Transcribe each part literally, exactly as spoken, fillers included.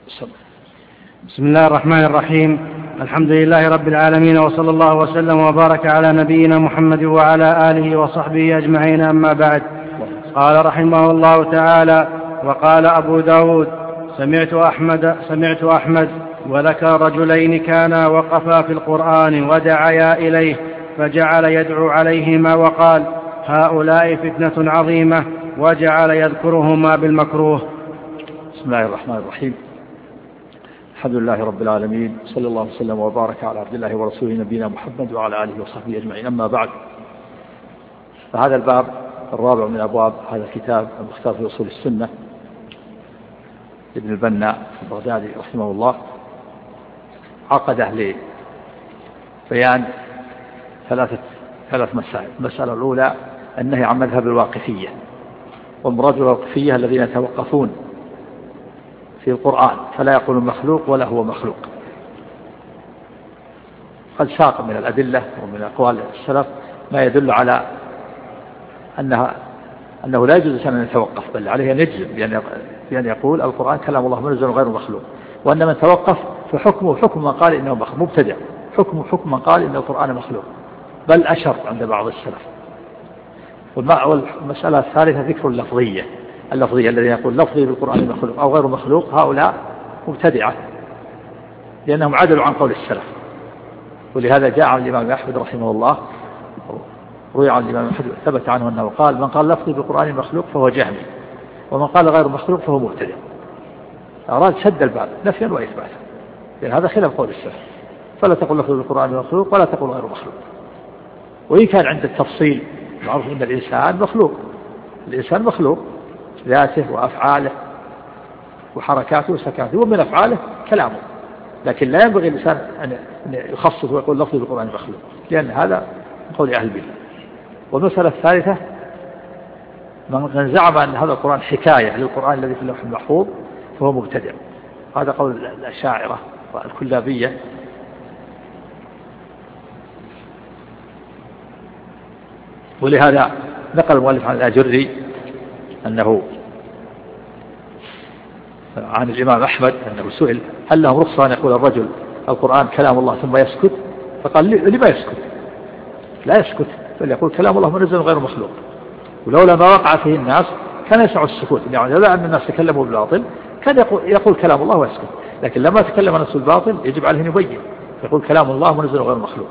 بسم الله الرحمن الرحيم. الحمد لله رب العالمين، وصلى الله وسلم وبارك على نبينا محمد وعلى آله وصحبه أجمعين، أما بعد. قال رحمه الله تعالى: وقال أبو داود: سمعت أحمد, سمعت أحمد وذكر رجلين كانا وقفا في القرآن ودعيا إليه فجعل يدعو عليهما وقال: هؤلاء فتنة عظيمة، وجعل يذكرهما بالمكروه. بسم الله الرحمن الرحيم. الحمد لله رب العالمين، صلى الله وسلم وبارك على عبد الله ورسوله نبينا محمد وعلى آله وصحبه أجمعين، أما بعد. فهذا الباب الرابع من أبواب هذا الكتاب المختار في أصول السنة ابن البنا البغدادي رحمه الله، عقده لبيان ثلاثة ثلاث مسائل. المسألة الأولى النهي عن مذهب الواقفية، والمراد الواقفية الذين يتوقفون في القرآن فلا يقول مخلوق ولا هو مخلوق. قد ساق من الأدلة ومن أقوال السلف ما يدل على أنها أنه لا يجوز أن يتوقف، بل عليه أن يجزم بأن يقول القرآن كلام الله منزل غير مخلوق، وأن من توقف فحكمه حكم من قال إنه مبتدع، حكمه حكم من قال إن القرآن مخلوق، بل أشر عند بعض السلف. والمسألة الثالثة ذكر اللفظية اللفظية الذين يقول لفظي بالقرآن مخلوق أو غير مخلوق، هؤلاء مبتدعة لأنهم عدلوا عن قول السلف. ولهذا جاء عن الإمام أحمد رحمه الله، روي عن الإمام أحمد ثبت عنه أنه قال: من قال لفظي بالقرآن مخلوق فهو جهمي، ومن قال غير مخلوق فهو مبتدع. أراد سد الباب نفيا وإثباتا، لأن هذا خلاف قول السلف. فلا تقل لفظي بالقرآن مخلوق ولا تقل غير مخلوق. وإن كان عند التفصيل معروف أن الإنسان مخلوق، الإنسان مخلوق ذاته وأفعاله وحركاته وسكناته، ومن أفعاله كلامه، لكن لا ينبغي الإنسان أن يخصص ويقول لفظي بالقرآن مخلوق، لأن هذا من قول أهل البدع. والمسألة الثالثة من زعم أن هذا القرآن حكاية للقرآن الذي في اللوح المحفوظ فهو مبتدع. هذا قول الأشاعرة والكلابية. ولهذا نقل المؤلف عن الأجري أنه عن الإمام أحمد أنه سئل: هل لهم رخصة أن يقول الرجل القرآن كلام الله ثم يسكت؟ فقال: لما يسكت؟ لا يسكت، بل يقول كلام الله منزل غير مخلوق. ولولا ما وقع فيه الناس كان يسع السكوت، يعني لولا أن الناس تكلموا بالباطل كان يقول, يقول كلام الله ويسكت، لكن لما تكلم الناس بالباطل يجب عليه أن يبين، يقول كلام الله منزل غير مخلوق.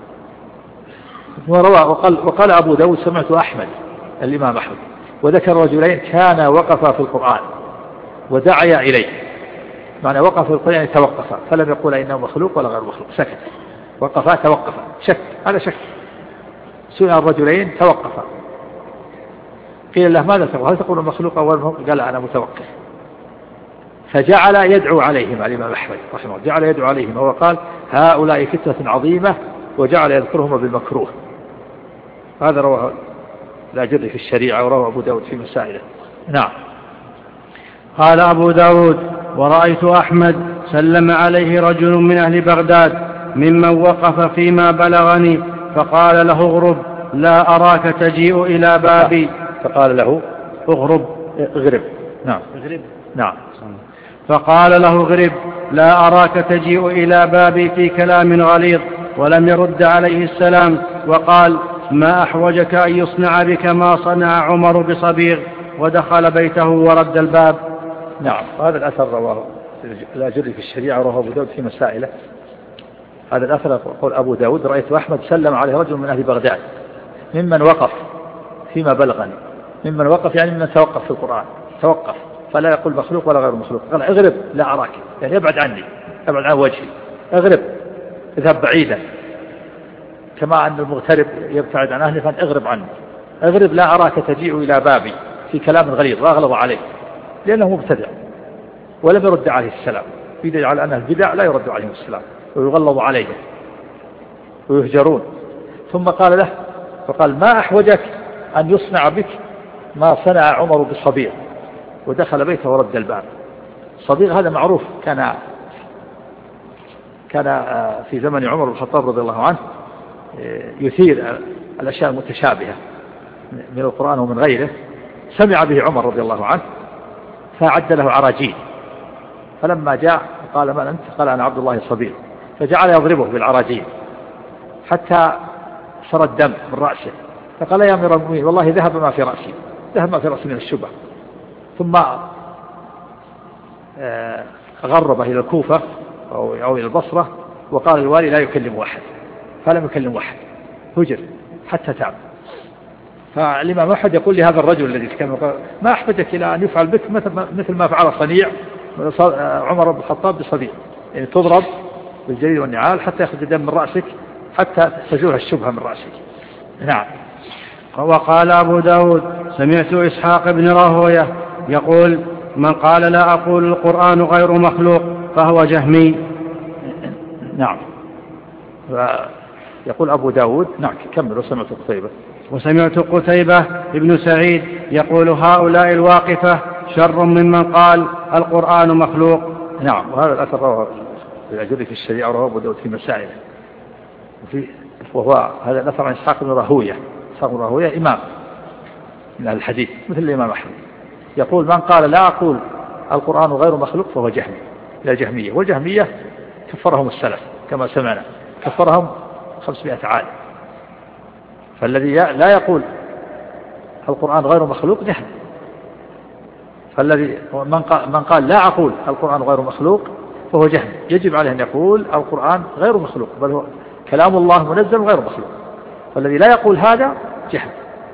وقال, وقال أبو داود: سمعت أحمد الإمام أحمد وذكر رجلين كان وقفا في القرآن ودعيا إليه. معنى وقف في القرآن يعني توقفا، فلم يقول إنه مخلوق ولا غير مخلوق، سكت. وقفا توقفا، شك، هذا شك. سئل الرجلين توقفا، قيل له: ماذا تقول؟ هل تقول مخلوق أو غير مخلوق؟ قال: أنا متوقف. فجعل يدعو عليهما الإمام أحمد رحمه الله، جعل يدعو عليهما وقال: هؤلاء فتنة عظيمة، وجعل يذكرهما بالمكروه. هذا رواه الأجري في الشريعة، ورواه أبو داود في مسائله. نعم. قال أبو داود: ورأيت أحمد سلم عليه رجل من أهل بغداد ممن وقف فيما بلغني، فقال له: اغرب، لا أراك تجيء إلى بابي. فقال له: اغرب اغرب. نعم. اغرب. نعم. فقال له: اغرب، لا أراك تجيء إلى بابي، في كلام غليظ، ولم يرد عليه السلام، وقال: ما أحوجك أن يصنع بك ما صنع عمر بصبيغ، ودخل بيته ورد الباب. نعم. هذا الأثر رواه الأجري في الشريعة، ورواه أبو داود في مسائله. هذا الأثر قول أبو داود: رأيت أحمد سلم عليه رجل من أهل بغداد ممن وقف فيما بلغني. ممن وقف يعني ممن توقف في القرآن، توقف فلا يقول مخلوق ولا غير مخلوق. قال: اغرب، لا أراك، يعني ابعد عني، ابعد عن وجهي، اغرب، اذهب بعيدا، كما أن المغترب يبتعد عن أهله، فاغرب عني، اغرب، لا أراك تجيء إلى بابي، في كلام غليظ، وأغلظ عليه، لأنه مبتدع ولم يرد عليه السلام. يدل على أن البدع لا يرد عليهم السلام، ويغلظ عليهم ويهجرون. ثم قال له، فقال: ما أحوجك أن يصنع بك ما صنع عمر بالصبيغ، ودخل بيته ورد الباب. الصبيغ هذا معروف، كان كان في زمن عمر بن الخطاب رضي الله عنه يثير الأشياء المتشابهة من القرآن ومن غيره. سمع به عمر رضي الله عنه فأعد له عراجيل، فلما جاء قال من أنت؟ قال أنا عبد الله الصبير، فجعل يضربه بالعراجيل حتى سر الدم من رأسه، فقال يا أمير المؤمنين والله ذهب ما في رأسي، ذهب ما في رأسي من الشبه. ثم غرب إلى الكوفة أو إلى البصرة وقال الوالي لا يكلم أحد، فلم يكلم أحد، هجر حتى تعب. فالإمام أحمد يقول لهذا الرجل الذي كان ما أحبتك إلى أن يفعل بك مثل ما فعل صنيع عمر بن الخطاب بصديق، يعني تضرب بالجليد والنعال حتى يخرج الدم من رأسك حتى تزول الشبهة من رأسك. نعم. وقال أبو داود سمعت إسحاق بن راهوية يقول من قال لا أقول القرآن غير مخلوق فهو جهمي. نعم. يقول أبو داود نعم كمل. وسمعت قتيبة وسمعت قتيبة ابن سعيد يقول هؤلاء الواقفة شر ممن قال القرآن مخلوق. نعم. وهذا الأثر رواه الأجري في الشريعة ورواه أبو داود في مسائل، وفي وهو هذا الأثر عن إسحاق بن راهوية. إسحاق بن راهوية إمام من الحديث مثل الإمام أحمد، يقول من قال لا أقول القرآن غير مخلوق فهو جهمي. لا جهمية، والجهمية كفرهم السلف كما سمعنا، كفرهم خمسمائة عالم. فالذي لا يقول القرآن غير مخلوق جهل. فالذي من قال لا أقول القرآن غير مخلوق فهو جهل، يجب عليه أن يقول القرآن غير مخلوق بل هو كلام الله منزل غير مخلوق. فالذي لا يقول هذا جهل.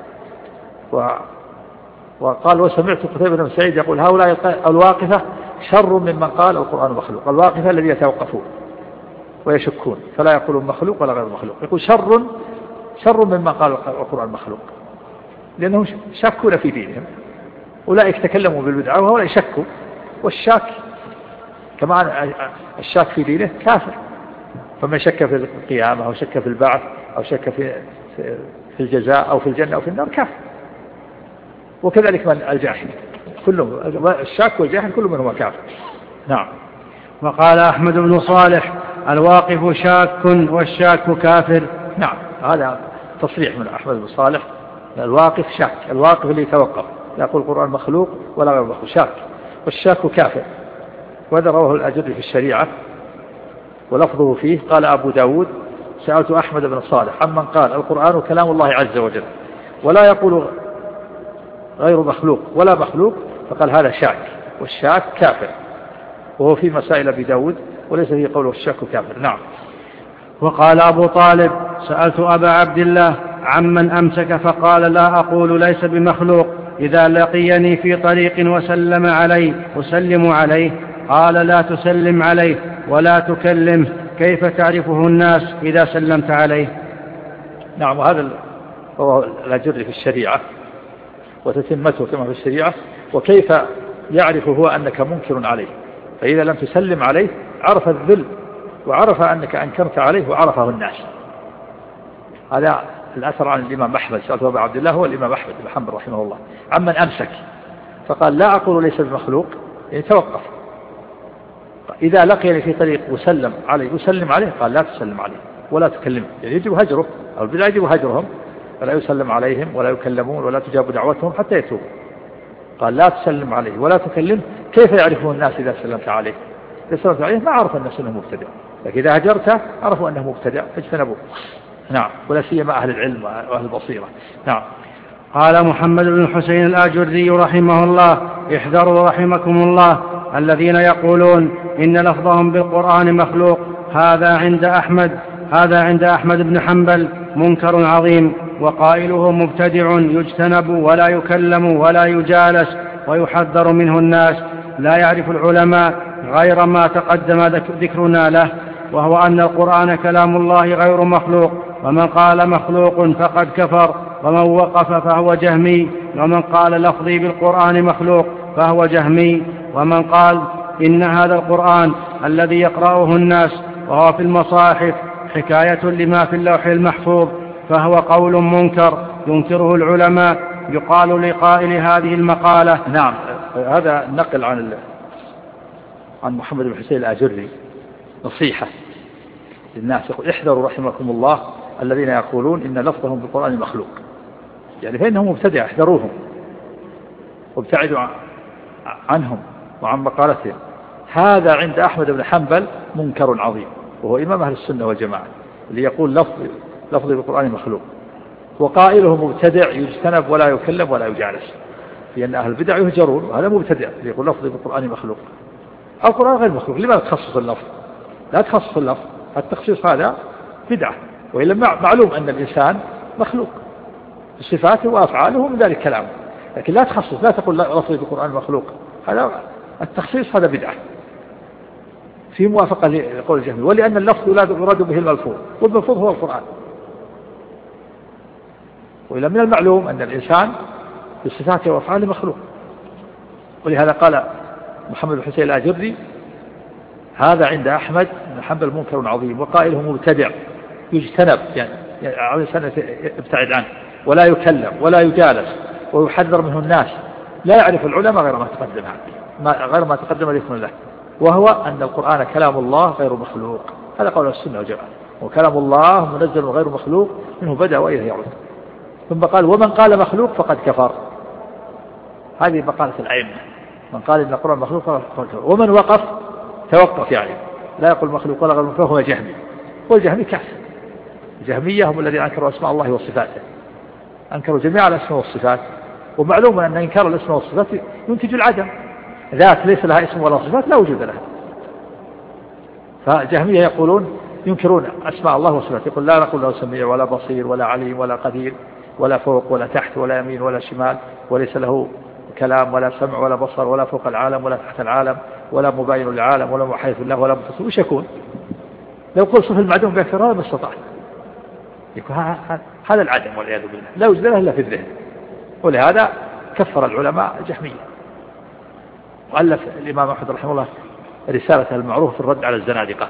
و وقال وسمعت قتيبة بن سعيد يقول هؤلاء الواقفة شر ممن قال القرآن مخلوق. الواقفة الذين يتوقفون ويشكون فلا يقولون مخلوق ولا غير مخلوق، يقول شر شر ممن قال القرآن مخلوق، لأنهم شاكون في دينهم. أولئك تكلموا بالبدعة وهؤلاء شكوا، والشاك كما الشاك في دينه كافر. فمن شك في القيامة أو شك في البعث أو شك في في الجزاء أو في الجنة أو في النار كافر. وكذلك من الجاهل كلهم، الشاك والجاهل كل منهم كافر. نعم. وقال أحمد بن صالح الواقف شاك والشاك كافر. نعم. هذا تصريح من أحمد بن صالح. الواقف شاك، الواقف اللي يتوقف لا يقول القرآن مخلوق ولا غير مخلوق، شاك، والشاك كافر. وهذا رواه الأجري في الشريعة ولفظه فيه. قال أبو داود سألت أحمد بن صالح عمن قال القرآن كلام الله عز وجل ولا يقول غير مخلوق ولا مخلوق، فقال هذا شاك، والشاك كافر، وهو في مسائل أبي داود وليس فيه قوله الشاك كافر. نعم. وقال أبو طالب سألت أبا عبد الله عمن أمسك فقال لا أقول ليس بمخلوق إذا لقيني في طريق وسلم علي أسلم عليه، قال لا تسلم عليه ولا تكلمه، كيف تعرفه الناس إذا سلمت عليه؟ نعم. وهذا هو الأجري في الشريعة وتتمته كما في الشريعة. وكيف يعرف هو أنك منكر عليه؟ فإذا لم تسلم عليه عرف الذل وعرف أنك أنكرت عليه وعرفه الناس. هذا الأثر عن الإمام أحمد. سألت أبا عبد الله هو الإمام أحمد بن حنبل رحمه الله عمن أمسك فقال لا أقول ليس بمخلوق، يعني توقف. إذا لقيني في طريق وسلم عليه وسلم عليه قال لا تسلم عليه ولا تكلمه، يعني يجب هجره، أو البدع يجب هجرهم، فلا يسلم عليهم ولا يكلمون ولا تجاب دعوتهم حتى يتوبوا. قال لا تسلم عليه ولا تكلم، كيف يعرفه الناس إذا سلمت عليه؟ إذا سلمت عليه ما عرف الناس أنه مبتدع، لكن إذا هجرته عرفوا أنه مبتدع فاجتنبوه. نعم. ولا سيما أهل العلم وأهل البصيرة. نعم. قال محمد بن حسين الآجري رحمه الله احذروا رحمكم الله الذين يقولون إن لفظهم بالقرآن مخلوق، هذا عند أحمد هذا عند أحمد بن حنبل منكر عظيم، وقائله مبتدع يجتنب ولا يكلم ولا يجالس ويحذر منه الناس. لا يعرف العلماء غير ما تقدم ذكرنا له، وهو أن القرآن كلام الله غير مخلوق، ومن قال مخلوق فقد كفر، ومن وقف فهو جهمي، ومن قال لفظي بالقرآن مخلوق فهو جهمي، ومن قال إن هذا القرآن الذي يقرأه الناس وهو في المصاحف حكاية لما في اللوح المحفوظ فهو قول منكر ينكره العلماء. يقال لقائل هذه المقالة. نعم. هذا نقل عن عن محمد بن حسين الآجري نصيحة للناس، يقول احذروا رحمكم الله الذين يقولون إن لفظهم بالقرآن مخلوق، يعني فإنهم مبتدع، احذروهم وابتعدوا عنهم وعن مقالتهم، هذا عند أحمد بن حنبل منكر عظيم، وهو إمام أهل السنة والجماعة، اللي يقول لفظ لفظ بالقرآن مخلوق، وقائله مبتدع يجتنب ولا يكلم ولا يجالس، لأن أهل البدع يهجرون، وهذا مبتدع يقول لفظ بالقرآن مخلوق. القرآن غير مخلوق، لماذا تخصص اللفظ؟ لا تخصص اللفظ، التخصيص هذا بدعة، وإلا معلوم أن الإنسان مخلوق بصفاته وأفعاله من ذلك كلامه، لكن لا تخصص، لا تقول لفظ بالقرآن مخلوق، هذا التخصيص هذا بدعة في موافقة لقول الجهمية، ولأن اللفظ لا يراد به الملفوظ، والملفوظ هو القرآن. وإلا من المعلوم أن الإنسان بصفاته وأفعاله مخلوق، ولهذا قال محمد بن حسين الآجري هذا عند أحمد بن حنبل منكر عظيم، وقائله مبتدع يجتنب، يعني على سنة ابتعد عنه، ولا يكلم ولا يجالس، ويحذر منه الناس، لا يعرف العلماء غير ما تقدم ما غير ما تقدم ذكر له، وهو أن القرآن كلام الله غير مخلوق، هذا قول السنة والجماعة، وكلام الله منزل غير مخلوق، منه بدأ وإليه يعود. ثم قال ومن قال مخلوق فقد كفر، هذه مقالة الأئمة، من قال إن القرآن مخلوق فقد كفر، ومن وقف توقف يعني لا يقول مخلوق ولا غير مخلوق فهو جهمي، والجهمي كافر. الجهمية هم الذين أنكروا أسماء الله وصفاته، أنكروا جميع الأسماء والصفات، ومعلوم أن إنكار الأسماء والصفات ينتج العدم، ذات ليس لها اسم ولا صفات لا وجود لها. فالجهمية يقولون ينكرون أسماء الله وصفاته، يقول لا نقول له سميع ولا بصير ولا عليم ولا قدير ولا فوق ولا تحت ولا يمين ولا شمال، وليس له كلام ولا سمع ولا بصر ولا فوق العالم ولا تحت العالم ولا مباين للعالم ولا محيط له ولا متصل. وش يكون؟ لو قل صف المعدوم بأكثر هذا ما استطاع، يكون هذا العدم والعياذ بالله لا وجود له إلا في الذهن. ولهذا كفر العلماء الجهمية، وألف الإمام أحمد رحمه الله رسالة المعروف في الرد على الزنادقة.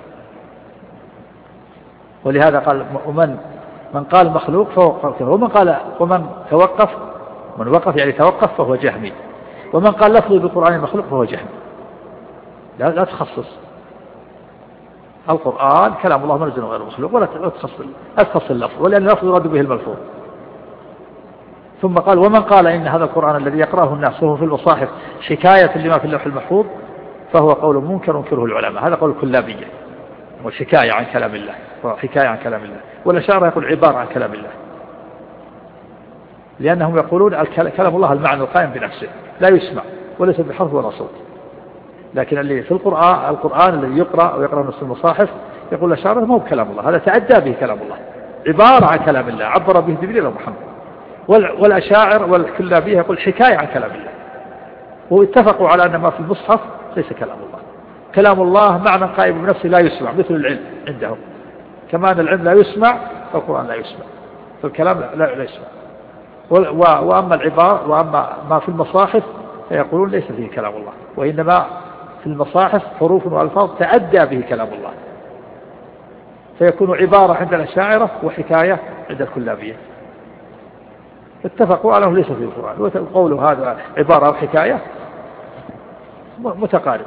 ولهذا قال ومن من قال مخلوق فهو كافر، ومن قال ومن توقف من وقف يعني توقف فهو جهمي، ومن قال لفظ بالقرآن مخلوق فهو جهمي. لا, لا تخصص، القرآن كلام الله منزل غير مخلوق، ولا تخصص لا تخصص اللفظ، ولأن اللفظ يراد به الملفوظ. ثم قال ومن قال إن هذا القرآن الذي يقرأه الناس وهو في المصاحف حكاية لما في اللوح المحفوظ فهو قول منكر ينكره العلماء، هذا قول الكلابية، والحكاية عن كلام الله، وحكاية عن كلام الله. والأشاعرة يقول عبارة عن كلام الله، لأنهم يقولون كلام الله المعنى القائم بنفسه لا يسمع وليس بحرف ولا صوت. لكن اللي في القرآن القرآن الذي يقرأ أو يقرأ نص المصاحف يقول الأشاعرة ما هو بكلام الله، هذا تعدى به كلام الله، عبارة عن كلام الله عبر به جبريل ومحمد. والأشاعر والكلابية يقول حكاية عن كلام الله، واتفقوا على أن ما في المصحف ليس كلام الله، كلام الله معنى قائم بنفسه لا يسمع، مثل العلم عندهم، كما أن العلم لا يسمع فالقرآن لا يسمع، فالكلام لا, لا يسمع. وأما العبارة وأما ما في المصاحف فيقولون ليس فيه كلام الله، وإنما في المصاحف حروف وألفاظ تأدى به كلام الله، فيكون عبارة عند الأشاعرة وحكاية عند الكلابية. اتفقوا على أنه ليس فيه القرآن، وقول هذا عبارة وحكاية متقارب.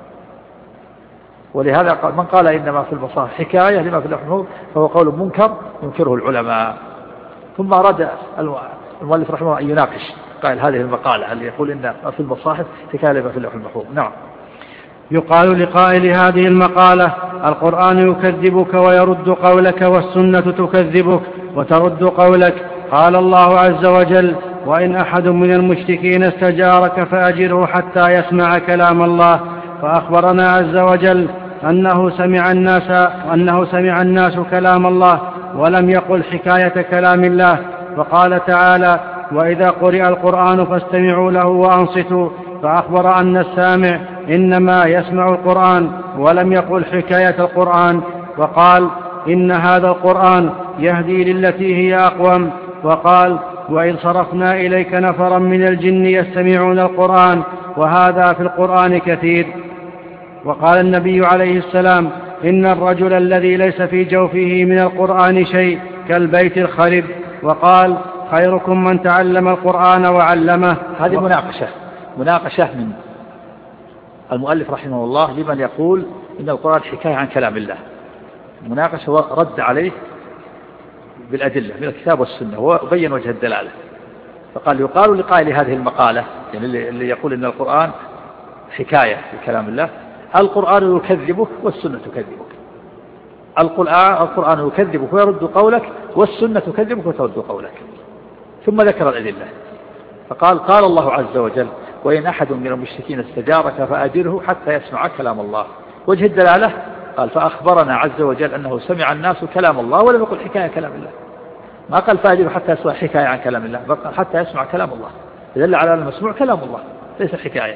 ولهذا قال من قال إنما في المصاحف حكاية لما في اللوح المحفوظ فهو قول منكر ينكره العلماء. ثم أراد المؤلف رحمه الله أن يناقش قال هذه المقالة اللي يقول إن ما في المصاحف حكاية لما في اللوح المحفوظ. نعم. يقال لقائل هذه المقالة القرآن يكذبك ويرد قولك، والسنة تكذبك وترد قولك. قال الله عز وجل وإن أحد من المشركين استجارك فأجره حتى يسمع كلام الله. فأخبرنا عز وجل أنه سمع الناس أنه سمع الناس كلام الله ولم يقل حكاية كلام الله. فقال تعالى وإذا قرئ القرآن فاستمعوا له وأنصتوا، فأخبر أن السامع إنما يسمع القرآن ولم يقل حكاية القرآن. وقال إن هذا القرآن يهدي للتي هي أقوم. وقال وإذ صرفنا إليك نفرا من الجن يستمعون القرآن وهذا في القرآن كثير. وقال النبي عليه السلام إن الرجل الذي ليس في جوفه من القرآن شيء كالبيت الخرب. وقال خيركم من تعلم القرآن وعلمه. هذه مناقشة مناقشة من المؤلف رحمه الله لمن يقول إن القرآن حكاية عن كلام الله، مناقشة رد عليه بالأدلة من الكتاب والسنة وبين وجه الدلالة. فقال يقال لقائل هذه المقالة، يعني اللي يقول إن القرآن حكاية في كلام الله، القرآن يكذبك والسنة تكذبك. القرآن يكذبك ويرد قولك، والسنة تكذبك وترد قولك. ثم ذكر الأدلة فقال قال الله عز وجل وإن أحد من المشركين استجارك فأجره حتى يسمع كلام الله. وجه الدلالة قال فأخبرنا عز وجل أنه سمع الناس كلام الله ولم يقل حكاية كلام الله، ما قال فأجره حتى يسمع حكاية عن كلام الله، بل حتى يسمع كلام الله، يدل على المسموع كلام الله ليس حكاية.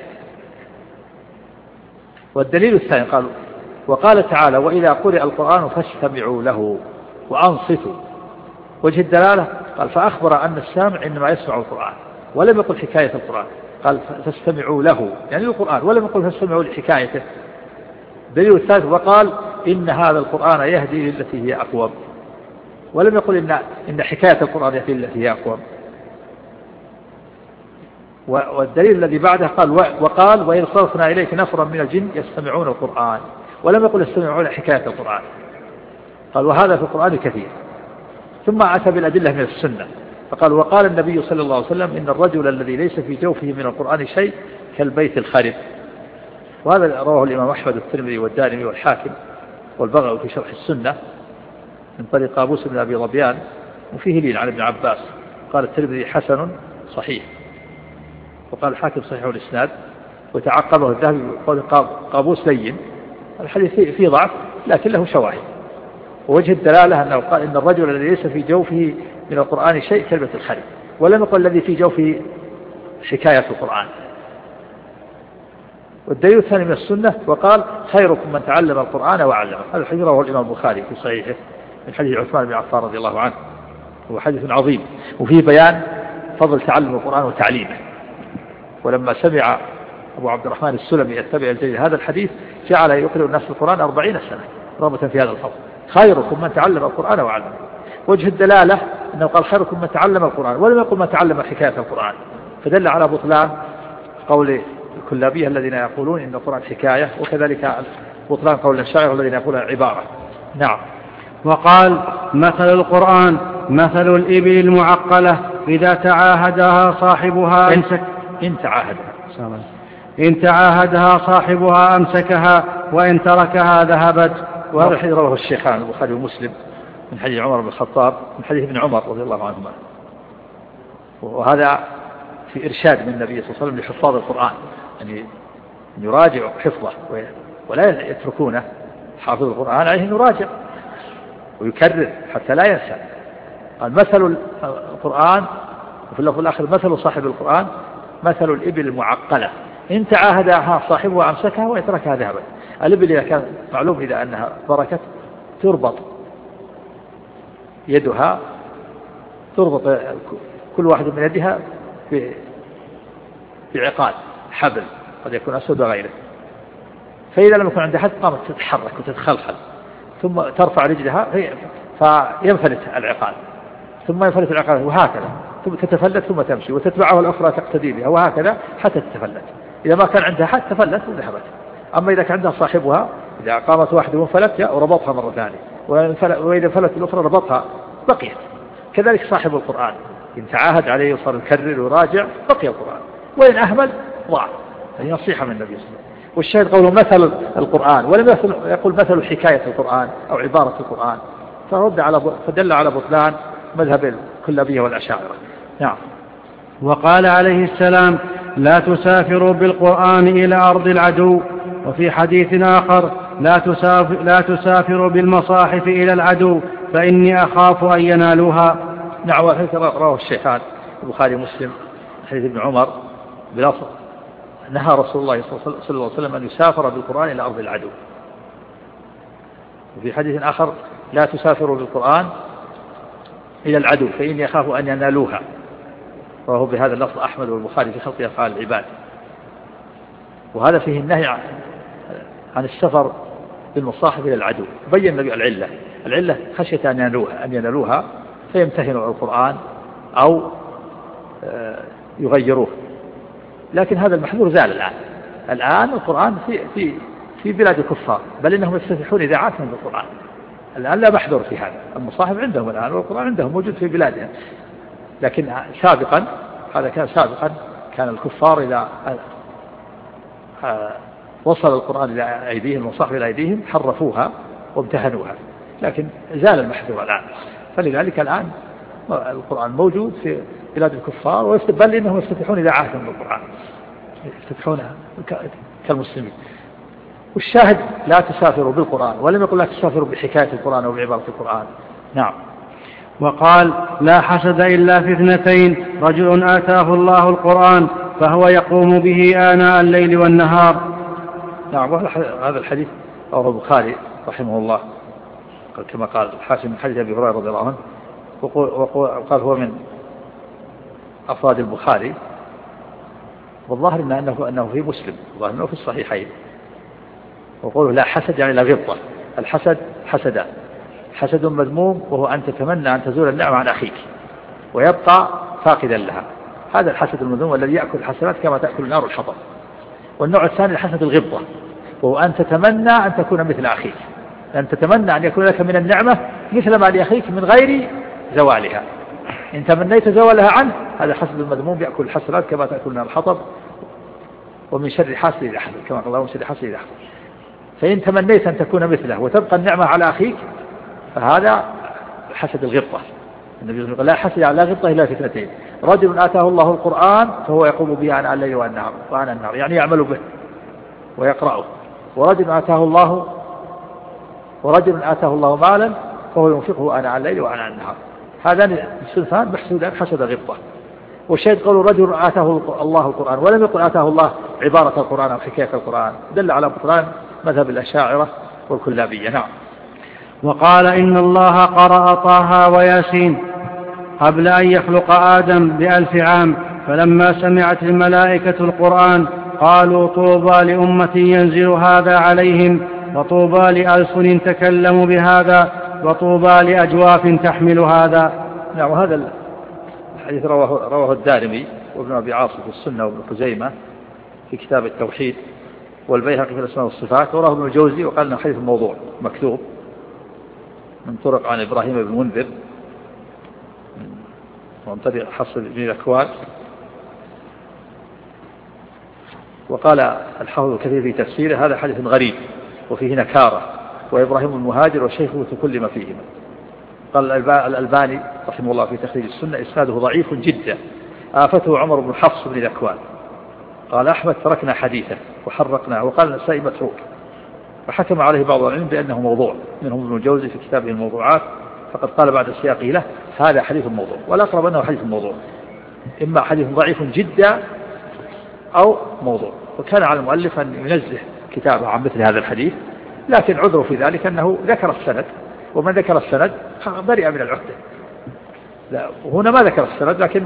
والدليل الثاني قال وقال تعالى وإذا قرئ القرآن فاستمعوا له وأنصتوا. وجه الدلالة قال فأخبر أن السامع إنما يسمع القرآن ولم يقل حكاية القرآن، قال فاستمعوا له يعني القرآن ولم يقل فاستمعوا لحكايته. الدليل الثالث وقال إن هذا القرآن يهدي للتي هي أقوم، ولم يقل إن, إن حكاية القرآن يهدي للتي هي أقوم. والدليل الذي بعده قال وقال وإن صرفنا إليك نفرا من الجن يستمعون القرآن، ولم يقل يستمعون حكاية القرآن، قال وهذا في القرآن كثير. ثم أتى بالأدلة من السنة فقال وقال النبي صلى الله عليه وسلم إن الرجل الذي ليس في جوفه من القرآن شيء كالبيت الخرب. وهذا رواه الإمام أحمد والترمذي والدارمي والحاكم والبغوي في شرح السنة من طريق قابوس بن أبي ظبيان وفيه لين عن ابن عباس. قال الترمذي حسن صحيح، وقال الحاكم صحيح الإسناد، وتعقبه الذهبي بقول قابوس لين. الحديث فيه ضعف لكن له شواهد. ووجه الدلالة أنه قال إن الرجل الذي ليس في جوفه من القرآن شيء كلمة الخرب، ولم يقل الذي في جوفه حكاية القرآن. والدليل الثاني من السنة وقال خيركم من تعلم القرآن وعلمه. هذا الحديث رواه الإمام البخاري في صحيحه من حديث عثمان بن عفان رضي الله عنه، هو حديث عظيم وفيه بيان فضل تعلم القرآن وتعليمه. ولما سمع أبو عبد الرحمن السلمي يتبع الجيد هذا الحديث جعل يقرأ الناس القرآن أربعين سنة رغبة في هذا الفضل. خيركم من تعلم القرآن وعلمه. وجه الدلالة أنه قال خيركم من تعلم القرآن ولم يقل من تعلم حكاية القرآن، فدل على بطلان قول الكلابية الذين يقولون إن القرآن حكاية، وكذلك بطلان قول الشاعر الذين يقولون عبارة. نعم. وقال مثل القرآن مثل الإبل المعقلة إذا تعاهدها صاحبها أمسك إن تعاهدها إن تعاهدها صاحبها أمسكها وإن تركها ذهبت. وهذا الحديث رواه الشيخان البخاري ومسلم من حديث عمر بن الخطاب من حديث ابن عمر رضي الله عنهما. وهذا في إرشاد من النبي صلى الله عليه وسلم لحفاظ القرآن يعني يراجع حفظه ولا يتركونه. حافظ القرآن عليه أن يراجع ويكرر حتى لا ينسى. قال مثل القرآن وفي اللفظ الآخر مثل صاحب القرآن مثل الإبل المعقلة إن تعاهدها صاحبها أمسكها ويتركها ذهبت. الإبل إذا كان معلوم إذا أنها بركت تربط يدها، تربط كل واحد من يدها بعقال حبل قد يكون أسود وغيره، فإذا لم يكن عندها حد قامت تتحرك وتتخلخل ثم ترفع رجلها فينفلت العقال ثم ينفلت العقال وهكذا ثم تتفلت ثم تمشي وتتبعها الأخرى تقتدي بها وهكذا حتى تتفلت. إذا ما كان عندها حد تفلت وذهبت. أما إذا كان عندها صاحبها إذا قامت واحدة وانفلت وربطها مرة ثانية، وإذا فلت الأخرى ربطها بقيت. كذلك صاحب القرآن إن تعاهد عليه وصار يكرر ويراجع بقي القرآن، وإن أهمل ضاع. هذه نصيحة من النبي صلى الله عليه وسلم. والشاهد قوله مثل القرآن ولم يقول مثل حكاية القرآن أو عبارة القرآن، فرد على فدل على بطلان مذهب الكلابية والأشاعرة. نعم. وقال عليه السلام لا تسافروا بالقرآن إلى أرض العدو. وفي حديث آخر لا تسافر لا تسافروا بالمصاحف إلى العدو فإني أخاف أن ينالوها. نعم. وحديث رواه الشيخان البخاري ومسلم حديث ابن عمر بلفظ نهى رسول الله صلى الله عليه وسلم أن يسافر بالقرآن إلى أرض العدو. وفي حديث آخر لا تسافروا بالقرآن إلى العدو فإني أخاف أن ينالوها، وهو بهذا اللفظ أحمد والبخاري في خلق أفعال العباد. وهذا فيه النهي عن السفر بالمصاحف إلى العدو. بين النبي العلة العلة خشية أن ينالوها أن ينالوها فيمتهنوا القرآن أو يغيروه. لكن هذا المحذور زال الآن. الآن القرآن في في في بلاد الكفار، بل إنهم يفتتحون إذاعاتهم بالقرآن. الآن لا محذور في هذا. المصاحف عندهم الآن والقرآن عندهم موجود في بلادهم. لكن سابقا هذا كان سابقا كان الكفار إذا وصل القرآن إلى أيديهم وصح إلى أيديهم حرفوها وامتهنوها، لكن زال المحذور الآن. فلذلك الآن القرآن موجود في بلاد الكفار، بل إنهم يفتتحون إذاعاتهم بالقرآن، يفتتحونها كالمسلمين. والشاهد لا تسافروا بالقرآن، ولم يقل لا تسافروا بحكاية القرآن أو بعبارة القرآن. نعم. وقال لا حسد إلا في اثنتين: رجل آتاه الله القرآن فهو يقوم به آناء الليل والنهار. نعم. هذا الحديث رواه البخاري رحمه الله كما قال الحاكم من حديث أبي هريرة رضي الله عنه، وقال هو من أفراد البخاري، والظاهر أنه أنه في مسلم، والظاهر أنه في الصحيحين. وقوله لا حسد يعني لا غبطة. الحسد حسدان: حسد مذموم وهو أن تتمنى أن تزول النعمة عن أخيك ويبقى فاقدا لها، هذا الحسد المذموم الذي يأكل الحسنات كما تأكل النار الحطب. والنوع الثاني الحسد الغبطة، وهو أن تتمنى أن تكون مثل أخيك، أن تتمنى أن يكون لك من النعمة مثل ما لأخيك من غير زوالها. إن تمنيت زوالها عنه هذا حسد المذموم يأكل الحسنات كما تأكل النار الحطب. ومن شر حاسد إذا حسد، كما قال الله من شر حاسد إذا حسد. فإن تمنيت أن تكون مثله وتبقى النعمة على أخيك فهذا حسد الغبطة. النبي صلى الله عليه وسلم لا حسد على غبطة إلا فتنتين: رجل آتاه الله القرآن فهو يقوم به آناء الليل والنهار، وآناء النهار يعني يعمل به ويقرأه. ورجل آتاه الله ورجل آتاه الله مالا فهو ينفقه آناء الليل وآناء النهار. هذان الصنفان محسودان حسد غبطة. والشيء قالوا رجل آتاه الله القرآن ولم يقل آتاه الله عبارة القرآن أو حكاية القرآن، دل على بطلان مذهب الأشاعرة والكلابية. نعم. وقال إن الله قرأ طه وياسين قبل أن يخلق آدم بألف عام، فلما سمعت الملائكة القرآن قالوا طوبى لأمة ينزل هذا عليهم، وطوبى لألسن تكلموا بهذا، وطوبى لأجواف تحمل هذا. نعم. وهذا الحديث رواه, رواه الدارمي وابن أبي عاصم في السنة وابن خزيمة في كتاب التوحيد، والبيهقي في الأسماء والصفات، وراه ابن الجوزي وقال إنه حديث موضوع مكتوب من طرق عن إبراهيم بن منذر ومن طريق حصل بن الأكوان. وقال الحافظ الكثير في تفسيره هذا حديث غريب وفيه نكارة، وإبراهيم المهاجر وشيخه تكلم فيهما. قال الألباني رحمه الله في تخريج السنة إسناده ضعيف جدا، آفته عمر بن حفص بن الأكوان. قال أحمد تركنا حديثه وحرقناه، وقال النسائي متروك، وحكم عليه بعض العلم بأنه موضوع، منهم ابن الجوزي في كتابه الموضوعات، فقد قال بعد السياق له هذا حديث موضوع، ولا أقرب أنه حديث موضوع، إما حديث ضعيف جدا أو موضوع. وكان على المؤلف أن ينزه كتابه عن مثل هذا الحديث، لكن عذره في ذلك أنه ذكر السند، ومن ذكر السند برئ من العهدة. لا، وهنا ما ذكر السند، لكن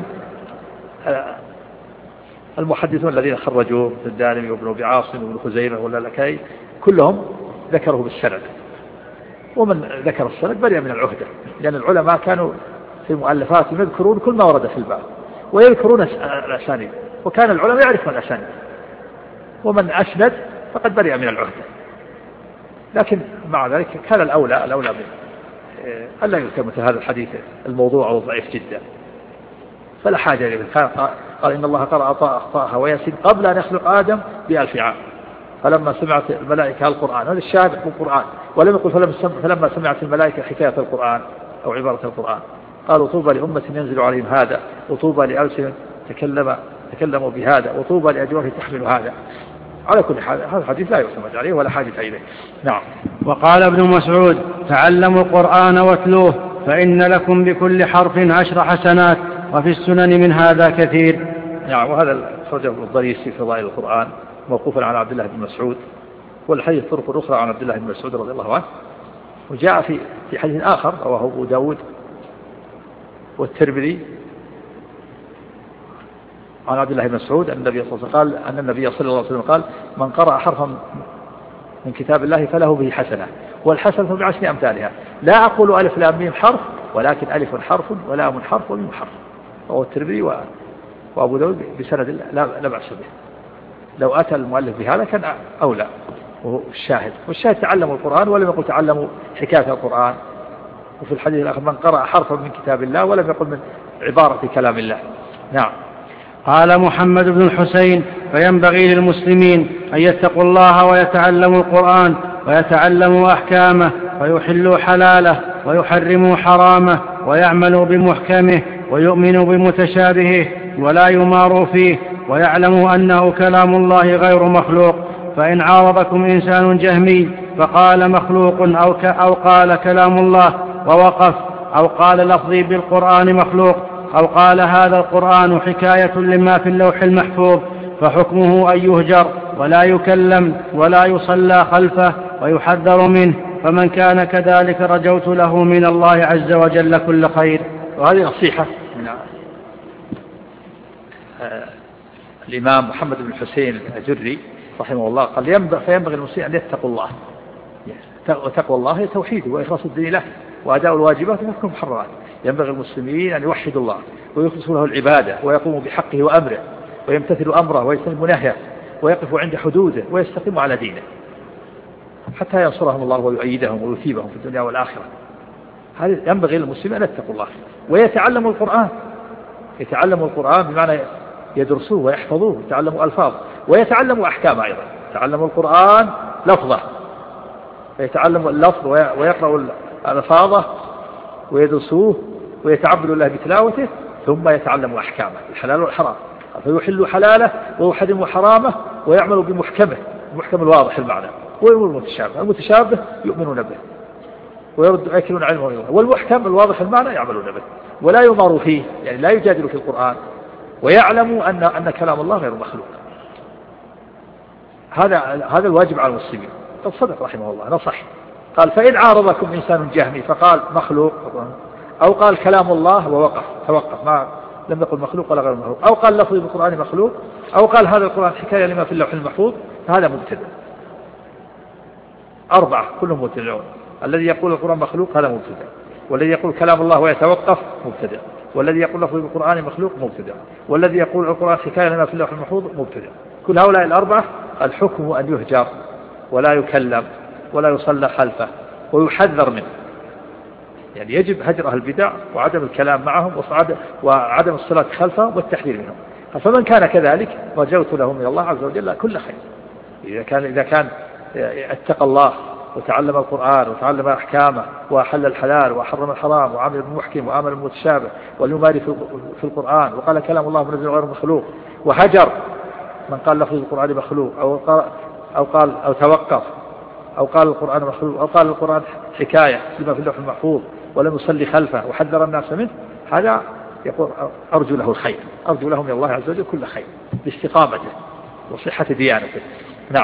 المحدثون الذين خرجوه الدارمي وابن أبي عاصم وابن خزيمة واللالكائي كلهم ذكره بالسند، ومن ذكر السند برئ من العهدة، لأن العلماء كانوا في مؤلفاتهم يذكرون كل ما ورد في الباب ويذكرون الأسانيد، وكان العلماء يعرفون الأسانيد، ومن أسند فقد برئ من العهدة. لكن مع ذلك كان الأولى الأولى من ألا يذكر مثل هذا الحديث الموضوع أو ضعيف جدا، فلا حاجة إليه. قال إن الله قرأ طه وياسين قبل أن يخلق آدم بألف عام، فلما سمعت الملائكة القرآن، هذا الشاهد في القرآن، ولم يقل فلما سمعت الملائكة حكاية القرآن أو عبارة القرآن قالوا طوبى لأمة ينزل عليهم هذا، وطوبى لألسن تكلم تكلموا بهذا، وطوبى لأجواف تحمل هذا. على كل حال هذا الحديث لا يعتمد عليه ولا حاجة إليه. نعم. وقال ابن مسعود تعلموا القرآن واتلوه فإن لكم بكل حرف عشر حسنات، وفي السنن من هذا كثير. نعم. وهذا خرجه الضريسي في فضائل القرآن موقوفا على عبد الله بن مسعود، والحديث طرق أخرى عن عبد الله بن مسعود رضي الله عنه. وجاء في في حديث آخر رواه أبو داود والترمذي عن عبد الله بن مسعود أن النبي صلى الله عليه وسلم قال أن النبي صلى الله عليه وسلم قال من قرأ حرفا من كتاب الله فله به حسنة، والحسنة بعشر أمثالها، لا أقول ألف لام ميم حرف، ولكن ألف حرف ولام حرف وميم حرف. رواه الترمذي وأبو داود بسند لا بأس به. لو أتى المؤلف بهذا كان أولى. وهو الشاهد والشاهد تعلموا القرآن، ولم يقل تعلموا حكاية القرآن. وفي الحديث الآخر من قرأ حرفا من كتاب الله، ولم يقل من عبارة كلام الله. نعم. قال محمد بن الحسين فينبغي للمسلمين أن يتقوا الله ويتعلموا القرآن ويتعلموا أحكامه ويحلوا حلاله ويحرموا حرامه ويعملوا بمحكمه ويؤمنوا بمتشابهه ولا يماروا فيه ويعلموا أنه كلام الله غير مخلوق. فإن عارضكم إنسان جهمي فقال مخلوق أو, ك أو قال كلام الله ووقف، أو قال لفظي بالقرآن مخلوق، أو قال هذا القرآن حكاية لما في اللوح المحفوظ، فحكمه أن يهجر ولا يكلم ولا يصلى خلفه ويحذر منه. فمن كان كذلك رجوت له من الله عز وجل كل خير. وهذه نصيحة من الإمام محمد بن الحسين الأجري رحمه الله، قال فينبغي المسلمين أن يتقوا الله، وتقوى الله هي توحيده وإخلاص الدين له وأداء الواجبات وترك المحرمات. ينبغي المسلمين أن يوحدوا الله ويخلصوا له العبادة ويقوموا بحقه وأمره ويمتثلوا أمره ويجتنبوا نهيه ويقفوا عند حدوده ويستقيموا على دينه حتى ينصرهم الله ويؤيدهم ويثيبهم في الدنيا والآخرة. هذا ينبغي للمسلمين أن يتقوا الله ويتعلموا القرآن، يتعلموا القرآن بمعنى يدرسوه ويحفظوه ويتعلموا ألفاظ ويتعلموا أحكام أيضا. يتعلموا القرآن لفظه، يتعلموا اللفظ ويقرأوا ألفاظه ويدرسوه ويتعبدوا الله بتلاوته، ثم يتعلموا أحكامه الحلال والحرام، فيحلوا حلاله ويحرموا حرامه ويعملوا بمحكمه، المحكم الواضح المعنى، ويؤمنوا المتشابه، المتشابه يؤمنون به ويردوا يأكلون علمه، والمحكم الواضح المعنى يعملون به ولا يماروا فيه، يعني لا يجادلوا في القرآن، ويعلموا أن أن كلام الله غير مخلوق. هذا هذا الواجب على المسلمين. قد صدق رحمه الله، نصح قال فإن عارضكم إنسان جهمي فقال مخلوق أو قال كلام الله ووقف توقف، ما لم يقل مخلوق ولا غير مخلوق، أو قال لفظ بالقرآن مخلوق، أو قال هذا القرآن حكاية لما في اللوح المحفوظ، فهذا مبتدع. أربعة كلهم مبتدعون. الذي يقول القرآن مخلوق هذا مبتدع، والذي يقول كلام الله ويتوقف مبتدع، والذي يقول لفظ بالقرآن مخلوق مبتدع، والذي يقول القرآن حكاية لما في اللوح المحفوظ مبتدع. كل هؤلاء الأربعة الحكم أن يهجر ولا يكلم ولا يصلى خلفه ويحذر منه، يعني يجب هجر أهل البدع وعدم الكلام معهم وعدم الصلاة خلفهم والتحذير منهم. فمن كان كذلك رجوت له من الله عز وجل كل خير. إذا كان إذا كان اتقى الله وتعلم القرآن وتعلم أحكامه وحل الحلال وحرم الحرام وعمل بالمحكم وعمل المتشابه واليماري في القرآن وقال كلام الله منزل غير مخلوق، وهجر من قال لفظ القرآن مخلوق أو قال أو قال أو توقف أو قال القرآن مخلوق أو قال القرآن حكاية لما في اللوح المحفوظ ولم يصلي خلفه وحذر الناس منه، هذا يقول أرجو له الخير، أرجو له من الله عز وجل كل خير باستقامته وصحة ديانته. نعم.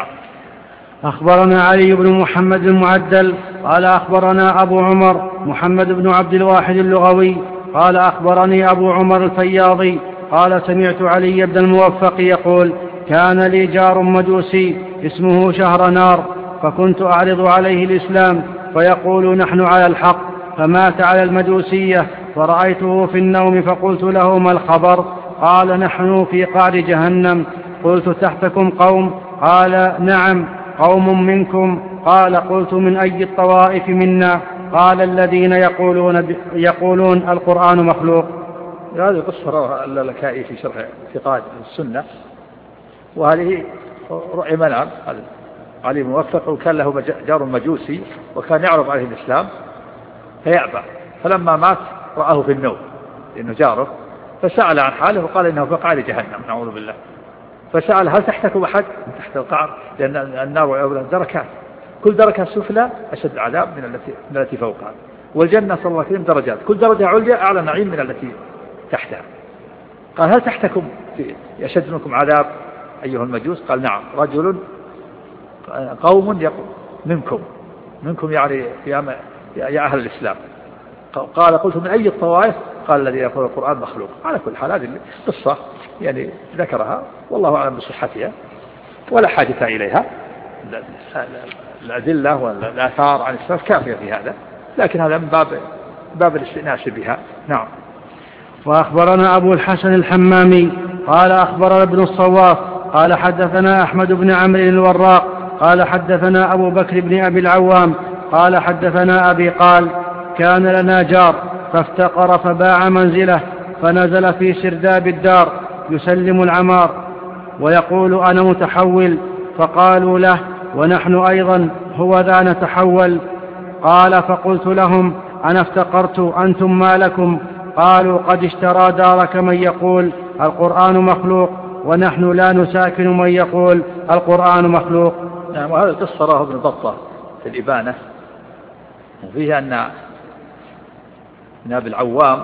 أخبرنا علي بن محمد المعدل قال أخبرنا أبو عمر محمد بن عبد الواحد اللغوي قال أخبرني أبو عمر الفياضي قال سمعت علي بن الموفق يقول كان لي جار مجوسي اسمه شهرنار، فكنت أعرض عليه الإسلام فيقول نحن على الحق، فمات على المجوسية فرأيته في النوم فقلت له ما الخبر؟ قال نحن في قعر جهنم. قلت تحتكم قوم؟ قال نعم قوم منكم. قال قلت من أي الطوائف منا؟ قال الذين يقولون, يقولون القرآن مخلوق. هذه قصة رواه اللالكائي في شرح اعتقاد السنة، وهذه رؤية منام علي بن موفق، وكان له جار مجوسي وكان يعرض عليه الإسلام فيأبى، فلما مات رآه في النوم لأنه جاره، فسأل عن حاله وقال إنه في قعر جهنم نعوذ بالله. فسأل هل تحتكم أحد تحت القعر؟ لأن النار أولا دركات، كل دركة سفلى أشد عذاب من التي من التي فوقها، والجنة صلى الله عليه وسلم درجات، كل درجة عليا أعلى نعيم من التي تحتها. قال هل تحتكم أشد منكم عذاب أيها المجوس؟ قال نعم رجل قوم يقول منكم منكم يعني يا أهل الإسلام. قال قلت من أي الطوائف؟ قال الذي يقول القرآن مخلوق. على كل حال هذه قصة يعني ذكرها والله أعلم بصحتها ولا حاجة إليها، الأدلة والآثار عن السلف كافية في هذا، لكن هذا من باب باب الاستئناس بها. نعم. وأخبرنا أبو الحسن الحمامي قال أخبرنا ابن الصواف قال حدثنا أحمد بن عمرو الوراق قال حدثنا أبو بكر بن أبي العوام قال حدثنا أبي قال كان لنا جار فافتقر فباع منزله فنزل في سرداب الدار يسلم العمار ويقول أنا متحول. فقالوا له ونحن أيضا هو ذا نتحول. قال فقلت لهم أنا افتقرت أنتم ما لكم؟ قالوا قد اشترى دارك من يقول القرآن مخلوق ونحن لا نساكن من يقول القرآن مخلوق. نعم. وهذا القصة رواه ابن بطة في الإبانة، وفيه أن ابن أبي العوام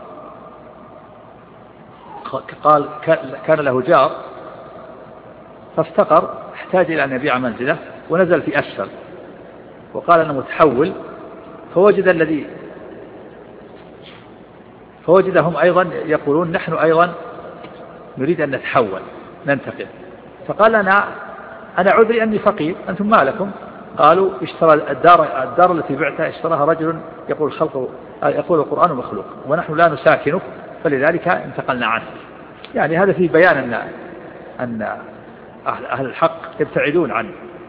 قال كان له جار فافتقر، احتاج إلى أن يبيع منزله ونزل في أسفل وقال أنا متحول، فوجد الذي فوجدهم أيضا يقولون نحن أيضا نريد أن نتحول ننتقل. فقال أنا أنا عذري أني فقير أنتم ما لكم؟ قالوا اشترى الدار الدار التي بعتها اشتراها رجل يقول الخلق يقول القرآن مخلوق ونحن لا نساكنه فلذلك انتقلنا عنه. يعني هذا في بيان أن أن أهل الحق يبتعدون عن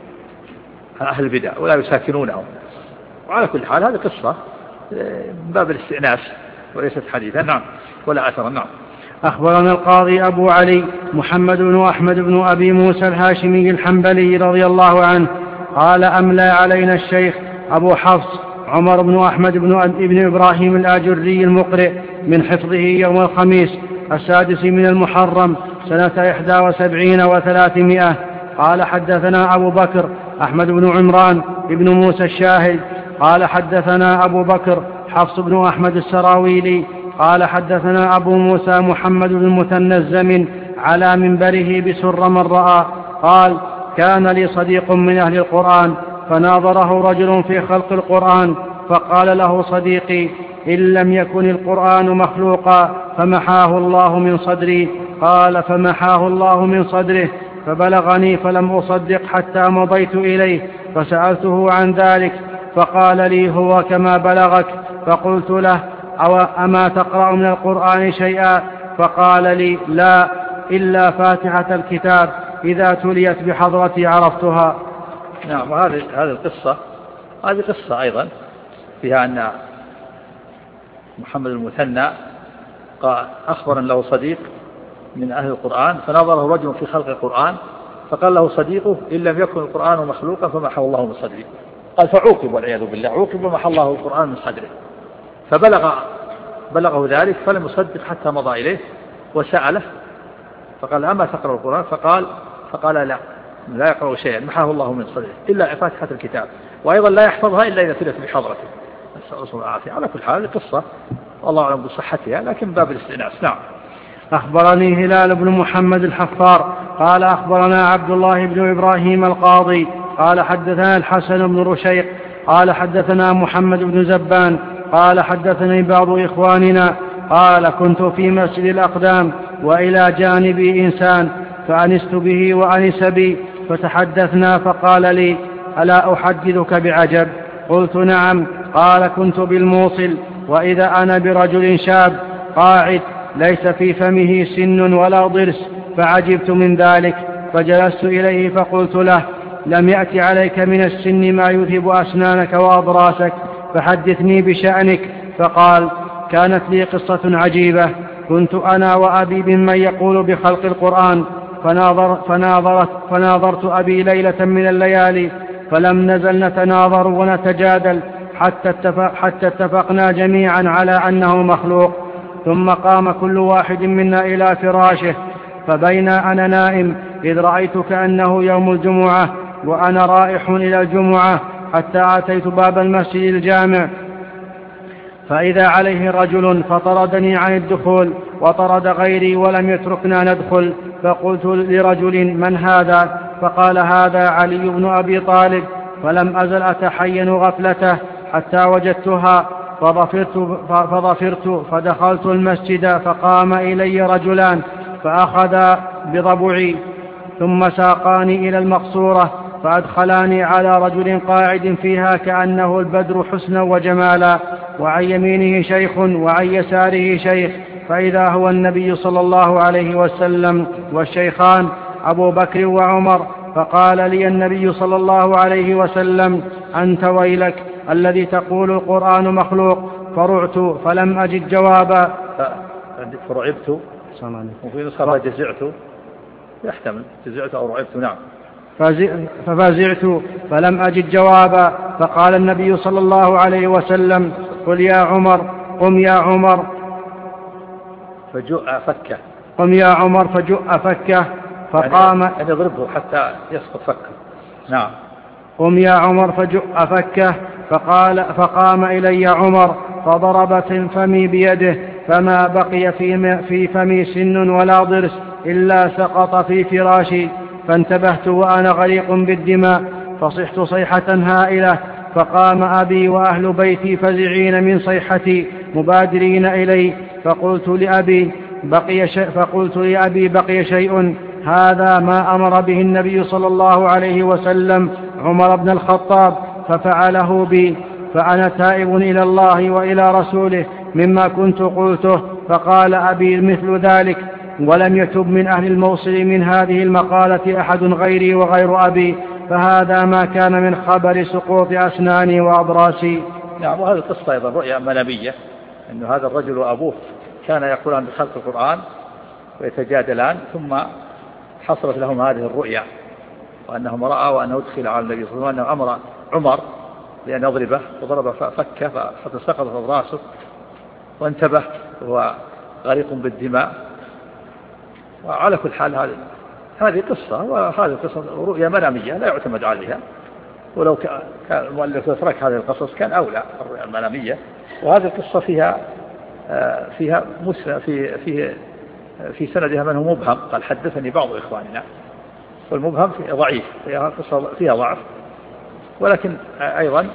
أهل البدع ولا يساكنونهم. وعلى كل حال هذه قصة من باب الاستئناس وليست حديثا. نعم. ولا أثر. نعم. أخبرنا القاضي أبو علي محمد بن أحمد بن أبي موسى الهاشمي الحنبلي رضي الله عنه قال أملى علينا الشيخ أبو حفص عمر بن أحمد بن ابن إبراهيم الآجري المقرئ من حفظه يوم الخميس السادس من المحرم سنة إحدى وسبعين وثلاثمائة. قال حدثنا أبو بكر أحمد بن عمران ابن موسى الشاهد قال حدثنا أبو بكر حفص بن أحمد السراويلي قال حدثنا أبو موسى محمد بن المثنى الزمن على منبره بسر من رأى قال كان لي صديق من أهل القرآن فناظره رجل في خلق القرآن فقال له صديقي إن لم يكن القرآن مخلوقا فمحاه الله من صدري. قال فمحاه الله من صدره فبلغني فلم أصدق حتى مضيت إليه فسألته عن ذلك فقال لي هو كما بلغك. فقلت له أو أما تقرأ من القرآن شيئا؟ فقال لي لا إلا فاتحة الكتاب إذا تليت بحضرتي عرفتها. نعم. وهذه هذه القصة هذه قصة أيضا فيها أن محمد المثنى أخبر أن له صديق من أهل القرآن فنظره رجل في خلق القرآن فقال له صديقه إن لم يكن القرآن مخلوقا فمحى الله من صدره. قال فعوقب والعياذ بالله عوقب ومحى الله القرآن من صدره. فبلغ بلغه ذلك فلم يصدق حتى مضى إليه وسأله فقال أما تقرأ القرآن؟ فقال فقال لا لا يقرأ شيئا محاه الله من صدره إلا فاتحة الكتاب وأيضا لا يحفظها إلا إذا تلت بحضرته. نسأل الله العافية. على كل حال قصة والله أعلم بصحتها لكن باب الاستئناس. نعم. أخبرني هلال بن محمد الحفار قال أخبرنا عبد الله بن إبراهيم القاضي قال حدثنا الحسن بن رشيق قال حدثنا محمد بن زبان قال حدثني بعض إخواننا قال كنت في مسجد الأقدام وإلى جانبي إنسان فأنست به وأنس بي فتحدثنا فقال لي ألا أحدثك بعجب؟ قلت نعم. قال كنت بالموصل وإذا أنا برجل شاب قاعد ليس في فمه سن ولا ضرس فعجبت من ذلك فجلست إليه فقلت له لم يأت عليك من السن ما يذهب أسنانك وأضراسك فحدثني بشأنك. فقال كانت لي قصة عجيبة كنت أنا وأبي ممن يقول بخلق القرآن فناظر فناظرت فناظرت أبي ليلة من الليالي فلم نزل نتناظر ونتجادل حتى, اتفق حتى اتفقنا جميعا على أنه مخلوق. ثم قام كل واحد منا إلى فراشه فبين أنا نائم إذ رأيت كأنه يوم الجمعة وأنا رائح إلى الجمعة حتى أتيت باب المسجد الجامع فإذا عليه رجل فطردني عن الدخول وطرد غيري ولم يتركنا ندخل. فقلت لرجل من هذا؟ فقال هذا علي بن أبي طالب. فلم أزل أتحين غفلته حتى وجدتها فظفرت, فظفرت فدخلت المسجد فقام إلي رجلان فأخذا بضبعي ثم ساقاني إلى المقصورة فأدخلاني على رجل قاعد فيها كأنه البدر حسنا وجمالا وعن يمينه شيخ وعن يساره شيخ فإذا هو النبي صلى الله عليه وسلم والشيخان أبو بكر وعمر. فقال لي النبي صلى الله عليه وسلم أنت ويلك الذي تقول القرآن مخلوق. فرعت فلم أجد جوابا. فرعبت وفي نسخة جزعت يحتمل فزعت أو رعبت. نعم. ففزعت فلم أجد جوابا، فقال النبي صلى الله عليه وسلم: قل يا عمر قم يا عمر فجؤ فكه قم يا عمر فجؤ فكه فقام يعني أن يضربه حتى يسقط فكه. نعم. قم يا عمر فجؤ فكه فقال فقام إلي عمر فضرب فمي بيده، فما بقي في فمي سن ولا ضرس إلا سقط في فراشي، فانتبهت وأنا غريق بالدماء، فصحت صيحة هائلة، فقام أبي وأهل بيتي فزعين من صيحتي مبادرين إلي، فقلت لأبي بقي شيء فقلت لأبي بقي شيء، هذا ما أمر به النبي صلى الله عليه وسلم عمر بن الخطاب ففعله بي، فأنا تائب إلى الله وإلى رسوله مما كنت قلته. فقال أبي مثل ذلك، ولم يتب من أهل الموصل من هذه المقالة أحد غيري وغير أبي، فهذا ما كان من خبر سقوط أسناني وأضراسي. نعم. وهذه القصة أيضا رؤيا منامية، أن هذا الرجل وأبوه كان يقولان بخلق القرآن ويتجادلان، ثم حصلت لهم هذه الرؤيا، وأنهم رأوا وأنه ادخل على النبي صلى الله عليه وسلم، وأنه أمر عمر لأن يضربه، فضرب فكه حتى سقطت أضراسه وانتبه وهو غريق بالدماء. وعلى كل حال هذه هذه قصة، وهذه قصة رؤيا منامية لا يعتمد عليها، ولو كان المؤلف يترك هذه القصص كان أولى الرؤيا المنامية. وهذه القصة فيها فيها مسلم في في في سندها من هو مبهم، قال حدثني بعض إخواننا، والمبهم ضعيف، فيها قصة فيها ضعف، ولكن أيضا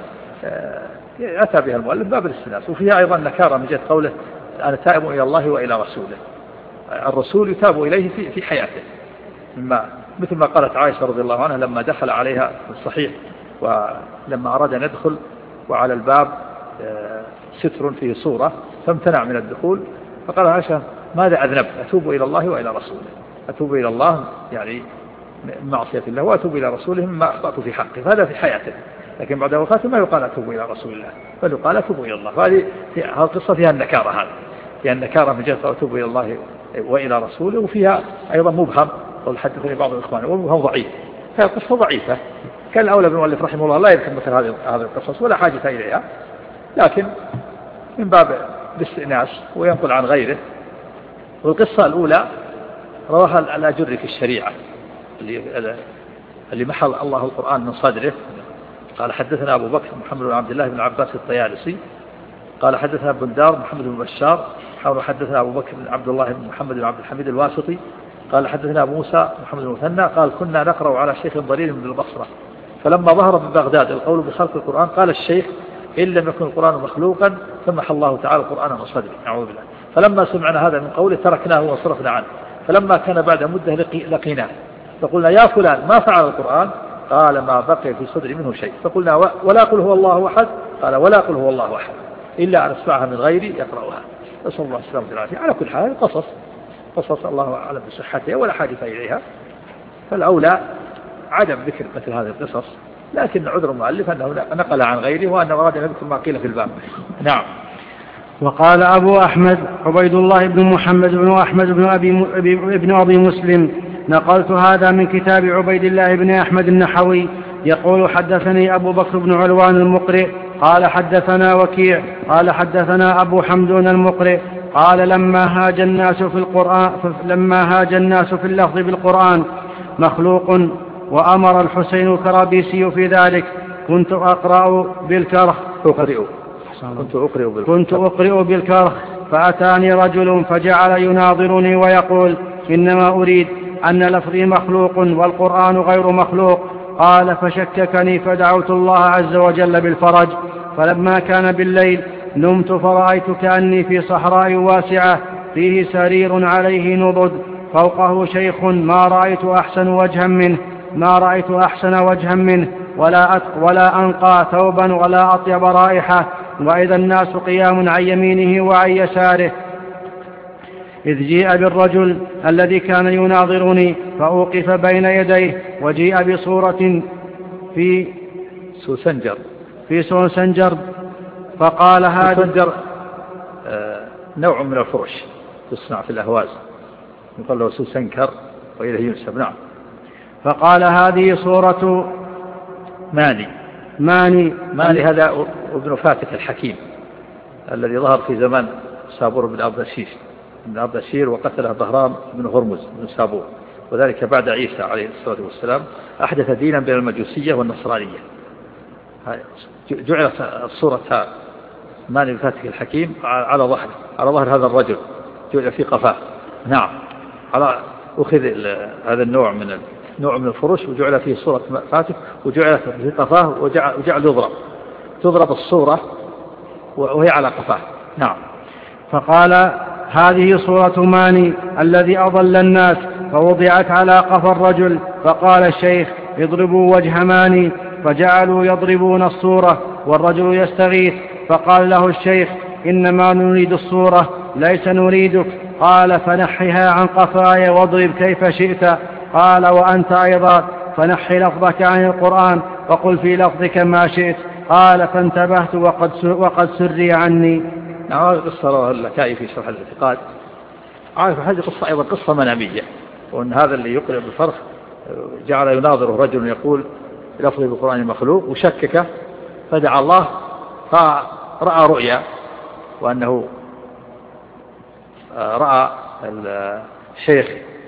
أتى بها المؤلف باب الاستئناس. وفيها أيضا نكارة من جهة قوله أنا تائب إلى الله وإلى رسوله، الرسول يتاب إليه في في حياته، مما مثل ما قالت عائشة رضي الله عنها لما دخل عليها في الصحيح، ولما أراد أن يدخل وعلى الباب ستر فيه صورة فامتنع من الدخول، فقال عائشة ماذا أذنبت؟ أتوب إلى الله وإلى رسوله، أتوب إلى الله يعني معصية الله، وأتوب إلى رسوله مما أخطأت في حقه، فهذا في حياته. لكن بعد وفاته ما يقال أتوب إلى رسول الله، بل يقال أتوب إلى الله. فهذه القصة فيها النكارة، هذه فيها النكارة من جهة أتوب إلى الله وإلى رسوله، وفيها أيضا مبهم قال حدثني بعض الإخوان ومبهم ضعيف، هي قصة ضعيفة. كان الأولى بالمؤلف رحمه الله لا يذكر مثل هذه هذه القصص ولا حاجة إليها، لكن من باب الاستئناس وينقل عن غيره. والقصة الأولى رواها الأجري في الشريعة اللي اللي محل الله القرآن من صدره، قال حدثنا أبو بكر محمد بن عبد الله بن عباس الطيالسي قال حدثنا ابن دار محمد بن بشار حاول حدثنا أبو بكر بن عبد الله بن محمد بن عبد الحميد الواسطي قال حدثنا أبو موسى محمد بن مثنى قال كنا نقرأ على شيخ ضرير من البصرة، فلما ظهر ببغداد القول بخلق القرآن قال الشيخ إن لم يكن القرآن مخلوقا سمح الله تعالى القرآن من صدره، أعوذ بالله. فلما سمعنا هذا من قوله تركناه وصرفنا عنه، فلما كان بعد مدة لقيناه فقلنا يا فلان ما فعل القرآن؟ قال ما بقي في صدري منه شيء. فقلنا ولا قل هو الله أحد؟ قال ولا قل هو الله أحد إلا أن أسمعها من غيري يقرأها. نسأل الله السلامة والعافية. على كل حال قصص قصص الله أعلم بصحتها ولا حاجة إليها، فالأولى عدم ذكر مثل هذه القصص، لكن عذر المؤلف أنه نقل عن غيره وأنه أراد أن يذكر ما قيل في الباب. نعم. وقال أبو أحمد عبيد الله بن محمد بن أحمد بن أبي, ابن أبي مسلم نقلت هذا من كتاب عبيد الله بن أحمد النحوي يقول حدثني أبو بكر بن علوان المقرئ قال حدثنا وكيع قال حدثنا أبو حمدون المقرئ قال لما هاج الناس في القرآن لما هاج الناس في اللفظ بالقرآن مخلوق وأمر الحسين الكرابيسي في ذلك كنت أقرأ بالكرخ أقرئ كنت أقرئ بالكرخ كنت أقرئ بالكرخ فأتاني رجل فجعل يناظرني ويقول إنما أريد أن لفظي مخلوق والقرآن غير مخلوق. قال فشككني فدعوت الله عز وجل بالفرج، فلما كان بالليل نمت فرأيت كأني في صحراء واسعة فيه سرير عليه نضد فوقه شيخ ما رأيت أحسن وجها منه ما رأيت أحسن وجها منه ولا, ولا أنقى ثوبا ولا أطيب رائحة، وإذا الناس قيام عن يمينه وعن يساره، إذ جيء بالرجل الذي كان يناظرني فأوقف بين يديه وجيء بصورة في سوسنجر في سوسنجر فقال هذا سوسنجر آه نوع من الفرش تصنع في الأهواز يقال له سوسنكر، وإليه ينسب. نعم. فقال هذه صورة ماني ماني ماني هذا ابن فاتك الحكيم الذي ظهر في زمان سابور بن أبدشير بن أبدشير وقتله بهرام بن هرمز بن سابور، وذلك بعد عيسى عليه الصلاة والسلام. أحدث دينا بين المجوسية والنصرانية. جعلت الصورة ماني بن فاتك الحكيم على ظهر على ظهر هذا الرجل، جعل في قفاه. نعم. على أخذ هذا النوع من نوع من الفرش وجعل فيه صورة فاتك وجعلت في قفاه وجعل, وجعل يضرب تضرب الصورة وهي على قفاه. نعم. فقال هذه صورة ماني الذي أضل الناس، فوضعت على قفا الرجل. فقال الشيخ اضربوا وجه ماني، فجعلوا يضربون الصورة والرجل يستغيث. فقال له الشيخ إنما نريد الصورة ليس نريدك. قال فنحها عن قفاي واضرب كيف شئت. قال وأنت أيضا فنحي لفظك عن القرآن وقل في لفظك ما شئت. قال فانتبهت وقد, وقد سري عني. نعم. قصة اللكائي في شرح الاعتقاد. عارف هذه قصة أيضا قصة منامية، وأن هذا اللي يقرأ بالفرق جعل يناظره رجل يقول لفظه بالقرآن مخلوق وشكك، فدعا الله فرأى رؤيا، وأنه رأى الشيخ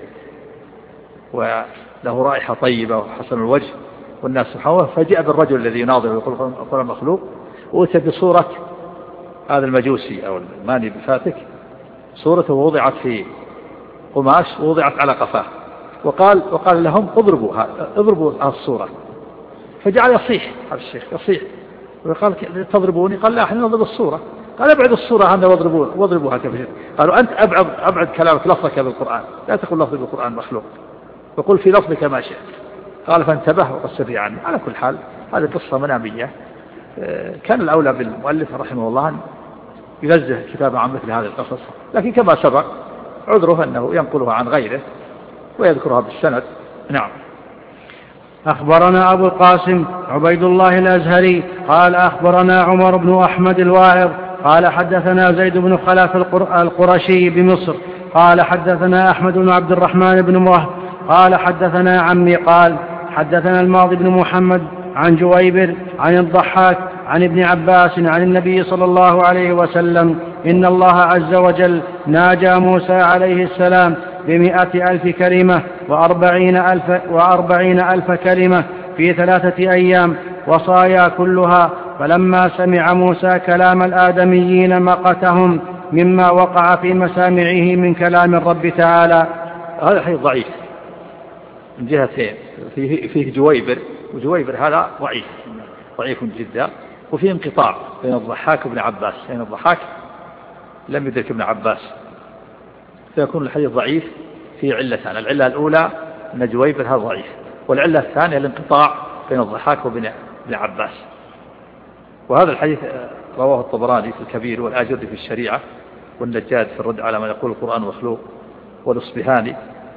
وله رائحة طيبة وحسن الوجه والناس سبحانه، فجاء بالرجل الذي يناظره ويقول القرآن مخلوق، وأتى بصورة هذا المجوسي أو الماني بفاتك، صورته وضعت في قماش ووضعت على قفاه، وقال وقال لهم اضربوا اضربوا هذه الصورة. فجعل يصيح هذا الشيخ يصيح وقال تضربوني؟ قال لا، احنا نضرب الصورة. قال ابعد الصورة عنها واضربوها واضربوها كيف شئت. قالوا أنت أبعد أبعد كلامك لفظك بالقرآن، لا تقول لفظ بالقرآن مخلوق، وقل في لفظك ما شئت. قال فانتبه وقد سري عني. على كل حال هذه قصة منامية، كان الأولى بالمؤلف رحمه الله أن ينزه كتابه عن مثل هذه القصص، لكن كما سبق عذره أنه ينقلها عن غيره ويذكرها بالسند. نعم. أخبرنا أبو القاسم عبيد الله الأزهري قال أخبرنا عمر بن أحمد الواعظ قال حدثنا زيد بن خلف القرشي بمصر قال حدثنا أحمد بن عبد الرحمن بن وهب قال حدثنا عمي قال حدثنا الماضي بن محمد عن جويبر عن الضحاك عن ابن عباس عن النبي صلى الله عليه وسلم إن الله عز وجل ناجى موسى عليه السلام بمئة ألف كلمة وأربعين ألف, وأربعين ألف كلمة في ثلاثة أيام وصايا كلها. فلما سمع موسى كلام الآدميين مقتهم مما وقع في مسامعه من كلام الرب تعالى. هذا حديث ضعيف من جهتين، فيه, فيه جويبر، وجويبر هذا ضعيف ضعيف جدا، وفيه انقطاع بين الضحاك وابن عباس، بين الضحاك لم يدرك ابن عباس، فيكون الحديث ضعيف فيه علتان. العلة الأولى أن جويبر هذا ضعيف، والعلة الثانية الانقطاع بين الضحاك وابن عباس. وهذا الحديث رواه الطبراني في الكبير والآجري في الشريعة والنجاد في الرد على من يقول القرآن مخلوق والأصبهاني.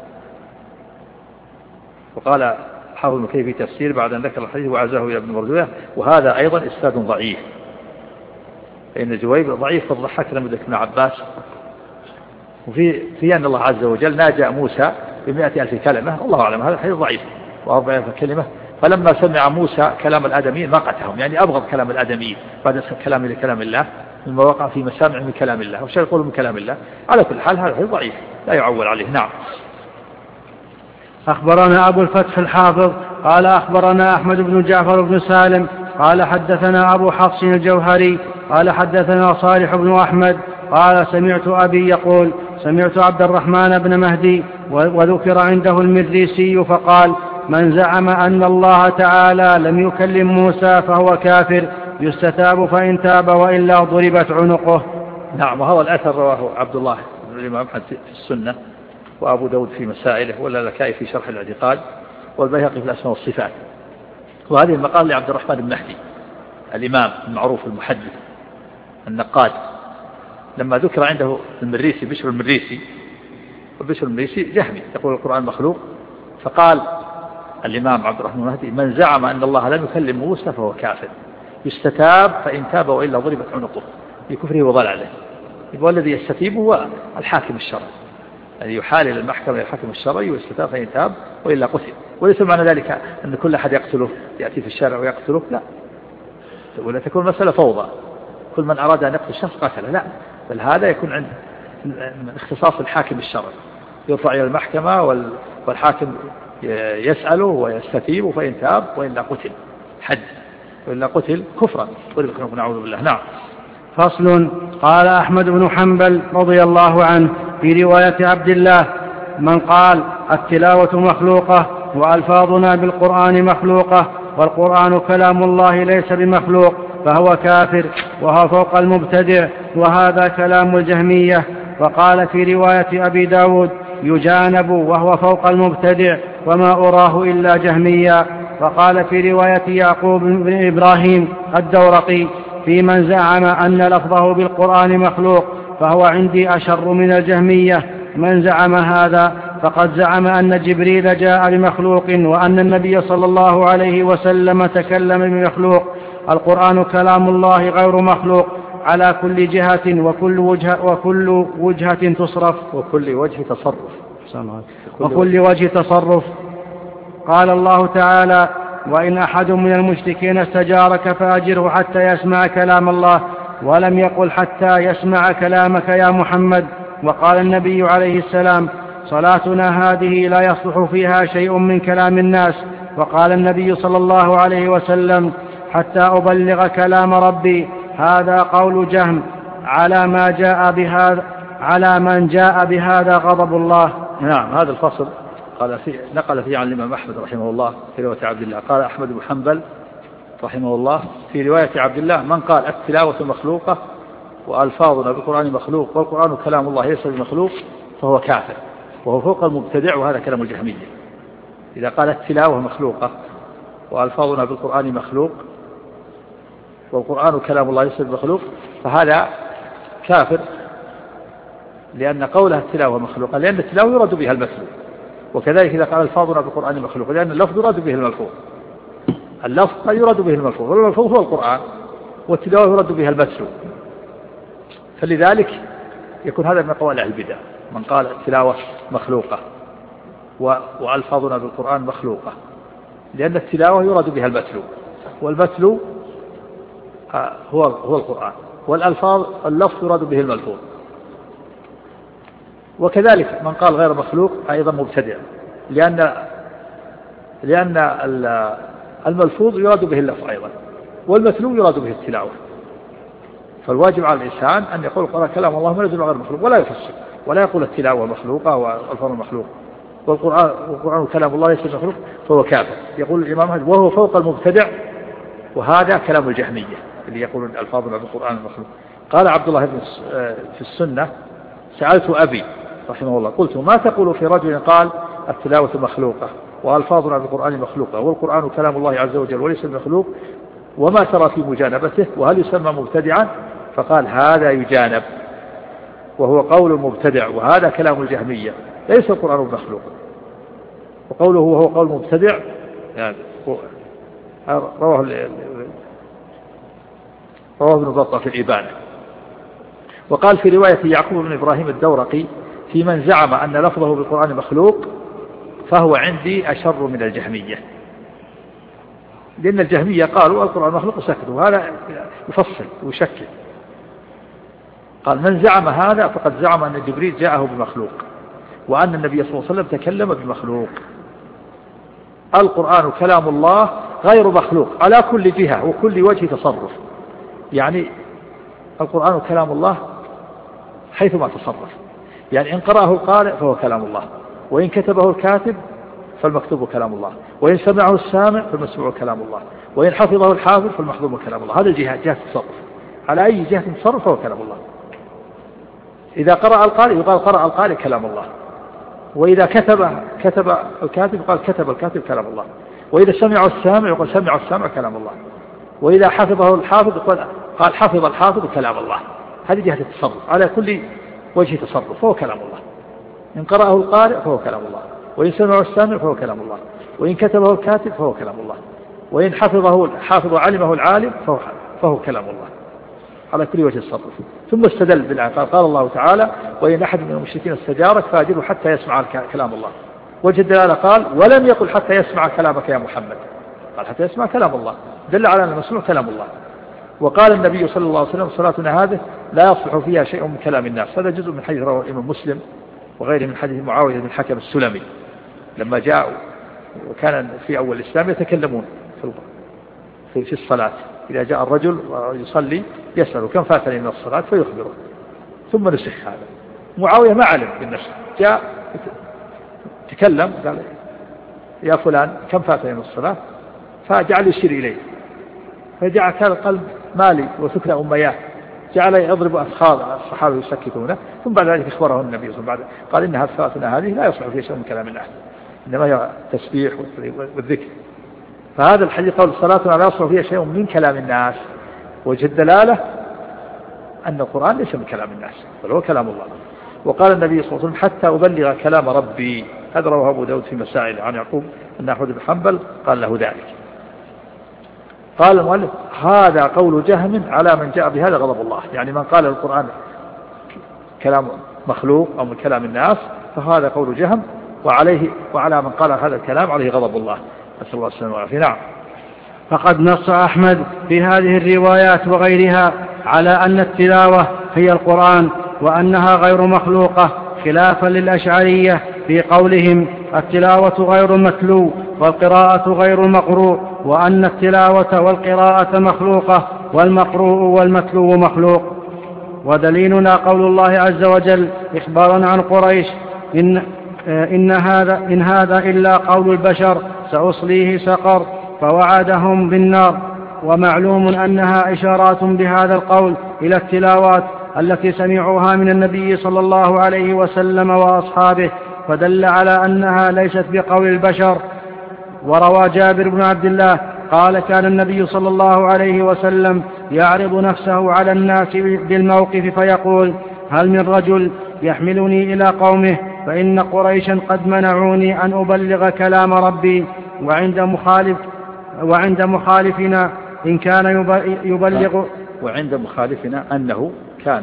وقال حافظ ابن كثير في تفسير بعد أن ذكر الحديث وعزاه إلى ابن مردويه، وهذا أيضا إسناد ضعيف، فإن جويبر ضعيف فالضحاك لم يدرك ابن عباس. وفي في أن الله عز وجل ناجى موسى بمئة ألف كلمة، الله أعلم هذا الحديث ضعيف، وأربعين ألف كلمة. فلما سمع موسى كلام الآدميين مقتهم، يعني أبغض كلام الآدميين بعد كلام لكلام الله مما وقع في مسامع من كلام الله، وش يقول من كلام الله. على كل حال هذا الحديث ضعيف لا يعول عليه. نعم. أخبرنا أبو الفتح الحافظ قال أخبرنا أحمد بن جعفر بن سالم قال حدثنا أبو حفص الجوهري قال حدثنا صالح بن أحمد قال سمعت أبي يقول سمعت عبد الرحمن بن مهدي وذكر عنده المريسي فقال من زعم أن الله تعالى لم يكلم موسى فهو كافر يستتاب فإن تاب وإلا ضربت عنقه. نعم. وهذا الأثر رواه عبد الله بن الإمام أحمد في السنة، وأبو داود في مسائله، واللالكائي في شرح الاعتقاد، والبيهقي في الأسماء والصفات. وهذه المقال لعبد الرحمن بن مهدي الإمام المعروف المحدث النقاد، لما ذكر عنده المريسي بشر المريسي، وبشر المريسي جهمي يقول القرآن مخلوق، فقال الإمام عبد الرحمن بن مهدي من زعم أن الله لم يكلم موسى فهو كافر يستتاب فإن تاب وإلا ضربت عنقه بكفره وضلاله. يبقى الذي يستتيب هو الحاكم الشرعي، أن يحال إلى المحكمة إلى الحكم الشرعي ويستتاب فإن تاب وإلا قتل. وليس معنى ذلك أن كل أحد يقتله يأتي في الشارع ويقتله، لا، ولا تكون مسألة فوضى كل من أراد أن يقتل الشخص قتله، لا، بل هذا يكون عند من اختصاص الحاكم الشرعي، يرفع إلى المحكمة والحاكم يسأله ويستتيب فإن تاب وإلا قتل حد وإلا قتل كفرا ونعوذ بالله. نعم. فصل. قال أحمد بن حنبل رضي الله عنه في رواية عبد الله: من قال التلاوة مخلوقة وألفاظنا بالقرآن مخلوقة والقرآن كلام الله ليس بمخلوق فهو كافر وهو فوق المبتدع، وهذا كلام الجهمية. وقال في رواية أبي داود: يجانب وهو فوق المبتدع وما أراه إلا جهميا. وقال في رواية يعقوب بن إبراهيم الدورقي في من زعم أن لفظه بالقرآن مخلوق فهو عندي أشر من الجهمية. من زعم هذا فقد زعم أن جبريل جاء بمخلوق وأن النبي صلى الله عليه وسلم تكلم بمخلوق. القرآن كلام الله غير مخلوق على كل جهة وكل وجهة, وكل وجهة تصرف وكل وجه تصرف وكل وجه تصرف. قال الله تعالى: وإن أحد من المشركين استجارك فأجره حتى يسمع كلام الله، ولم يقل حتى يسمع كلامك يا محمد. وقال النبي عليه السلام: صلاتنا هذه لا يصلح فيها شيء من كلام الناس. وقال النبي صلى الله عليه وسلم: حتى أبلغ كلام ربي. هذا قول جهم على ما جاء بهذا على من جاء بهذا غضب الله. نعم. هذا الفصل قال فيه نقل فيه عن الإمام أحمد رحمه الله في رواية عبد الله. قال أحمد بن حنبل رحمه الله في رواية عبد الله: من قال التلاوة مخلوقة وألفاظنا بالقرآن مخلوق والقرآن كلام الله ليس بمخلوق فهو كافر وهو فوق المبتدع، وهذا كلام الجهمية. إذا قال التلاوة مخلوقة وألفاظنا بالقرآن مخلوق والقرآن كلام الله ليس بمخلوق فهذا كافر، لأن قولها التلاوة مخلوقة، لأن التلاوة يراد بها المتلو. وكذلك إذا قال الفاظنا بالقرآن مخلوق، لأن اللفظ يراد به الملفوظ، اللفظ يراد به الملفوظ، والملفوظ هو القرآن، والتلاوة يراد بها المتلو. فلذلك يكون هذا من قول أهل البدع، من قال التلاوة مخلوقة وألفاظنا بالقرآن مخلوقة، لأن التلاوة يراد بها المتلو، والمتلو هو هو القرآن، والألفاظ اللفظ يراد به الملفوظ. وكذلك من قال غير مخلوق أيضا مبتدع، لأن لأن الملفوظ يراد به اللفظ أيضا، والمتلو يراد به التلاوة. فالواجب على الإنسان أن يقول القرآن كلام الله منزل غير مخلوق، ولا يفسر ولا يقول التلاوة مخلوقة والألفاظ مخلوق والقرآن والقرآن كلام الله ليس مخلوق فهو كافر. يقول الإمام أحمد: وهو فوق المبتدع، وهذا كلام الجهمية اللي يقولون ألفاظنا بالقرآن مخلوق. قال عبد الله بن في السنة: سألت أبي رحمه الله قلت: ما تقول في رجل قال التلاوة مخلوقة وألفاظنا بالقرآن مخلوقة والقرآن كلام الله عز وجل وليس مخلوق، وما ترى في مجانبته، وهل يسمى مبتدعا؟ فقال: هذا يجانب وهو قول مبتدع، وهذا كلام الجهمية، ليس القرآن مخلوق. وقوله وهو قول مبتدع يعني رواه رواه ابن بطة في الإبانة. وقال في رواية يعقوب بن إبراهيم الدورقي في من زعم أن لفظه بالقرآن مخلوق فهو عندي أشر من الجهمية، لأن الجهمية قالوا القرآن مخلوق وسكتوا، وهذا يفصل ويشكل. قال: من زعم هذا فقد زعم أن جبريل جاءه بمخلوق وأن النبي صلى الله عليه وسلم تكلم بمخلوق. القرآن كلام الله غير مخلوق على كل جهة وكل وجه تصرف، يعني القرآن كلام الله حيثما تصرف، يعني إن قرأه القارئ فهو كلام الله، وإن كتبه الكاتب فالمكتوب كلام الله، وإن سمعه السامع فالمسموع كلام الله، وإن حفظه الحافظ فالمحفوظ كلام الله. هذا الجهة جهة التصرف، على أي جهة تصرف فهو كلام الله. إذا قرأ القارئ يقال قرأ القارئ كلام الله، وإذا كتب كتب الكاتب يقال كتب الكاتب كلام الله، وإذا سمعه السامع يقال سمع السامع كلام الله، وإذا حفظه الحافظ يقال قال حفظ الحافظ كلام الله. هذه جهة التصرف، على كل وجه تصرف فهو كلام الله. إن قرأه القارئ فهو كلام الله، وإن سمعه السامع فهو كلام الله، وإن كتبه الكاتب فهو كلام الله، وإن حفظه الحافظ وعلمه العالم فهو, فهو كلام الله. على كل وجه الصرف. ثم استدل بالآية قال, قال الله تعالى وإن أحد من المشركين استجارك فأجره حتى يسمع كلام الله. وجه الدلالة قال ولم يقل حتى يسمع كلامك يا محمد، قال حتى يسمع كلام الله، دل على أن المسموع كلام الله. وقال النبي صلى الله عليه وسلم صلاتنا هذه لا يصلح فيها شيء من كلام الناس. هذا جزء من حديث رواه الإمام مسلم وغيره من حديث معاوية بن الحكم السلمي لما جاءوا وكان في أول الإسلام يتكلمون في في الصلاة، إذا جاء الرجل يصلي يسأل كم فاتني من الصلاة فيخبره، ثم نسخ هذا. معاوية ما علم بالنسخ، جاء تكلم قال يا فلان كم فاتني من الصلاة، فجعل يشير إليه، فجعل كان القلب مالي وسكن أمياه، جعل يضرب أفخاذ الصحابة يسكتونه. ثم بعد ذلك أخبره النبي صلى الله عليه وسلم قال إنها صلاتنا هذه لا يصلح فيها شيء من كلام الناس، إنما هي تسبيح والذكر. فهذا الحديث قول صلاتنا لا يصلح فيها شيء من كلام الناس، وجه الدلالة أن القرآن ليس من كلام الناس بل هو كلام الله. وقال النبي صلى الله عليه وسلم حتى أبلغ كلام ربي. هذا رواه أبو داود في مسائل عن يعقوب أن أحمد بن حنبل قال له ذلك. قال المؤلف هذا قول جهم على من جاء بهذا غضب الله، يعني من قال القرآن كلام مخلوق أو من كلام الناس فهذا قول جهم، وعليه وعلى من قال هذا الكلام عليه غضب الله، نسأل الله السلامة والعافية. نعم. فقد نص أحمد في هذه الروايات وغيرها على أن التلاوة هي القرآن وأنها غير مخلوقة، خلافا للأشعرية في قولهم التلاوة غير متلو والقراءة غير مقروء، وأن التلاوة والقراءة مخلوقة والمقروء والمتلو مخلوق. ودليلنا قول الله عز وجل إخبارا عن قريش إن, إن, هذا, إن هذا إلا قول البشر سأصليه سقر، فوعدهم بالنار. ومعلوم أنها إشارات بهذا القول إلى التلاوات التي سمعوها من النبي صلى الله عليه وسلم وأصحابه، فدل على أنها ليست بقول البشر. وروى جابر بن عبد الله قال كان النبي صلى الله عليه وسلم يعرض نفسه على الناس بالموقف فيقول هل من رجل يحملني إلى قومه فإن قريشا قد منعوني أن أبلغ كلام ربي. وعند مخالف وعند مخالفنا إن كان يبلغ وعند مخالفنا أنه كان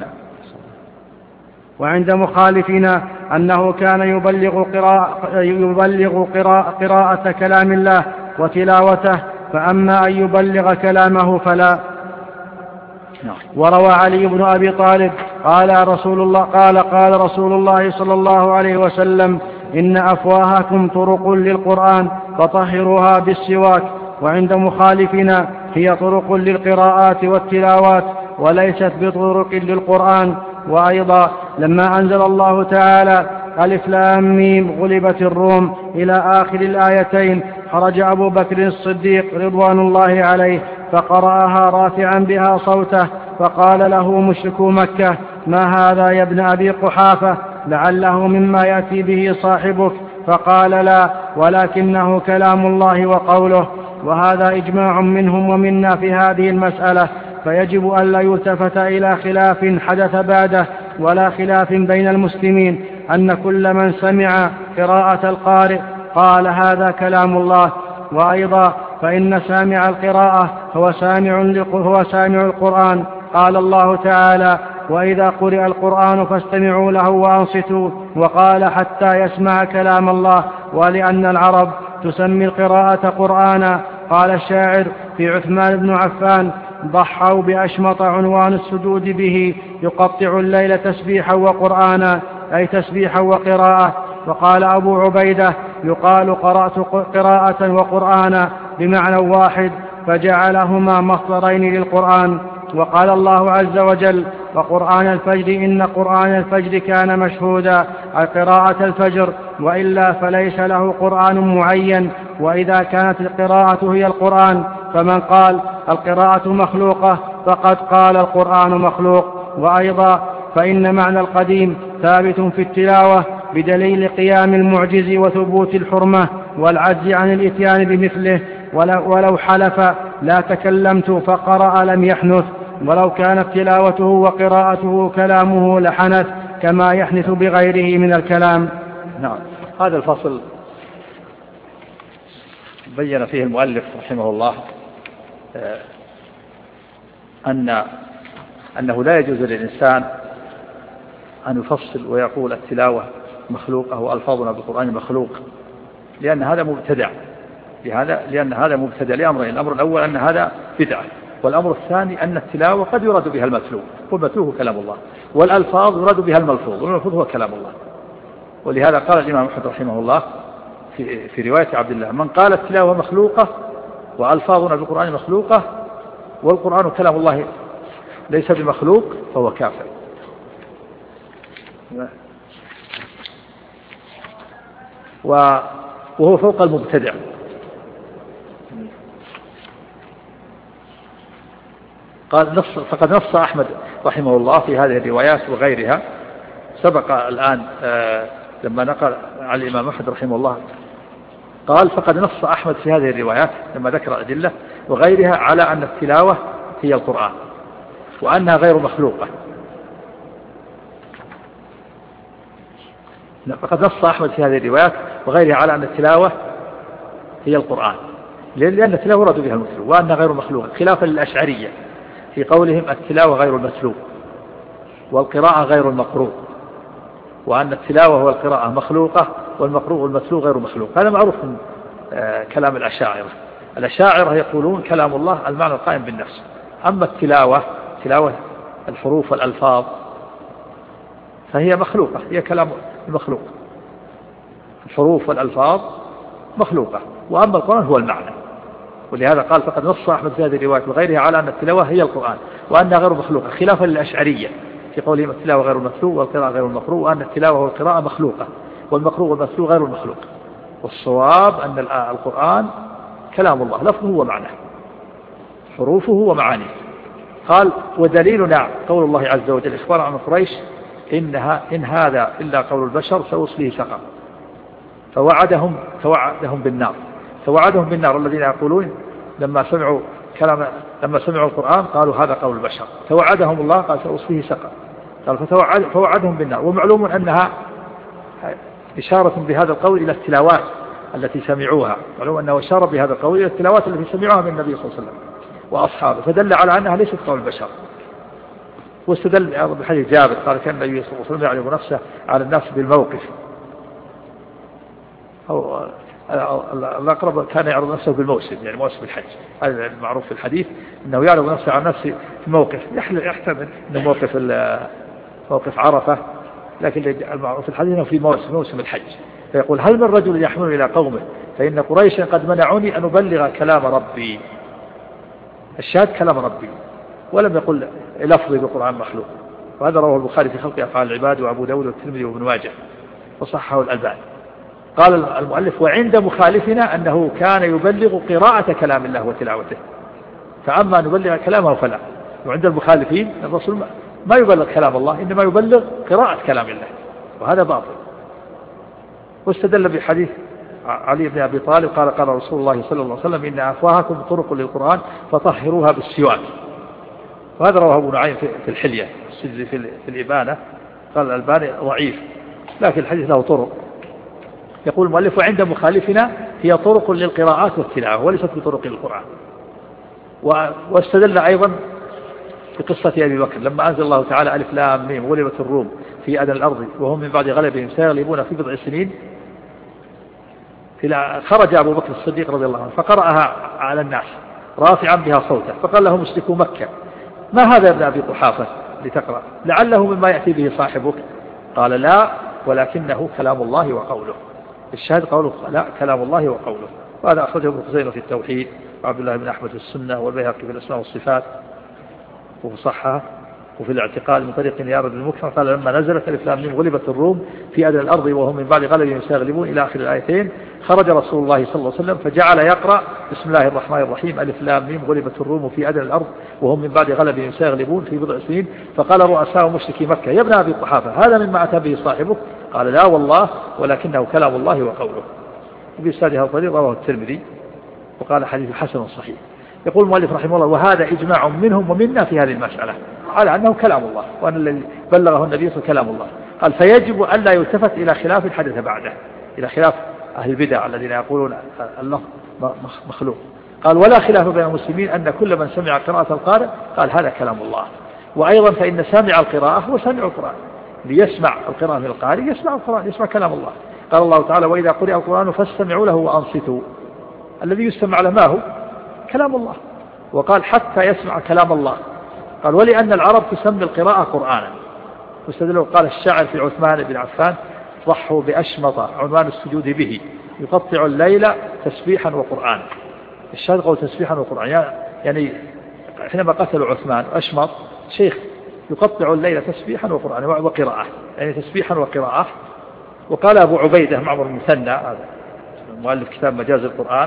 وعند مخالفنا أنه كان يبلغ قراءة, يبلغ قراءة, قراءة كلام الله وتلاوته، فأما أن يبلغ كلامه فلا. وروى علي بن أبي طالب قال رسول الله قال قال رسول الله صلى الله عليه وسلم إن أفواهكم طرق للقرآن فطهروها بالسواك. وعند مخالفنا هي طرق للقراءات والتلاوات وليست بطرق للقرآن. وأيضا لما أنزل الله تعالى ألف لام ميم غلبت الروم إلى آخر الآيتين خرج أبو بكر الصديق رضوان الله عليه فقرأها رافعا بها صوته، فقال له مشركو مكة ما هذا يا ابن أبي قحافة، لعله مما يأتي به صاحبك، فقال لا ولكنه كلام الله وقوله. وهذا إجماع منهم ومنا في هذه المسألة، فيجب أن لا يلتفت إلى خلاف حدث بعده ولا خلاف بين المسلمين أن كل من سمع قراءة القارئ قال هذا كلام الله. وأيضا فإن سامع القراءة هو سامع, هو سامع القرآن. قال الله تعالى وإذا قرئ القرآن فاستمعوا له وأنصتوا، وقال حتى يسمع كلام الله. ولأن العرب تسمي القراءة قرآنا. قال الشاعر في عثمان بن عفان ضحوا بأشمط عنوان السجود به يقطع الليل تسبيحا وقرآنا، أي تسبيحا وقراءة. وقال أبو عبيدة يقال قرأت قراءة وقرآنا بمعنى واحد، فجعلهما مصدرين للقرآن. وقال الله عز وجل وقرآن الفجر إن قرآن الفجر كان مشهودا، أي قراءة الفجر، وإلا فليس له قرآن معين. وإذا كانت القراءة هي القرآن فمن قال القراءة مخلوقة فقد قال القرآن مخلوق. وأيضا فإن معنى القديم ثابت في التلاوة بدليل قيام المعجز وثبوت الحرمة والعجز عن الإتيان بمثله. ولو حلف لا تكلمت فقرأ لم يحنث، ولو كانت تلاوته وقراءته كلامه لحنث كما يحنث بغيره من الكلام. نعم. هذا الفصل بين فيه المؤلف رحمه الله أن أنه لا يجوز للإنسان أن يفصل ويقول التلاوة مخلوق أو ألفاظنا بالقرآن مخلوق، لأن هذا مبتدع، لهذا لأن هذا مبتدع لأمرين: الأمر الأول أن هذا بدعة، والأمر الثاني أن التلاوة قد يراد بها المتلو، والمتلو هو كلام الله، والألفاظ يراد بها الملفوظ، والملفوظ هو كلام الله. ولهذا قال الإمام أحمد رحمه الله في, في رواية عبد الله: من قال التلاوة مخلوقة وألفاظنا بالقرآن مخلوقة والقرآن كلام الله ليس بمخلوق فهو كافر. وهو فوق المبتدع. قال نص فقد نص أحمد رحمه الله في هذه الروايات وغيرها. سبق الآن لما نقل على الإمام أحمد رحمه الله قال: فقد نص أحمد في هذه الروايات لما ذكر أدلة وغيرها على أن التلاوة هي القرآن وأنها غير مخلوقة. فقد نص أحمد في هذه الروايات وغيرها على أن التلاوة هي القرآن، لأن التلاوة ورد بها المتلو وأنها غير مخلوقة، خلافا للأشعرية في قولهم التلاوة غير المتلو والقراءة غير المقروء، وأن التلاوة والقراءة مخلوقة والمقروء والمتلو غير مخلوق. هذا معروف من كلام الأشاعرة. الأشاعرة يقولون كلام الله المعنى القائم بالنفس، أما التلاوة تلاوة الحروف والألفاظ فهي مخلوقة، هي كلام المخلوق، الحروف والألفاظ مخلوقة، وأما القرآن هو المعنى. ولهذا قال: فقد نص أحمد في هذه الرواية وغيرها على أن التلاوة هي القرآن وأنها غير مخلوقة، خلافا للأشعرية في قولهم التلاوة غير المتلو والقراءة غير المقروء، وأن التلاوة والقراءة مخلوقة والمقروء والمتلو غير المخلوق. والصواب أن القرآن كلام الله لفظه ومعناه، حروفه ومعانيه. قال: ودليلنا قول الله عز وجل إخبار عن قريش: إنها إن هذا إلا قول البشر سأصليه سقر. فوعدهم فوعدهم بالنار فوعدهم بالنار الذين يقولون لما سمعوا كلام لما سمعوا القرآن قالوا هذا قول البشر، فوعدهم الله قال سأصليه سقر. قال فتوعد فوعدهم بالنار. ومعلوم أنها إشارة بهذا القول إلى التلاوات التي سمعوها، معلوم أنه إشارة بهذا القول إلى التلاوات التي سمعوها من النبي صلى الله عليه وسلم وأصحابه، فدل على أنها ليست قول البشر. واستدل بحديث جابر قال: كان النبي صلى الله عليه وسلم يعرض نفسه على الناس بالموقف، أو الأقرب كان يعرض نفسه بالموسم، يعني موسم الحج. هذا المعروف في الحديث أنه يعرض نفسه على نفسه في موقف، يحتمل أنه موقف موقف عرفة، لكن المعروف في الحديث أنه في موسم موسم الحج. فيقول: هل من رجل يحمل إلى قومه فإن قريشا قد منعوني أن أبلغ كلام ربي. الشاهد كلام ربي، ولم يقل لفظي بالقرآن مخلوق. وهذا رواه البخاري في خلق أفعال العباد وأبو داود والترمذي وابن ماجه وصححه الألباني. قال المؤلف: وعند مخالفنا أنه كان يبلغ قراءة كلام الله وتلاوته، فأما أن يبلغ كلامه فلا. وعند المخالفين الرسول ما يبلغ كلام الله، إنما يبلغ قراءة كلام الله، وهذا باطل. واستدل بحديث علي بن أبي طالب قال: قال رسول الله صلى الله عليه وسلم: إن أفواهكم طرق للقرآن فطهروها بالسواك. وهذا رواه أبو نعيم في الحلية في الإبانة. قال الألباني ضعيف، لكن الحديث له طرق. يقول المؤلف: وعند مخالفنا هي طرق للقراءات والتلاوة وليست بطرق للقرآن. واستدل أيضا بقصة أبي بكر لما أنزل الله تعالى: ألف لام ميم غلبت الروم في أدنى الأرض وهم من بعد غلبهم سيغلبون في بضع سنين. خرج أبو بكر الصديق رضي الله عنه فقرأها على الناس رافعا بها صوته، فقال له مشركو مكة: ما هذا يا ابن أبي قحافة لتقرأ؟ لعله مما يأتي به صاحبك. قال: لا، ولكنه كلام الله وقوله. الشاهد قوله لا، كلام الله وقوله. وهذا أخرجه ابن خزيمة في التوحيد، وعبد الله بن أحمد في السنة، والبيهقي في الأسماء والصفات وفي صحة، وفي الاعتقاد من طريق يارد بن مكرم قال: لما نزلت ألف لام ميم غلبت الروم في أدنى الأرض وهم من بعد غلبهم سيغلبون إلى آخر الآيتين، خرج رسول الله صلى الله عليه وسلم فجعل يقرأ: بسم الله الرحمن الرحيم ألف لام ميم غلبت الروم في أدنى الأرض وهم من بعد غلبهم سيغلبون في بضع سنين. فقال رؤساء مشركي مكة: يا ابن أبي قحافة هذا مما أتى به صاحبك؟ قال: لا والله، ولكنه كلام الله وقوله. وبإسناده الطريق رواه الترمذي وقال حديث حسن صحيح. يقول المؤلف رحمه الله: وهذا إجماع منهم ومنا في هذه المسألة على أنه كلام الله، وأن الذي بلغه النبي صلى الله عليه وسلم كلام الله. قال: فيجب أن لا يلتفت إلى خلاف الحدث بعده، إلى خلاف أهل البدع الذين يقولون الله مخلوق. قال: ولا خلاف بين المسلمين أن كل من سمع قراءة القارئ قال هذا كلام الله، وأيضا فإن سامع القراءة هو سامع القرآن، ليسمع القراءة من القارئ يسمع القرآن، يسمع كلام الله. قال الله تعالى: وإذا قرئ القرآن فاستمعوا له وأنصتوا. الذي يستمع له ما هو؟ كلام الله. وقال: حتى يسمع كلام الله. قال: ولأن العرب تسمي القراءة قرآنا. واستدلوا قال الشاعر في عثمان بن عفان: ضحوا بأشمط عنوان السجود به، يقطع الليل تسبيحا وقرآنا. الشاهد قول تسبيحا وقرآنا، يعني حينما قتلوا عثمان أشمط شيخ يقطع الليل تسبيحا وقرآنا وقراءة، يعني تسبيحا وقراءة. وقال أبو عبيدة معمر المثنى هذا مؤلف كتاب مجاز القرآن: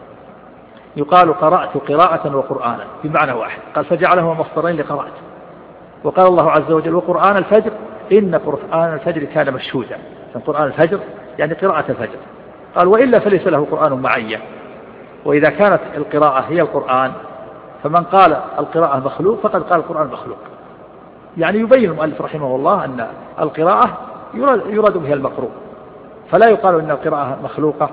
يقال قرأت قراءة وقرآنا بمعنى واحد. قال: فجعلهما مصدرين لقراءة. وقال الله عز وجل: وقرآن الفجر إن قرآن الفجر كان مشهودا. قرآن الفجر يعني قراءة الفجر. قال: وإلا فليس له قرآن معين. وإذا كانت القراءة هي القرآن فمن قال القراءة مخلوق فقد قال القرآن مخلوق. يعني يبين المؤلف رحمه الله أن القراءة يراد بها المقروء، فلا يقال أن القراءة مخلوقة،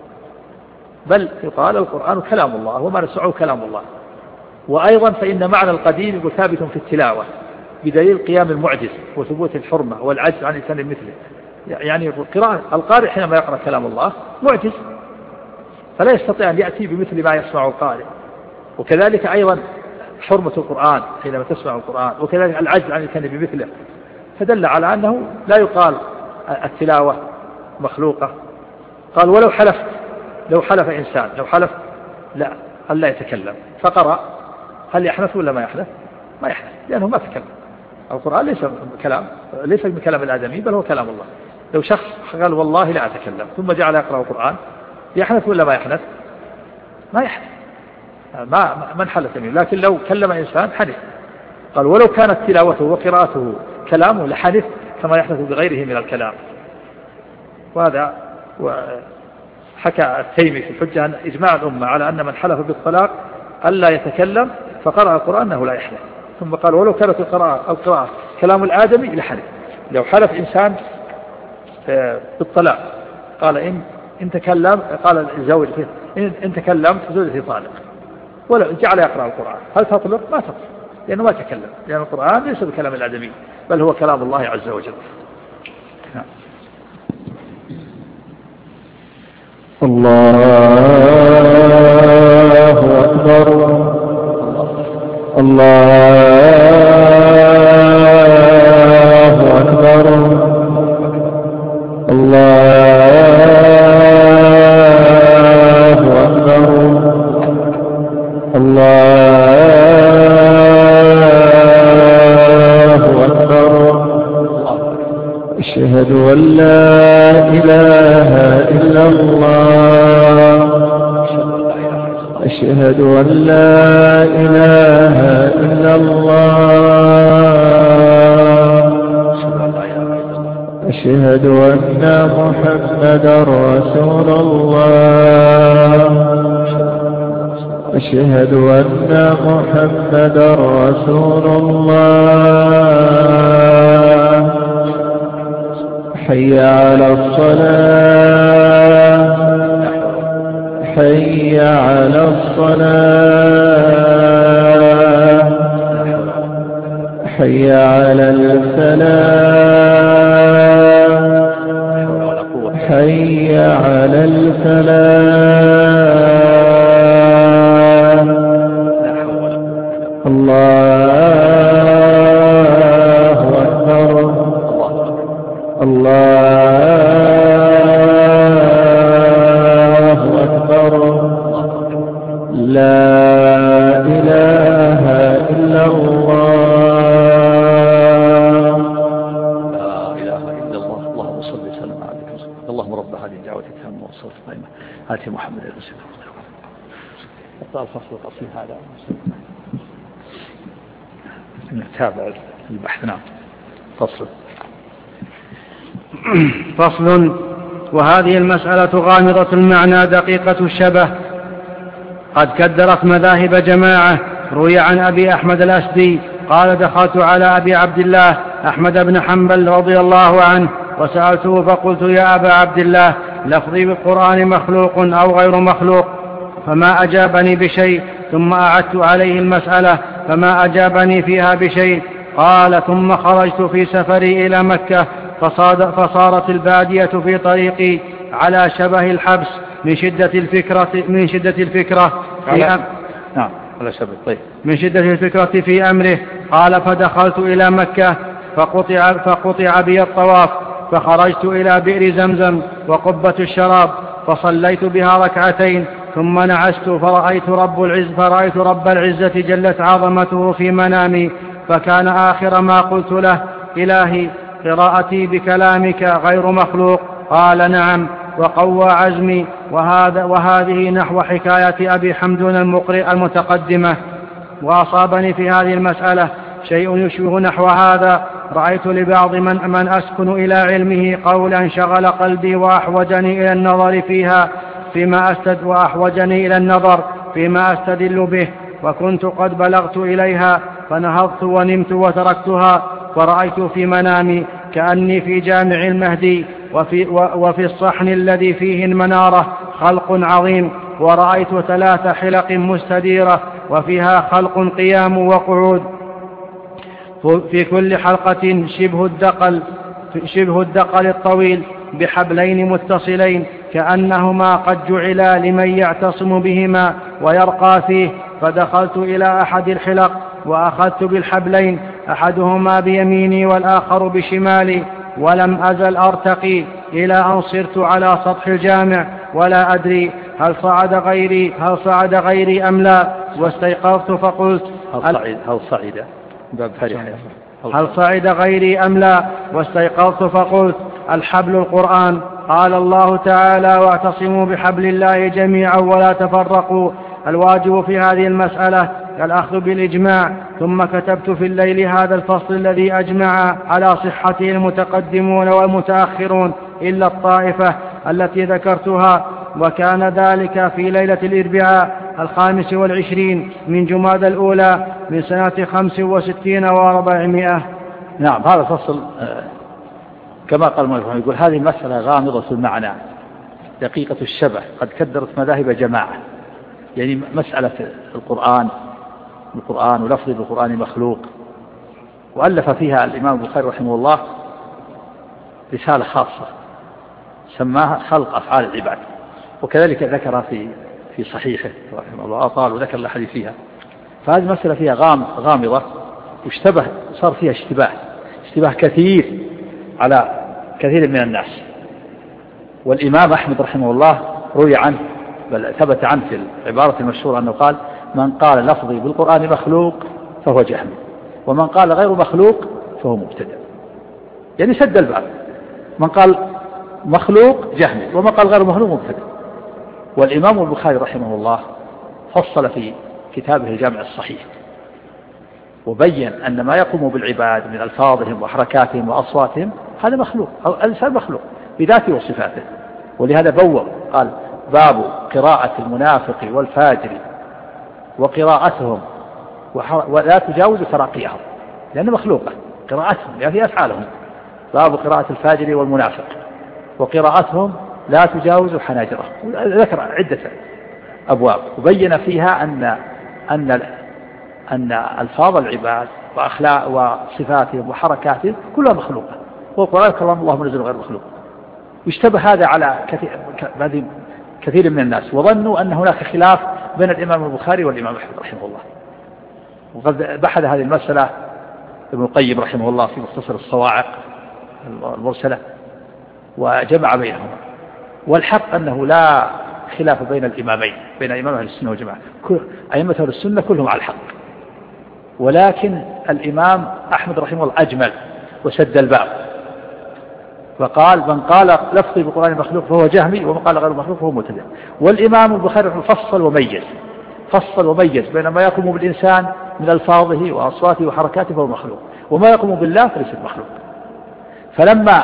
بل يقال القرآن كلام الله وما نسمعه كلام الله. وأيضا فإن معنى القديم ثابت في التلاوة بدليل قيام المعجز وثبوت الحرمة والعجز عن لسان مثله. يعني القراءة القارئ حينما يقرأ كلام الله معجز، فلا يستطيع أن يأتي بمثل ما يسمع القارئ. وكذلك أيضا حرمة القرآن حينما تسمع القرآن، وكذلك العجز عن لسان بمثله، فدل على أنه لا يقال التلاوة مخلوقة. قال: ولو حلفت، لو حلف إنسان لو حلف لا هل لا يتكلم فقرأ، هل يحنث ولا ما يحنث؟ ما يحنث، لأنه ما تكلم. القرآن ليس كلام، ليس من كلام الآدمي بل هو كلام الله. لو شخص قال والله لا أتكلم ثم جعل يقرأ القرآن يحنث ولا ما يحنث؟ ما يحنث، ما من حلف منه. لكن لو كلم إنسان حنث. قال: ولو كانت تلاوته وقراءته كلامه لحنث كما يحدث بغيره من الكلام. وهذا حكى التيمي في الحجة أن إجماع الأمة على أن من حلف بالطلاق ألا يتكلم فقرأ القرآن أنه لا يحلف. ثم قال: ولو كانت القراءة, القراءة كلام الآدمي لحلف. لو حلف إنسان بالطلاق قال: إن, إن تكلم، قال الزوج: إن, إن تكلمت زوجتي طالق، ولا جعل يقرأ القرآن، هل تطلق؟ ما تطلق، لأنه ما تكلم، لأن القرآن ليس بكلام الآدمي بل هو كلام الله عز وجل. الله أكبر. الله أكبر. الله أكبر. الله أكبر. أشهد أن لا إله إلا الله. أشهد أن لا إله إلا الله. أشهد أن محمدا رسول الله. أشهد أن محمدا رسول الله. حي على الصلاة. حي على الصلاة. حي على الفلاح. حي على الفلاح. الله أكبر. الله أكبر. لا إله إلا الله. لا إله إلا الله. اللهم صل وسلم على عبدك ورسولك. اللهم رب هذه الدعوة التامة والصلاة القائمة آت محمد رسول الله. الفصل القصير هذا نتابع البحث. نعم. فصل. فصل. وهذه المسألة غامضة المعنى دقيقة الشبه، قد كدرت مذاهب جماعة. روي عن أبي أحمد الأسدي قال: دخلت على أبي عبد الله أحمد بن حنبل رضي الله عنه وسألته فقلت: يا أبا عبد الله، لفظي بالقرآن مخلوق أو غير مخلوق؟ فما أجابني بشيء، ثم أعدت عليه المسألة فما أجابني فيها بشيء. قال: ثم خرجت في سفري إلى مكة فصارت البادية في طريقي على شبه الحبس من شدة الفكرة من شدة الفكرة في أم... نعم على شبه طيب من شدة الفكرة في أمره. قال: فدخلت إلى مكة فقطع, فقطع بي الطواف، فخرجت إلى بئر زمزم وقبة الشراب فصليت بها ركعتين، ثم نعست فرأيت رب العز فرأيت رب العزة جلت عظمته في منامي، فكان آخر ما قلت له: إلهي قراءتي بكلامك غير مخلوق. قال: نعم، وقوى عزمي. وهذا وهذه نحو حكاية أبي حمدون المقرئ المتقدمة. وأصابني في هذه المسألة شيء يشبه نحو هذا. رأيت لبعض من, من أسكن إلى علمه قولا شغل قلبي وأحوجني إلى النظر فيها فيما أستد وأحوجني إلى النظر فيما أستدل به، وكنت قد بلغت إليها فنهضت ونمت وتركتها، ورأيت في منامي كأني في جامع المهدي وفي, وفي الصحن الذي فيه المنارة خلق عظيم، ورأيت ثلاث حلق مستديرة وفيها خلق قيام وقعود، في كل حلقة شبه الدقل, شبه الدقل الطويل بحبلين متصلين كأنهما قد جعلا لمن يعتصم بهما ويرقى فيه. فدخلت إلى أحد الحلق وأخذت بالحبلين، أحدهما بيميني والآخر بشمالي، ولم أزل أرتقي إلى أن صرت على سطح الجامع، ولا أدري هل صعد غيري هل صعد غيري أم لا. واستيقظت فقلت: هل صعد هل صعد باب هل صعد غيري أم لا. واستيقظت فقلت: الحبل القرآن. قال الله تعالى: واعتصموا بحبل الله جميعا ولا تفرقوا. الواجب في هذه المسألة الأخذ بالإجماع. ثم كتبت في الليل هذا الفصل الذي أجمع على صحته المتقدمون والمتأخرون إلا الطائفة التي ذكرتها، وكان ذلك في ليلة الأربعاء الخامس والعشرين من جمادى الأولى من سنة خمس وستين وأربعمائة. نعم، هذا فصل كما قال المؤلف يقول: هذه المسألة غامضة المعنى دقيقة الشبه، قد كدرت مذاهب جماعة. يعني مسألة القرآن القرآن ولفظ القرآن مخلوق، وألف فيها الإمام البخاري رحمه الله رسالة خاصة سماها خلق أفعال العباد، وكذلك ذكر في في صحيحه رحمه الله أطال وذكر الحديث فيها. فهذه المسألة فيها غامضة واشتبه، صار فيها اشتباه اشتباه كثير على كثير من الناس. والإمام أحمد رحمه الله روي عنه بل ثبت عنه في العبارة المشهورة أنه قال: من قال لفظي بالقرآن مخلوق فهو جهمي، ومن قال غير مخلوق فهو مبتدع. يعني سد الباب، من قال مخلوق جهمي ومن قال غير مخلوق مبتدع. والإمام البخاري رحمه الله فصل في كتابه الجامع الصحيح وبين أن ما يقوم بالعباد من ألفاظهم وحركاتهم وأصواتهم هذا مخلوق، أو الإنسان مخلوق بذاته وصفاته. ولهذا بوّر قال: باب قراءة المنافق والفاجر وقراءتهم ولا تجاوز تراقيهم، لأنه مخلوقة قراءتهم يعني في أفعالهم. باب قراءة الفاجر والمنافق وقراءتهم لا تجاوز حناجرهم. ذكر عدة أبواب وبين فيها أن أن أن ألفاظ العباد وأخلاق وصفاتهم وحركاتهم كلها مخلوقة، والقرآن كلام الله منزل غير مخلوق. واشتبه هذا على كثير كثير من الناس، وظنوا أن هناك خلاف بين الإمام البخاري والإمام أحمد رحمه الله. وقد بحث هذه المسألة ابن القيم رحمه الله في مختصر الصواعق المرسلة وجمع بينهما. والحق أنه لا خلاف بين الإمامين، بين إمام أهل السنة والجماعة، أئمة أهل السنة كلهم على الحق، ولكن الإمام أحمد رحمه الله أجمل وسد الباب، فقال: من قال لفظي بالقرآن مخلوق فهو جهمي، ومن قال غير مخلوق فهو مبتدع. والإمام البخاري فصل وميز فصل وميز بين ما يقوم بالإنسان من ألفاظه وأصواته وحركاته فهو مخلوق، وما يقوم بالله فليس مخلوق. فلما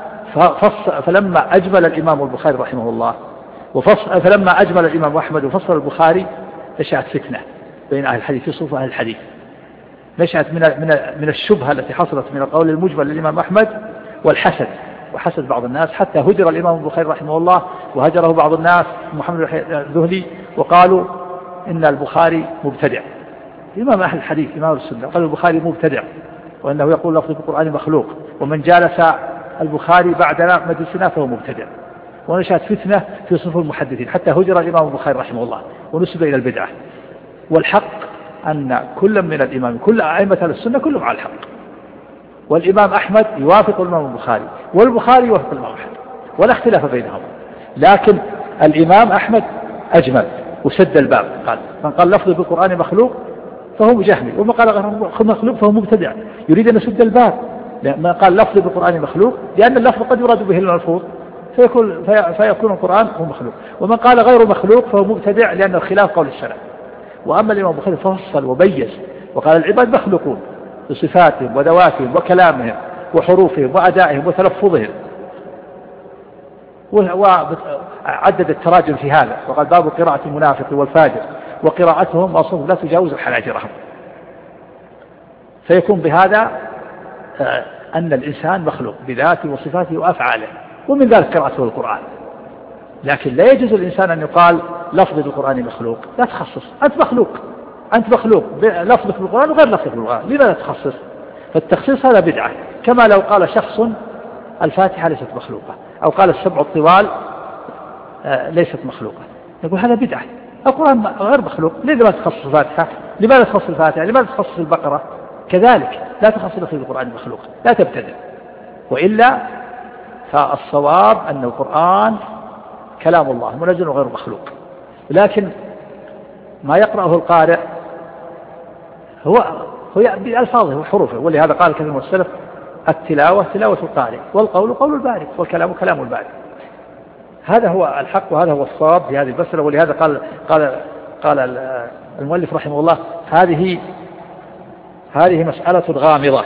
فلما أجمل الإمام البخاري رحمه الله وفصل فلما أجمل الإمام أحمد وفصل البخاري نشأت فتنة بين أهل الحديث في صفوف أهل الحديث، نشأت من من من الشبهة التي حصلت من القول المجمل للإمام أحمد والحسد، وحسد بعض الناس حتى هجر الإمام البخاري رحمه الله، وهجره بعض الناس محمد الذهلي وقالوا إن البخاري مبتدع إمام أهل الحديث إمام السنة. قال البخاري مبتدع وأنه يقول لفظ القرآن مخلوق، ومن جالس البخاري بعدنا مجلسنا فهو مبتدع. ونشأت فتنة في صفوف المحدثين حتى هجر الإمام البخاري رحمه الله ونسب إلى البدعة. والحق أن كل من الإمام كل أئمة السنة كلهم على الحق، والإمام أحمد يوافق الإمام البخاري والبخاري يوافق الإمام أحمد ولا اختلاف بينهم. لكن الإمام أحمد أجمل وسد الباب، قال من قال لفظ بالقرآن مخلوق فهو جهمي، ومن قال غير مخلوق فهو مبتدع. يريد أن يسد الباب. من قال لفظ بالقرآن مخلوق لأن اللفظ قد يراد به الملفوظ فيكون, فيكون القرآن هو مخلوق، ومن قال غير مخلوق فهو مبتدع لأنه خلاف قول الشرع. وأما الإمام البخاري فصل وبيز وقال العباد مخلوقون بصفاتهم وذواتهم وكلامهم وحروفهم وأدائهم وتلفظهم، وعدد التراجم في هذا، وقال باب قراءة المنافق والفاجر وقراءتهم أصلا لا تجاوز حناجرهم. فيكون بهذا أن الإنسان مخلوق بذاته وصفاته وأفعاله، ومن ذلك قراءته القرآن. لكن لا يجوز الإنسان أن يقال لفظ القرآن مخلوق، لا تخصص، أنت مخلوق أنت مخلوق لفظك بالقرآن وغير لفظك بالقرآن، لماذا لا تخصص؟ فالتخصيص هذا بدعة. كما لو قال شخص الفاتحة ليست مخلوقة، أو قال السبع الطوال ليست مخلوقة، يقول هذا بدعة. القرآن غير مخلوق، لماذا تخصص الفاتحة؟ لماذا تخصص الفاتحة؟ لماذا تخصص البقرة؟ كذلك لا تخصص لفظ القرآن مخلوق، لا تبتدع. وإلا فالصواب أن القرآن كلام الله منزل وغير مخلوق. لكن ما يقرأه القارئ هو هو بألفاظه وحروفه، ولهذا قال كثير من السلف التلاوة تلاوة القارئ والقول قول البارئ والكلام كلام البارئ. هذا هو الحق وهذا هو الصواب في هذه المسألة. ولهذا قال قال قال المؤلف رحمه الله هذه هذه مسألة غامضة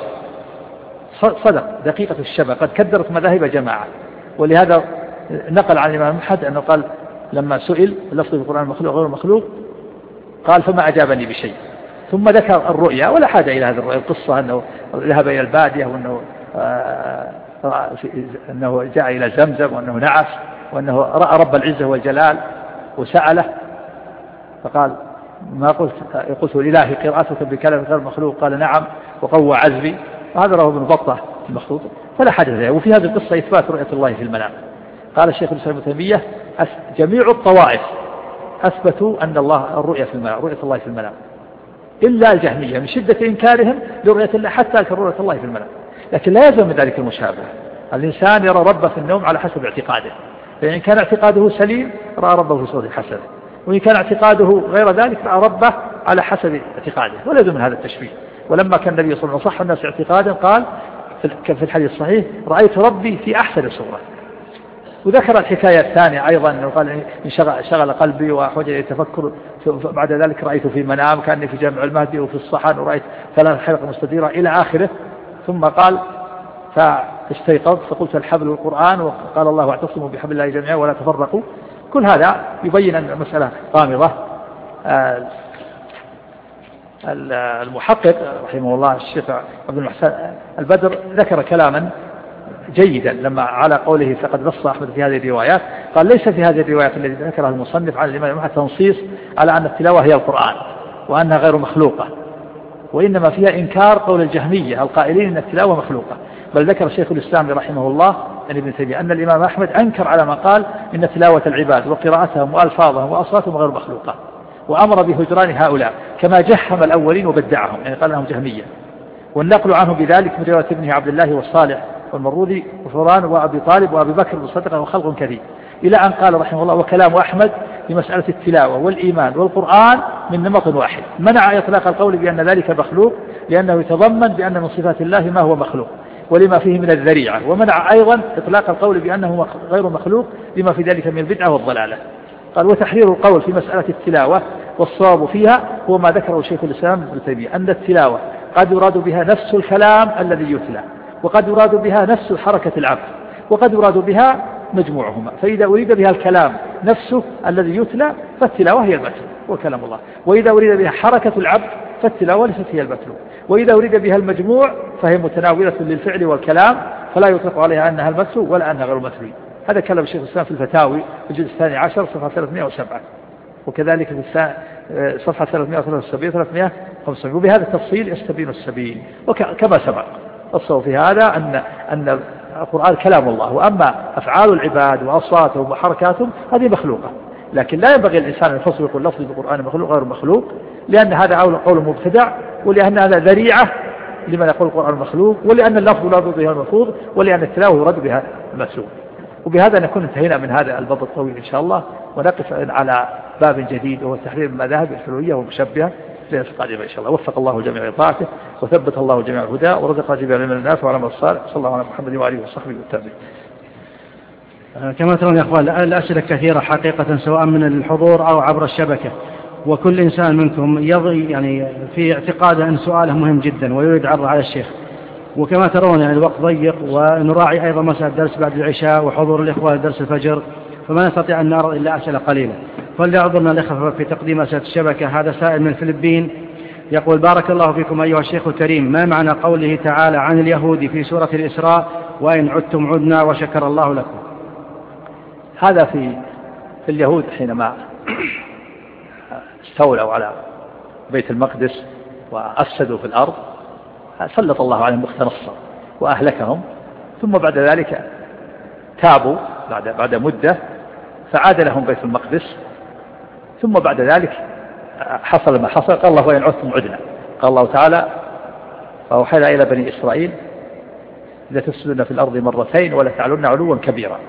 صدق دقيقة الشبه قد كدرت مذاهب جماعة. ولهذا نقل عن الإمام أحمد أنه قال لما سئل لفظ القرآن مخلوق غير مخلوق قال فما أجابني بشيء، ثم ذكر الرؤيا ولا حاجة إلى هذه الرؤيا، القصة أنه ذهب إلى البادية وأنه آه أنه جاء إلى زمزم وأنه نعس وأنه رأى رب العزة والجلال وسأله فقال ما قلت قلت الإلهي قراءتك بكلام غير مخلوق؟ قال نعم وقوى عزبي. هذا رواه ابن بطة المخطوط، فلا حاجة إليه. وفي هذه القصة إثبات رؤية الله في المنام. قال الشيخ الإسلام ابن تيمية جميع الطوائف أثبتوا أن الله الرؤية في المنام، رؤية الله في المنام، إلا الجهمية من شدة إنكارهم لرؤية الله حتى ينكر رؤية الله في المنام. لكن لا يلزم من ذلك المشابهة. الإنسان يرى ربه في النوم على حسب اعتقاده، فإن كان اعتقاده سليم رأى ربه في صورة حسنة، وإن كان اعتقاده غير ذلك رأى ربه على حسب اعتقاده، ولا يلزم من هذا التشبيه. ولما كان النبي صلى الله عليه وسلم صح الناس اعتقادا قال في الحديث الصحيح رأيت ربي في أحسن صورة. وذكر الحكاية الثانية أيضا أنه قال إن شغل قلبي وأحوج إلى التفكر بعد ذلك رأيت في منام كأني في جامع المهدي وفي الصحن ورأيت ثلاث حلق مستديرة إلى آخره. ثم قال فاستيقظت فقلت الحبل والقرآن، وقال الله واعتصموا بحبل الله جميعا ولا تفرقوا. كل هذا يبين أن المسألة غامضة. المحقق رحمه الله الشيخ عبد المحسن البدر ذكر كلاما جيدا لما على قوله فقد نص أحمد في هذه الروايات، قال ليس في هذه الروايات التي ذكرها المصنف عن الإمام أحمد تنصيص على أن التلاوة هي القرآن وأنها غير مخلوقة، وإنما فيها إنكار قول الجهمية القائلين أن التلاوة مخلوقة. بل ذكر شيخ الإسلام رحمه الله عن ابن تيمية أن الإمام أحمد أنكر على ما قال إن تلاوة العباد وقراءتهم وألفاظهم وأصواتهم غير مخلوقة، وأمر بهجران هؤلاء كما جهم الأولين وبدعهم، يعني قال لهم جهمية. والنقل عنه بذلك من رواية ابنه عبد الله والصالح والمروذي وفران وأبي طالب وأبي بكر وصدقه وخلق كثير، إلى أن قال رحمه الله وكلام أحمد في مسألة التلاوة والإيمان والقرآن من نمط واحد، منع إطلاق القول بأن ذلك مخلوق لأنه يتضمن بأن من صفات الله ما هو مخلوق ولما فيه من الذريعة، ومنع أيضا إطلاق القول بأنه غير مخلوق لما في ذلك من البدعة والضلالة. قال وتحرير القول في مسألة التلاوة والصواب فيها هو ما ذكره شيخ الإسلام ابن تيمية أن التلاوة قد يراد بها نفس الكلام الذي يتلى، وقد يراد بها نفس حركة العبد، وقد يراد بها مجموعهما. فإذا أريد بها الكلام نفسه الذي يتلى فالتلاوة هي المتلو وكلام الله، وإذا أريد بها حركة العبد فالتلاوة ليست هي المتلو، وإذا أريد بها المجموع فهي متناولة للفعل والكلام فلا يطلق عليها أنها المتلو ولا أنها غير متلو. هذا كلام الشيخ الإسلام في الفتاوي الجزء الثاني عشر صفحة ثلاثمائة وسبعة، وكذلك صفحة ثلاثمائة وثلاثة وسبعين ثلاثمائة وخمسة وسبعين. وبهذا التفصيل يستبين السبيل. وكما سبق الصواب في هذا أن أن القرآن كلام الله، وأما أفعال العباد وأصواتهم وحركاتهم هذه مخلوقة، لكن لا ينبغي الإنسان أن يفصل يقول لفظ بالقرآن مخلوق غير مخلوق، لأن هذا قول مبتدع، ولأن هذا ذريعة لمن يقول القرآن مخلوق، ولأن اللفظ لا يرد بها الملفوظ، ولأن التلاوة يرد بها المسلوب. وبهذا نكون انتهينا من هذا الباب الطويل إن شاء الله، ونقف على باب جديد وهو تحرير المذاهب الحلولية والمشبهة في القادمة إن شاء الله. وفق الله الجميع لطاعته، وثبت الله الجميع الهدى، ورزق جميع من الناس وعلى الصالح. صلى الله على محمد وآله وصحبه والتابعين. كما ترون يا أخوان الأسئلة كثيرة حقيقة، سواء من الحضور أو عبر الشبكة، وكل إنسان منكم يضي يعني في اعتقاده أن سؤاله مهم جدا ويريد عرضه على الشيخ. وكما ترون يعني الوقت ضيق، ونراعي أيضا مساء الدرس بعد العشاء وحضور الإخوة لدرس الفجر، فما نستطيع أن نعرض إلا أسئلة قليلة. فليعذرنا الإخوة في تقديم أسئلة الشبكة. هذا سائل من الفلبين يقول: بارك الله فيكم أيها الشيخ الكريم، ما معنى قوله تعالى عن اليهود في سورة الإسراء: وإن عدتم عدنا وشكر الله لكم؟ هذا في في اليهود حينما استولوا على بيت المقدس وأفسدوا في الأرض، سلط الله عليهم بخت نصر وأهلكهم، ثم بعد ذلك تابوا بعد بعد مدة فعاد لهم بيت المقدس، ثم بعد ذلك حصل ما حصل. قال الله: وإن عدتم عدنا. قال الله تعالى: فأوحينا إلى بني إسرائيل لتفسدن في الأرض مرتين ولتعلن علوا كبيرا.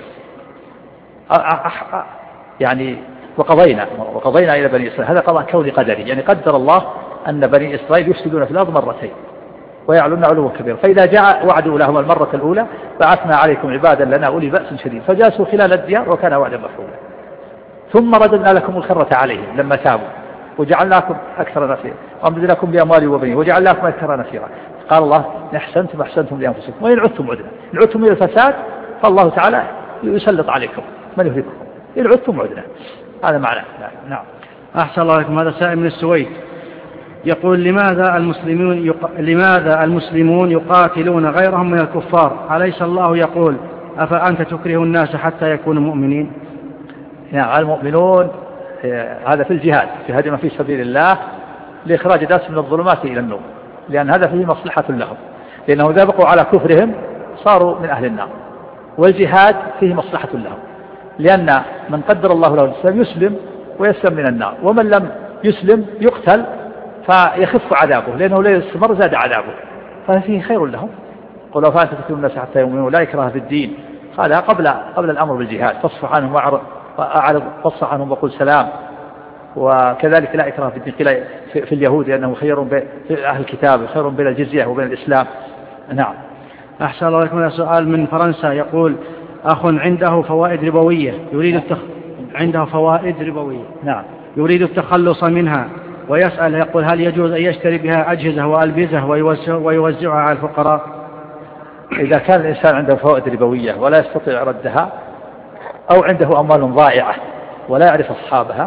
يعني وقضينا وقضينا إلى بني إسرائيل، هذا قضاء كوني قدري، يعني قدر الله أن بني إسرائيل يفسدون في الأرض مرتين ويعلن علوا كبيرا. فإذا جاء وعدوا لهم المرة الأولى: بعثنا عليكم عبادا لنا أولي بأس شديد فجاسوا خلال الديار وكان وعدا مفعولا. ثم رددنا لكم الكرة عليهم لما تابوا وجعلناكم أكثر نفيرا وأمددناكم بأموال وبنين وجعلناكم أكثر نفيرا. قال الله: إن أحسنتم أحسنتم لأنفسكم وإن عدتم عدنا. إن عدتم إلى الفساد فالله تعالى يسلط عليكم من يهلككم. إن عدتم عدنا. هذا معنى. نعم. أحسن الله لكم. هذا سائل من السويد يقول: لماذا المسلمون يق... لماذا المسلمون يقاتلون غيرهم من الكفار؟ أليس الله يقول: أفأنت تكره الناس حتى يكونوا مؤمنين؟ نعم. المؤمنون هذا في الجهاد، في هدم في سبيل الله لإخراج الناس من الظلمات إلى النور، لأن هذا فيه مصلحة لهم، لأنه إذا بقوا على كفرهم صاروا من أهل النار. والجهاد فيه مصلحة لهم، لأن من قدر الله له الإسلام يسلم ويسلم من النار، ومن لم يسلم يقتل فيخف عذابه، لأنه لا يستمر زاد عذابه، ففيه خير لهم. قل: أفأنت تكره الناس حتى يؤمنوا لا إكراه في الدين. قال قبل قبل الأمر بالجهاد: فاصفح عنهم وأعرض فاصفح عنهم وقل سلام. وكذلك لا إكراه في الدين قيل في اليهود لأنه خير بين أهل الكتاب، خير بين الجزية وبين الإسلام. نعم. أحسن الله لكم. سؤال من فرنسا يقول: أخ عنده فوائد ربوية يريد التخ... عنده فوائد ربوية نعم يريد التخلص منها، ويسأل يقول: هل يجوز أن يشتري بها أجهزة وألبسة ويوزع ويوزعها على الفقراء؟ إذا كان الإنسان عنده فوائد ربوية ولا يستطيع ردها، أو عنده أموال ضائعة ولا يعرف أصحابها،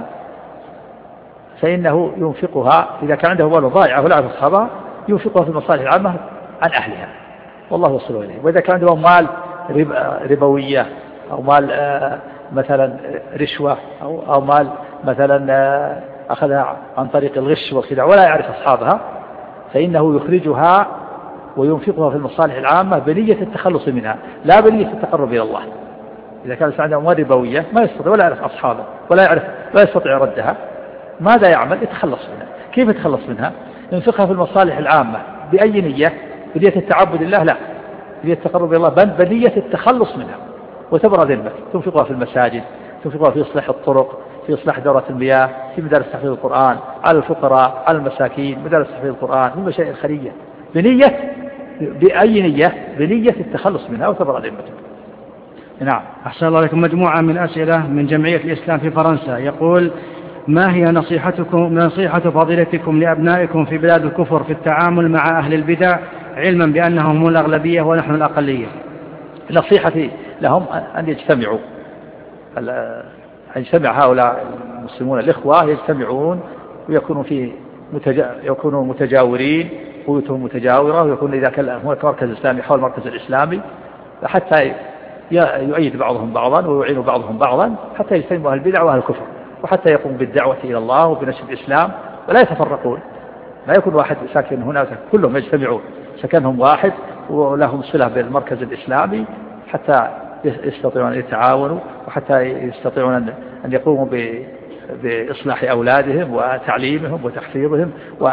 فإنه ينفقها. إذا كان عنده أموال ضائعة ولا يعرف أصحابها ينفقها في المصالح العامة عن أهلها، والله يوصله إليه. وإذا كان عنده أموال ربوية أو مال مثلا رشوة أو مال مثلا أخذها عن طريق الغش والخداع ولا يعرف أصحابها، فإنه يخرجها وينفقها في المصالح العامة بنية التخلص منها لا بنية التقرب إلى الله. إذا كان عنده أموال ربوية ما يستطيع ولا يعرف أصحابه ولا يعرف لا يستطيع ردها، ماذا يعمل؟ يتخلص منها. كيف يتخلص منها؟ ينفقها في المصالح العامة بأي نية؟ بنية التعبد لله؟ لا، بنية التقرب إلى الله، بل بنية التخلص منها وتبرى ذمة. تنفقها في المساجد، تنفقها في إصلاح الطرق، في إصلاح دورات المياه، في مدارس تحفيظ القرآن، على الفقراء، على المساكين، مدارس تحفيظ القرآن، في المشاريع الخيرية، بنية بأي نية؟ بنية التخلص منها وتبرى ذمة. نعم. أحسن الله لكم. مجموعة من أسئلة من جمعية الإسلام في فرنسا يقول: ما هي نصيحتكم نصيحة فضيلتكم لأبنائكم في بلاد الكفر في التعامل مع أهل البدع، علما بأنهم هم الأغلبية ونحن الأقلية؟ نصيحتي لهم أن يجتمعوا، أن يجتمع هؤلاء المسلمون الإخوة يجتمعون ويكونوا في متجا... يكونوا متجاورين، بيوتهم متجاورة، ويكون إذا كان هناك مركز إسلامي حول المركز الإسلامي حتى يؤيد بعضهم بعضا ويعين بعضهم بعضا حتى يجتمعوا أهل البدع وأهل الكفر. وحتى يقوم بالدعوة إلى الله وبنشر الإسلام ولا يتفرقون. لا يكون واحد ساكن هنا كلهم يجتمعون، سكنهم واحد ولهم صلة بالمركز الإسلامي حتى يستطيعون أن يتعاونوا وحتى يستطيعون أن يقوموا بإصلاح أولادهم وتعليمهم وتحفيظهم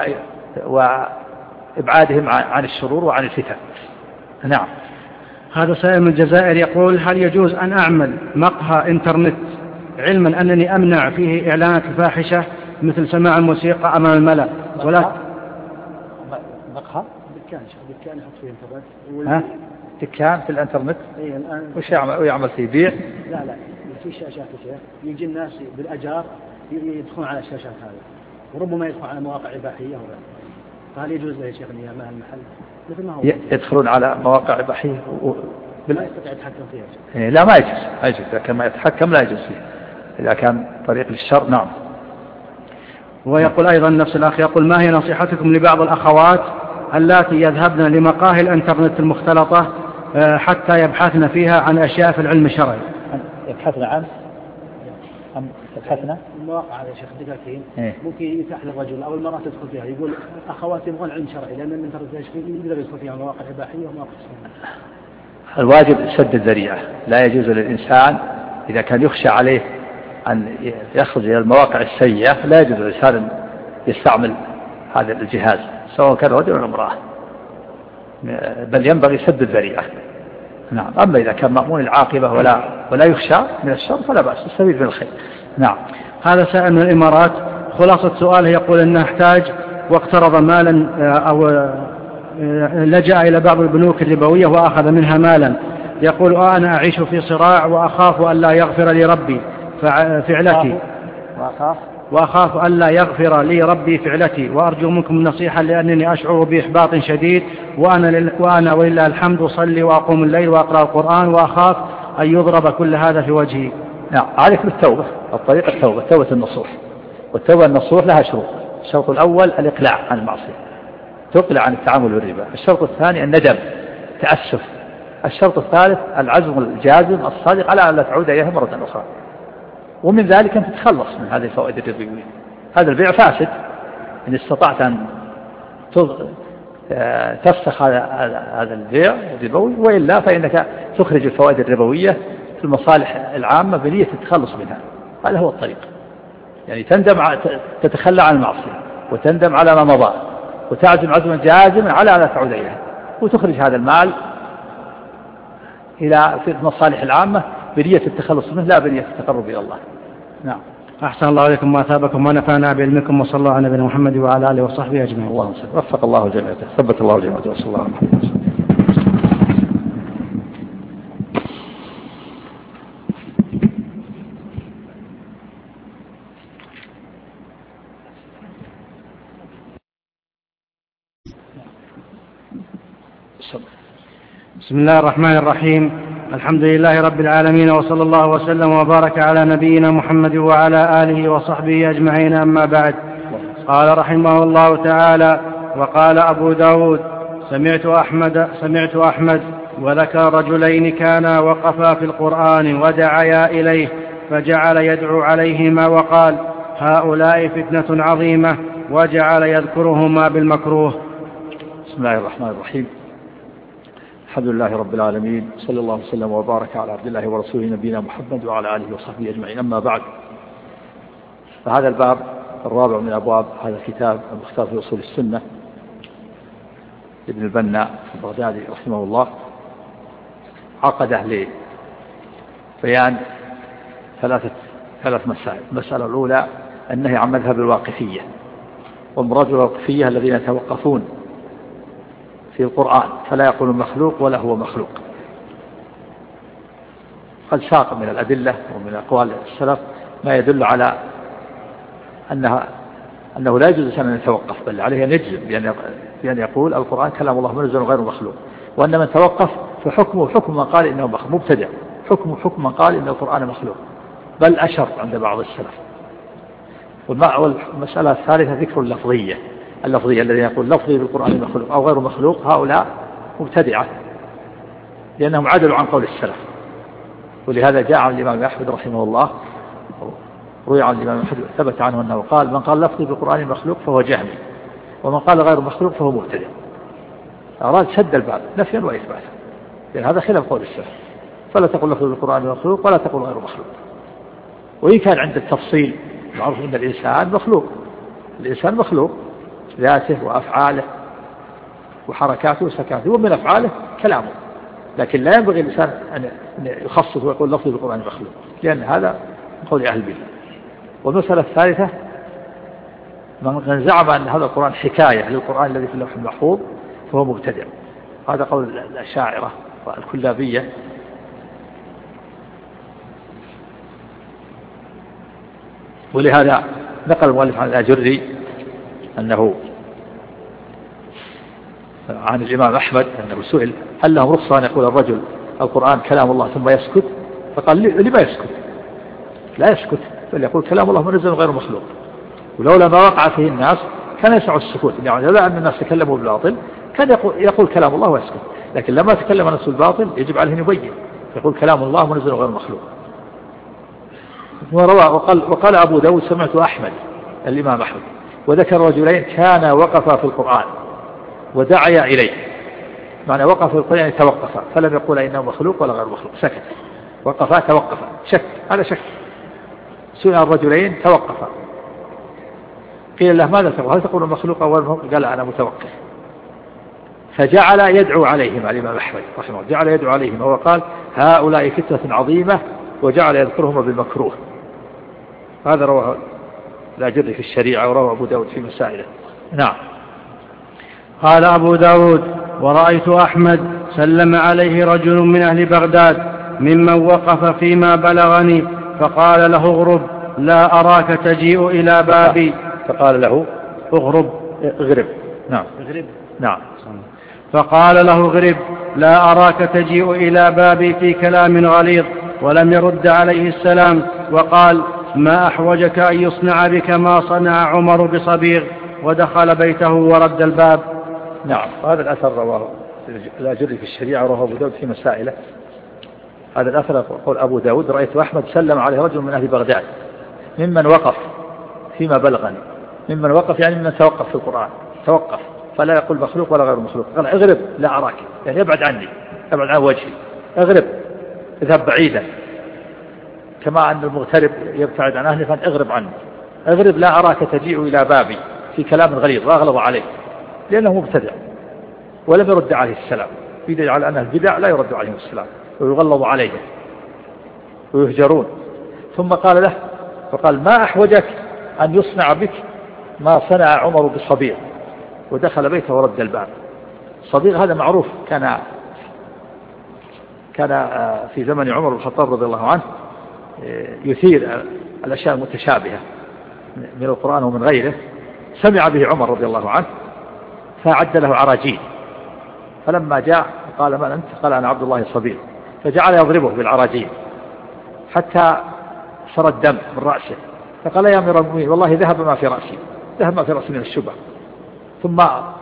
وإبعادهم عن الشرور وعن الفتن. نعم. هذا سائل من الجزائر يقول: هل يجوز أن أعمل مقهى إنترنت علما أنني أمنع فيه إعلانات الفاحشة مثل سماع الموسيقى أمام الملأ؟ ولا مقهى دكان دكان يحط فيه إنترنت. ها دكان في الإنترنت؟ إيه الآن. وش يعمل؟ ويعمل فيه بيع؟ لا لا في شاشات يا شيخ، يجي الناس بالأجار يدخلون على الشاشات هذه وربما يدخلون على مواقع إباحية. فهل يجوز له يا شيخ أن يعمل المحل مثل ما هو يدخلون على مواقع إباحية و... لا يستطيع يتحكم فيها؟ لا ما يجوز، ما يجوز. إذا كان ما يتحكم لا يجوز فيه، إذا كان طريق للشر. نعم. ويقول أيضا نفس الأخ يقول: ما هي نصيحتكم لبعض الأخوات اللاتي يذهبن لمقاهي الإنترنت المختلطة حتى يبحثن فيها عن أشياء في العلم الشرعي؟ يبحثن عن أم يبحثن المواقع على شيخ دكاكين إيه؟ ممكن يتاح للرجل أو المرأة تدخل فيها، يقول أخواتي يبغون علم شرعي لأن الإنترنت يقدر يدخل فيها مواقع إباحية ومواقع سنة. الواجب سد الذريعة، لا يجوز للإنسان إذا كان يخشى عليه أن يخرج إلى المواقع السيئة لا يجوز للإنسان أن يستعمل هذا الجهاز سواء كان رجل أو امرأة، بل ينبغي سد الذريعة. نعم. أما إذا كان مأمون العاقبة ولا ولا يخشى من الشر فلا بأس، يستفيد من الخير. نعم. هذا سائل من الإمارات خلاصة سؤاله يقول أنه احتاج واقترض مالا أو لجأ إلى بعض البنوك الربوية وأخذ منها مالا، يقول: أنا أعيش في صراع وأخاف أن لا يغفر لي ربي فعلتي وأخاف وأخاف أن لا يغفر لي ربي فعلتي وأرجو منكم النصيحة لأنني أشعر بإحباط شديد وأنا, وأنا ولله الحمد أصلي وأقوم الليل وأقرأ القرآن وأخاف أن يضرب كل هذا في وجهي. نعم. عليك بالتوبة، الطريقة التوبة، توبة النصوح، والتوبة النصوح لها شروط. الشرط الأول الإقلاع عن المعصية، تقلع عن التعامل بالربا. الشرط الثاني الندم، تأسف. الشرط الثالث العزم الجازم الصادق على أن لا تعود إليها مرة أخرى. ومن ذلك أن تتخلص من هذه الفوائد الربوية. هذا البيع فاسد، إن استطعت أن تفسخ هذا البيع الربوي، وإلا فإنك تخرج الفوائد الربوية في المصالح العامة بنية التخلص منها. هذا هو الطريق، يعني تندم تتخلى عن المعصية وتندم على ما مضى وتعزم عزما جازما على أن لا تعود إليها، وتخرج هذا المال إلى في المصالح العامة بنية التخلص منه لا بنية التقرب إلى الله. نعم. أحسن الله عليكم وأثابكم ونفعنا بعلمكم وصلى الله على نبينا محمد وعلى آله وصحبه أجمعين. اللهم صل وفق الله جميعته، ثبت الله جميعته، وصلى الله على محمد. بسم الله الرحمن الرحيم. الحمد لله رب العالمين وصلى الله وسلم وبارك على نبينا محمد وعلى آله وصحبه أجمعين، أما بعد. قال رحمه الله تعالى: وقال أبو داود: سمعت أحمد, سمعت أحمد وذكر رجلين كانا وقفا في القرآن ودعيا إليه فجعل يدعو عليهما وقال: هؤلاء فتنة عظيمة، وجعل يذكرهما بالمكروه. بسم الله الرحمن الرحيم. الحمد لله رب العالمين، صلى الله وسلم وبارك على عبد الله ورسوله نبينا محمد وعلى آله وصحبه أجمعين، أما بعد. فهذا الباب الرابع من أبواب هذا الكتاب المختار في أصول السنة ابن البنا البغدادي رحمه الله عقده لبيان ثلاثة ثلاث مسائل. المسألة الأولى النهي عن مذهب الواقفية، والمراد بالواقفية الذين يتوقفون في القرآن فلا يقولون مخلوق ولا هو مخلوق. قد ساق من الأدلة ومن أقوال السلف ما يدل على أنها أنه لا يجوز أن يتوقف، بل عليه أن يجزم بأن يقول القرآن كلام الله منزل غير مخلوق، وأن من توقف فحكمه حكم من قال إنه مبتدع، حكمه حكم من قال إن القرآن مخلوق، بل أشر عند بعض السلف. والمسألة الثالثة ذكر اللفظية اللفظية الذين يقول لفظي بالقرآن مخلوق أو غير مخلوق، هؤلاء مبتدعة لأنهم عدلوا عن قول السلف. ولهذا جاء عن الإمام أحمد رحمه الله روي عن الإمام أحمد ثبت عنه أنه قال: من قال لفظي بالقرآن مخلوق فهو جهمي، ومن قال غير مخلوق فهو مبتدع. أراد سد الباب نفيا وإثباتا، لأن هذا خلاف قول السلف، فلا تقل لفظي بالقرآن مخلوق ولا تقل غير مخلوق. وإن كان عند التفصيل معروف أن الإنسان مخلوق، الإنسان مخلوق ذاته وأفعاله وحركاته وسكاته، ومن أفعاله كلامه، لكن لا ينبغي الإنسان أن يخصص ويقول لفظي بالقرآن مخلوق، لأن هذا قول أهل البدع. والمسألة الثالثة: من زعم أن هذا القرآن حكاية للقرآن الذي في اللوح المحفوظ فهو مبتدع. هذا قول الأشاعرة والكلابية. ولهذا نقل المؤلف عن الأجري أنه عن الإمام أحمد أنه سئل: هل لهم رخصة أن يقول الرجل القرآن كلام الله ثم يسكت؟ فقال: لما يسكت؟ لا يسكت، بل يقول كلام الله منزل غير مخلوق. ولولا ما وقع فيه الناس كان يسع السكوت، يعني لولا أن الناس تكلموا بالباطل كان يقول, يقول كلام الله ويسكت، لكن لما تكلم الناس بالباطل يجب عليه أن يبين، يقول كلام الله منزل غير مخلوق. وقال, وقال أبو داود: سمعت أحمد الإمام أحمد وذكر رجلين كان وقفا في القرآن ودعيا إليه. معنى وقف في القرآن يعني توقفا، فلم يقول إنه مخلوق ولا غير مخلوق، سكت. وقفا توقفا، شك، هذا شك. سئل الرجلين توقفا، قيل له: ماذا تقول؟ هل تقول مخلوق أو غير مخلوق؟ قال: أنا متوقف. فجعل يدعو عليهم الإمام أحمد رحمه الله، جعل يدعو عليهم وقال: هؤلاء فتنة عظيمة، وجعل يذكرهم بالمكروه. هذا رواه الأجري في الشريعة، ورواه أبو داود في مسائله. نعم. قال أبو داود: ورأيت أحمد سلم عليه رجل من أهل بغداد ممن وقف فيما بلغني، فقال له: اغرب، لا أراك تجيء إلى بابي. فقال له: اغرب اغرب. نعم. اغرب. نعم. فقال له: اغرب، لا أراك تجيء إلى بابي في كلام غليظ. ولم يرد عليه السلام، وقال: ما أحوجك أن يصنع بك ما صنع عمر بصبيغ؟ ودخل بيته ورد الباب. نعم. هذا الأثر رواه الأجري في الشريعة، ورواه أبو داود في مسائله. هذا الأثر قول أبو داود: رأيت أحمد سلم عليه رجل من أهل بغداد ممن وقف فيما بلغني. ممن وقف يعني ممن توقف في القرآن، توقف، فلا يقول مخلوق ولا غير مخلوق. قال: اغرب، لا أراك، يعني ابعد عني، ابعد عن وجهي، اغرب، اذهب بعيدا، كما أن المغترب يبتعد عن أهله، فاغرب عني، اغرب، لا أراك تجيء إلى بابي في كلام غليظ. واغلظ عليه لأنه مبتدع، ولم يرد عليه السلام، يدل على أن البدع لا يرد عليهم السلام ويغلظ عليهم ويهجرون. ثم قال له، فقال: ما أحوجك أن يصنع بك ما صنع عمر بالصبيغ؟ ودخل بيته ورد الباب. الصبيغ هذا معروف، كان كان في زمن عمر بن الخطاب رضي الله عنه يثير الأشياء المتشابهة من القرآن ومن غيره. سمع به عمر رضي الله عنه فأعد له عراجين، فلما جاء قال: من أنت؟ قال: أنا عبد الله الصبيغ. فجعل يضربه بالعراجين حتى سر الدم من رأسه، فقال: يا أمير المؤمنين، والله ذهب ما في رأسي، ذهب ما في رأسي من الشبه. ثم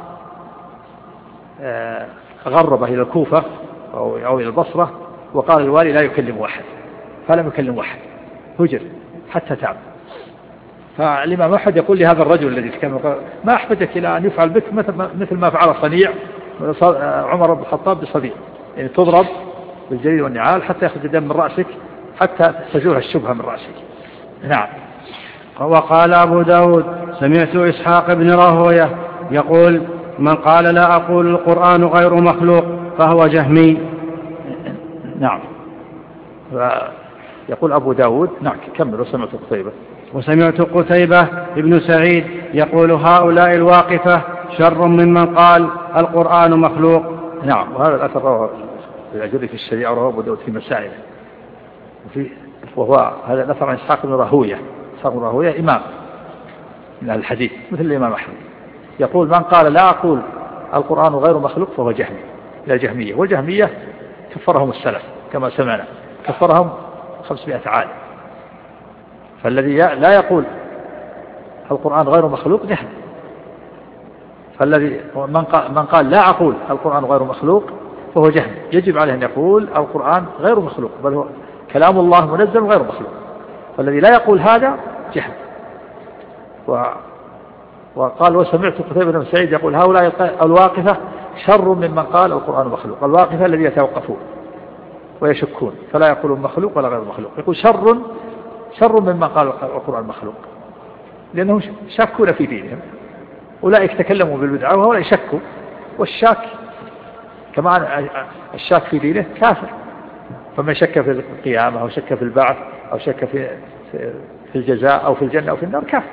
غرب إلى الكوفة أو إلى البصرة، وقال الوالي: لا يكلم واحد، فلم يكلم واحد، هجر حتى تعب. فالإمام أحمد يقول لهذا الرجل الذي كان: ما أحبتك إلى أن يفعل بك مثل ما فعل صنيع عمر بن الخطاب بصبيغ، يعني تضرب بالجليد والنعال حتى يخرج الدم من رأسك، حتى تزول الشبهة من رأسك. نعم. وقال أبو داود: سمعت إسحاق بن راهوية يقول: من قال لا أقول القرآن غير مخلوق فهو جهمي. نعم. يقول أبو داود: نعم كمل. وسمعت قتيبة وسمعت قتيبة ابن سعيد يقول: هؤلاء الواقفة شر ممن قال القرآن مخلوق. نعم. وهذا الأثر رواه الأجري في الشريعة، ورواه أبو داود في مسائله. وهو هذا الأثر عن إسحاق بن راهوية. إسحاق بن راهوية إمام من الحديث مثل الإمام أحمد، يقول: من قال لا أقول القرآن غير مخلوق فهو جهمي. لا جهمية، والجهمية كفرهم السلف كما سمعنا، كفرهم خمسمائة عالم. فالذي لا يقول القرآن غير مخلوق جهل. فالذي من قال لا أقول القرآن غير مخلوق فهو جهل، يجب عليه أن يقول القرآن غير مخلوق، بل هو كلام الله منزل غير مخلوق. فالذي لا يقول هذا جهل. و وقال وسمعت قتيبة بن سعيد يقول هؤلاء الواقفة شر ممن قال القرآن مخلوق. الواقفة الذين يتوقفون ويشكون فلا يقولون مخلوق ولا غير مخلوق، يقول شر شر ممن قال القرآن مخلوق، لأنهم شاكون في دينهم. أولئك تكلموا بالبدعة وهؤلاء شكوا، والشاك كمان الشاك في دينه كافر. فمن شك في القيامة أو شك في البعث أو شك في في الجزاء أو في الجنة أو في النار كافر.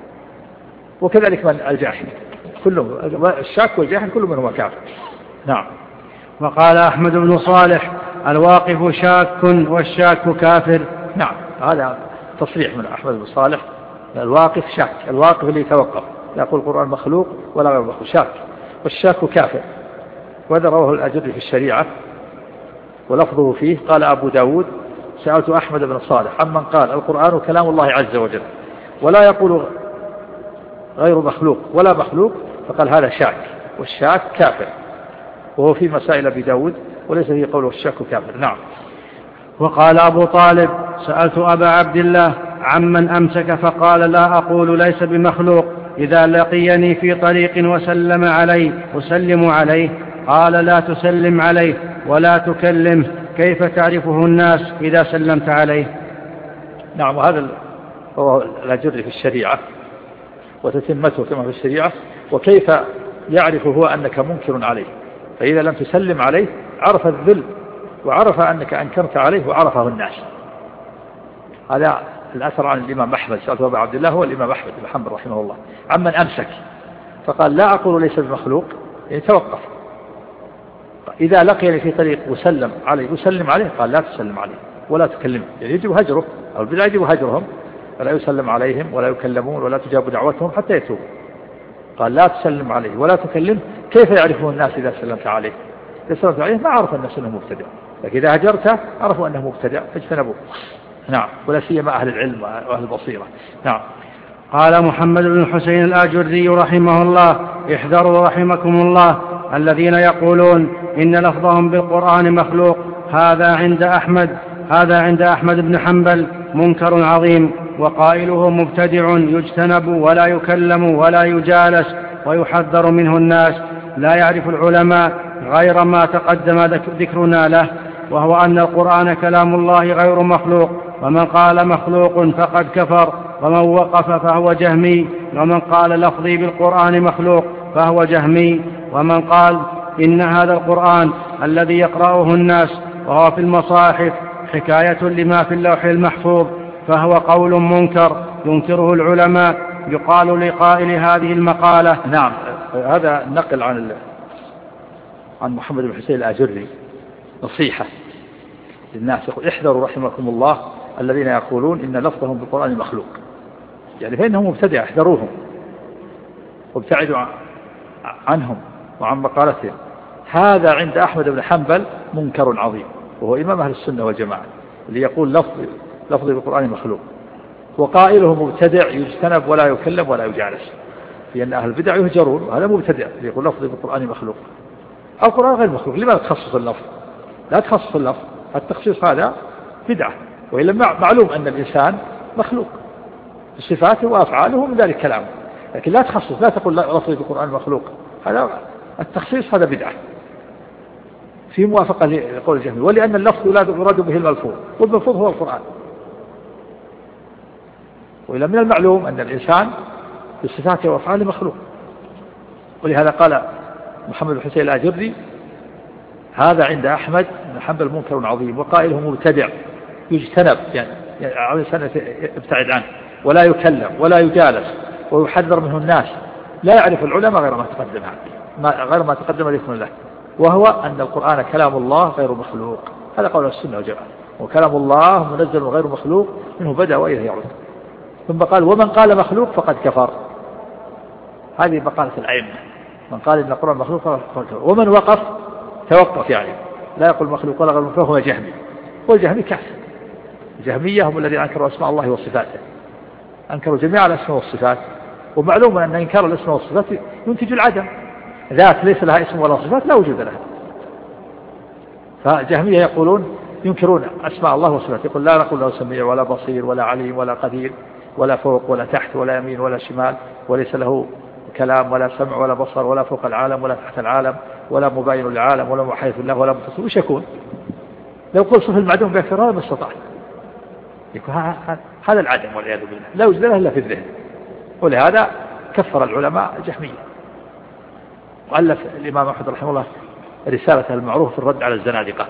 وكذلك من الجاحد كلهم، الشاك والجاحد كل منهم كافر. نعم. وقال أحمد بن صالح الواقف شاك والشاك كافر. نعم، هذا تصريح من أحمد بن صالح. الواقف شاك، الواقف اللي يتوقف لا يقول القرآن مخلوق ولا غير مخلوق، شاك، والشاك كافر. وهذا رواه الأجري في الشريعة ولفظه فيه قال أبو داود سألت أحمد بن صالح عمن قال القرآن كلام الله عز وجل ولا يقول غير مخلوق ولا مخلوق، فقال هذا شاك، والشاك كافر. وهو في مسائل أبي داود وليس فيه قوله الشاك كافر. نعم. وقال أبو طالب سألت أبا عبد الله عمن أمسك فقال لا أقول ليس بمخلوق إذا لقيني في طريق وسلم عليه أسلم عليه. قال لا تسلم عليه ولا تكلمه، كيف تعرفه الناس إذا سلمت عليه؟ نعم، وهذا هو الأجر في الشريعة وتتمته كما في الشريعة. وكيف يعرف هو أنك منكر عليه؟ فإذا لم تسلم عليه عرف الذل وعرف أنك أنكرت عليه وعرفه الناس. هذا الأثر عن الإمام أحمد سألته أبا عبد الله هو الإمام أحمد بن حنبل رحمه الله عمن أمسك فقال لا أقول ليس بمخلوق، يعني توقف. إذا لقيني في طريق وسلم عليه وسلم عليه قال لا تسلم عليه ولا تكلمه، يعني يجب هجره، أو البدع يجب هجرهم ولا يسلم عليهم ولا يكلمون ولا تجاب دعوتهم حتى يتوبوا. قال لا تسلم عليه ولا تكلمه، كيف يعرفه الناس إذا سلمت عليه؟ إذا سلمت عليه ما عرف الناس أنه مبتدع، لكن إذا هجرته عرفوا أنه مبتدع فاجتنبوه. نعم، ولا سيما أهل العلم وأهل البصيرة. نعم. قال محمد بن حسين الآجري رحمه الله احذروا رحمكم الله الذين يقولون إن لفظهم بالقرآن مخلوق، هذا عند أحمد هذا عند أحمد بن حنبل منكر عظيم، وقائله مبتدع يجتنب ولا يكلم ولا يجالس ويحذر منه الناس. لا يعرف العلماء غير ما تقدم ذكرنا له، وهو أن القرآن كلام الله غير مخلوق، ومن قال مخلوق فقد كفر، ومن وقف فهو جهمي، ومن قال لفظي بالقرآن مخلوق فهو جهمي، ومن قال إن هذا القرآن الذي يقرأه الناس وهو في المصاحف حكاية لما في اللوح المحفوظ فهو قول منكر ينكره العلماء. يقال لقائل هذه المقالة. نعم، هذا نقل عن عن محمد بن حسين الآجري نصيحة للناس، يقول احذروا رحمكم الله الذين يقولون إن لفظهم بالقرآن مخلوق، يعني فإنهم مبتدع، احذروهم وابتعدوا عنهم وعن مقالتهم. هذا عند أحمد بن حنبل منكر عظيم، وهو إمام أهل السنة والجماعة اللي يقول لفظ لفظ بالقرآن مخلوق، وقائله مبتدع يجتنب ولا يكلم ولا يجالس، لأن أهل البدع يهجرون، وهذا مبتدع يقول لفظ بالقرآن مخلوق. القرآن غير مخلوق، لماذا تخصص اللفظ؟ لا تخصص اللفظ، التخصيص هذا بدعة، وإلا معلوم أن الإنسان مخلوق بصفاته وأفعاله من ذلك كلامه، لكن لا تخصص، لا تقول لفظ بالقرآن مخلوق، هذا التخصيص هذا بدعة في موافقة لقول الجهمي، ولأن اللفظ لا يراد به الملفوظ، والملفوظ هو القرآن. وإلا من المعلوم أن الإنسان بصفاته وأفعاله مخلوق، ولهذا قال محمد بن حسين الآجري هذا عند أحمد بن حنبل منكر عظيم، وقائله مبتدع يجتنب، يعني على سنة ابتعد عنه، ولا يكلم ولا يجالس ويحذر منه الناس. لا يعرف العلماء غير ما تقدم ما غير ما تقدم ذكر له، وهو أن القرآن كلام الله غير مخلوق. هذا قول السنة والجماعة، وكلام الله منزل غير مخلوق، منه بدأ وإليه يعود. ثم قال ومن قال مخلوق فقد كفر. هذه مقالة الأئمة، من قال إن القرآن مخلوق فقد كفر. ومن وقف توقف، يعني لا يقول مخلوق ولا غير مخلوق فهو جهمي، والجهمي كافر. الجهمية هم الذين أنكروا أسماء الله وصفاته، أنكروا جميع الأسماء والصفات، ومعلوم أن إنكار الأسماء والصفات ينتج العدم، ذات ليس لها اسم ولا صفات لا وجود لها. فالجهمية يقولون ينكرون أسماء الله وصفاته، يقول لا نقول له سميع ولا بصير ولا عليم ولا قدير، ولا فوق ولا تحت ولا يمين ولا شمال، وليس له كلام ولا سمع ولا بصر ولا فوق العالم ولا تحت العالم ولا مباين للعالم ولا محيط له ولا متصل، وش يكون؟ لو قلت صفة المعدوم بأكثر هذا ما استطاع، يكون هذا العدم والعياذ بالله لا وجد له إلا في الذهن. ولهذا كفر العلماء الجهمية، وألف الإمام أحمد رحمه الله رسالة المعروف في الرد على الزنادقة.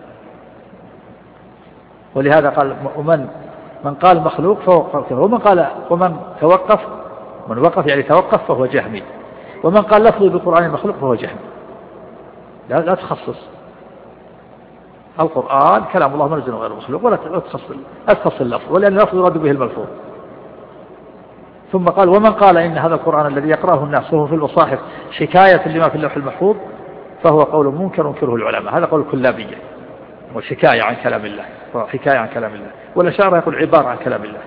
ولهذا قال ومن من قال مخلوق فهو كافر، ومن قال ومن توقف من وقف يعني توقف فهو جهمي، ومن قال لفظي بالقرآن مخلوق فهو جهمي. لا, لا تخصص القرآن كلام الله منزل غير مخلوق، ولا تخصص لا تخصص اللفظ، ولأن اللفظ يراد به الملفوظ. ثم قال ومن قال إن هذا القرآن الذي يقرأه الناس وهو في المصاحف حكاية لما في اللوح المحفوظ فهو قول منكر ينكره العلماء. هذا قول الكلابية، وحكاية عن كلام الله، حكاية عن كلام الله. والأشاعرة يقول عبارة عن كلام الله،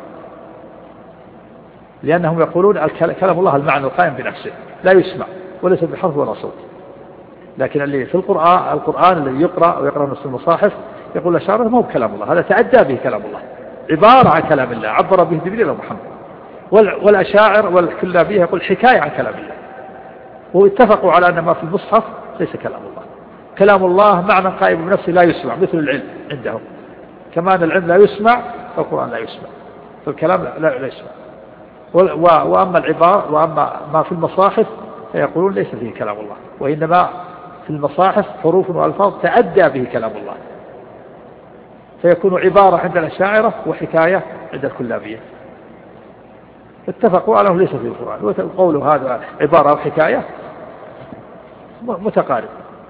لأنهم يقولون كلام الله المعنى القائم بنفسه لا يسمع وليس بحرف ولا صوت. لكن اللي في القرآن القرآن الذي يقرأ أو يقرأ نص المصاحف يقول الأشاعرة ما هو كلام الله، هذا تعدى به كلام الله، عبارة عن كلام الله عبر به جبريل ومحمد. والأشاعر والكلابية يقول حكاية عن كلام الله، واتفقوا على أن ما في المصحف ليس كلام الله. كلام الله معنى قائم بنفسه لا يسمع، مثل العلم عندهم، كما أن العلم لا يسمع فالقرآن لا يسمع، فالكلام لا, لا يسمع. وأما العبارة وأما ما في المصاحف فيقولون ليس فيه كلام الله، وإنما في المصاحف حروف وألفاظ تأدى به كلام الله، فيكون عبارة عند الأشاعرة وحكاية عند الكلابية. اتفقوا على أنه ليس فيه القرآن، وقوله هذا عبارة أو حكاية متقارب.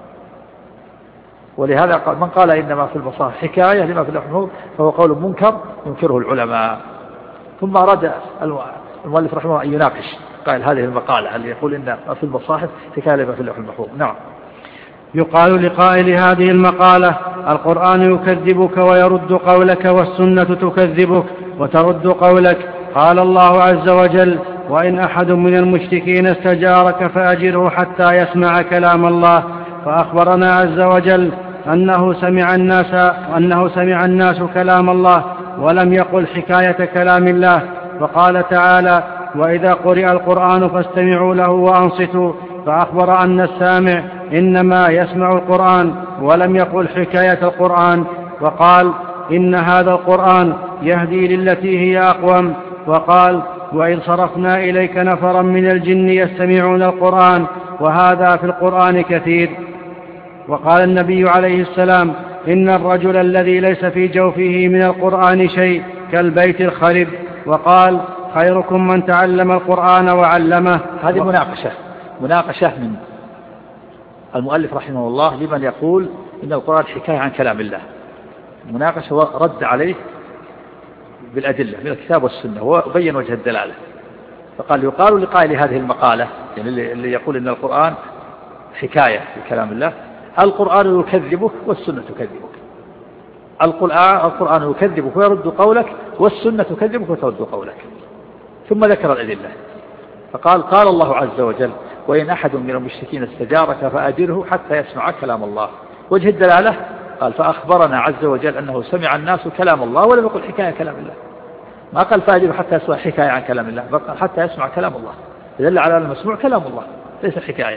ولهذا قال من قال إنما في المصاحف حكاية لما في اللوح المحفوظ فهو قول منكر ينكره العلماء. ثم أراد المؤلف رحمه الله أن يناقش، قال هذه المقالة اللي يقول إن في المصاحف حكاية لما في اللوح المحفوظ. نعم. يقال لقائل هذه المقالة القرآن يكذبك ويرد قولك، والسنة تكذبك وترد قولك. قال الله عز وجل وإن أحد من المشركين استجارك فأجره حتى يسمع كلام الله. فأخبرنا عز وجل أنه سمع الناس أنه سمع الناس كلام الله ولم يقل حكاية كلام الله. وقال تعالى وإذا قرئ القرآن فاستمعوا له وأنصتوا، فأخبر أن السامع إنما يسمع القرآن ولم يقل حكاية القرآن. وقال إن هذا القرآن يهدي للتي هي أقوم. وقال وإذ صرفنا إليك نفرا من الجن يستمعون القرآن، وهذا في القرآن كثير. وقال النبي عليه السلام إن الرجل الذي ليس في جوفه من القرآن شيء كالبيت الخرب. وقال خيركم من تعلم القرآن وعلمه. هذه مناقشة مناقشة من المؤلف رحمه الله لمن يقول إن القرآن حكاية عن كلام الله، مناقشة ورد عليه بالأدلة من الكتاب والسنة، وبين وجه الدلالة. فقال يقال لقائل هذه المقالة، يعني اللي يقول إن القرآن حكاية في كلام الله، القرآن يكذبك والسنة تكذبك. القرآن القرآن يكذبك ويرد قولك، والسنة تكذبك وترد قولك. ثم ذكر الأدلة فقال قال الله عز وجل وإن أحد من المشركين استجارك فأجره حتى يسمع كلام الله. وجه الدلالة قال فأخبرنا عز وجل أنه سمع الناس كلام الله ولم يقل حكاية كلام الله، ما قال فأجره حتى يسمع حكاية عن كلام الله، بل قال حتى يسمع كلام الله، دل على المسموع كلام الله ليس حكاية.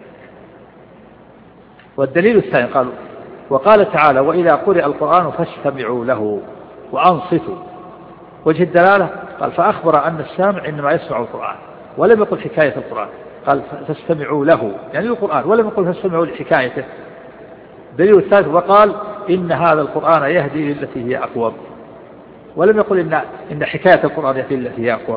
والدليل الثاني قال وقال تعالى وإذا قرئ القرآن فاستمعوا له وأنصتوا. وجه الدلالة قال فأخبر أن السامع إنما يسمع القرآن ولم يقل حكاية القرآن، قال فاستمعوا له يعني القرآن ولم يقل فاستمعوا لحكايته. دليل الثالث وقال إن هذا القرآن يهدي للتي هي أقوم، ولم يقل إن, إن حكاية القرآن يهدي للتي هي أقوم.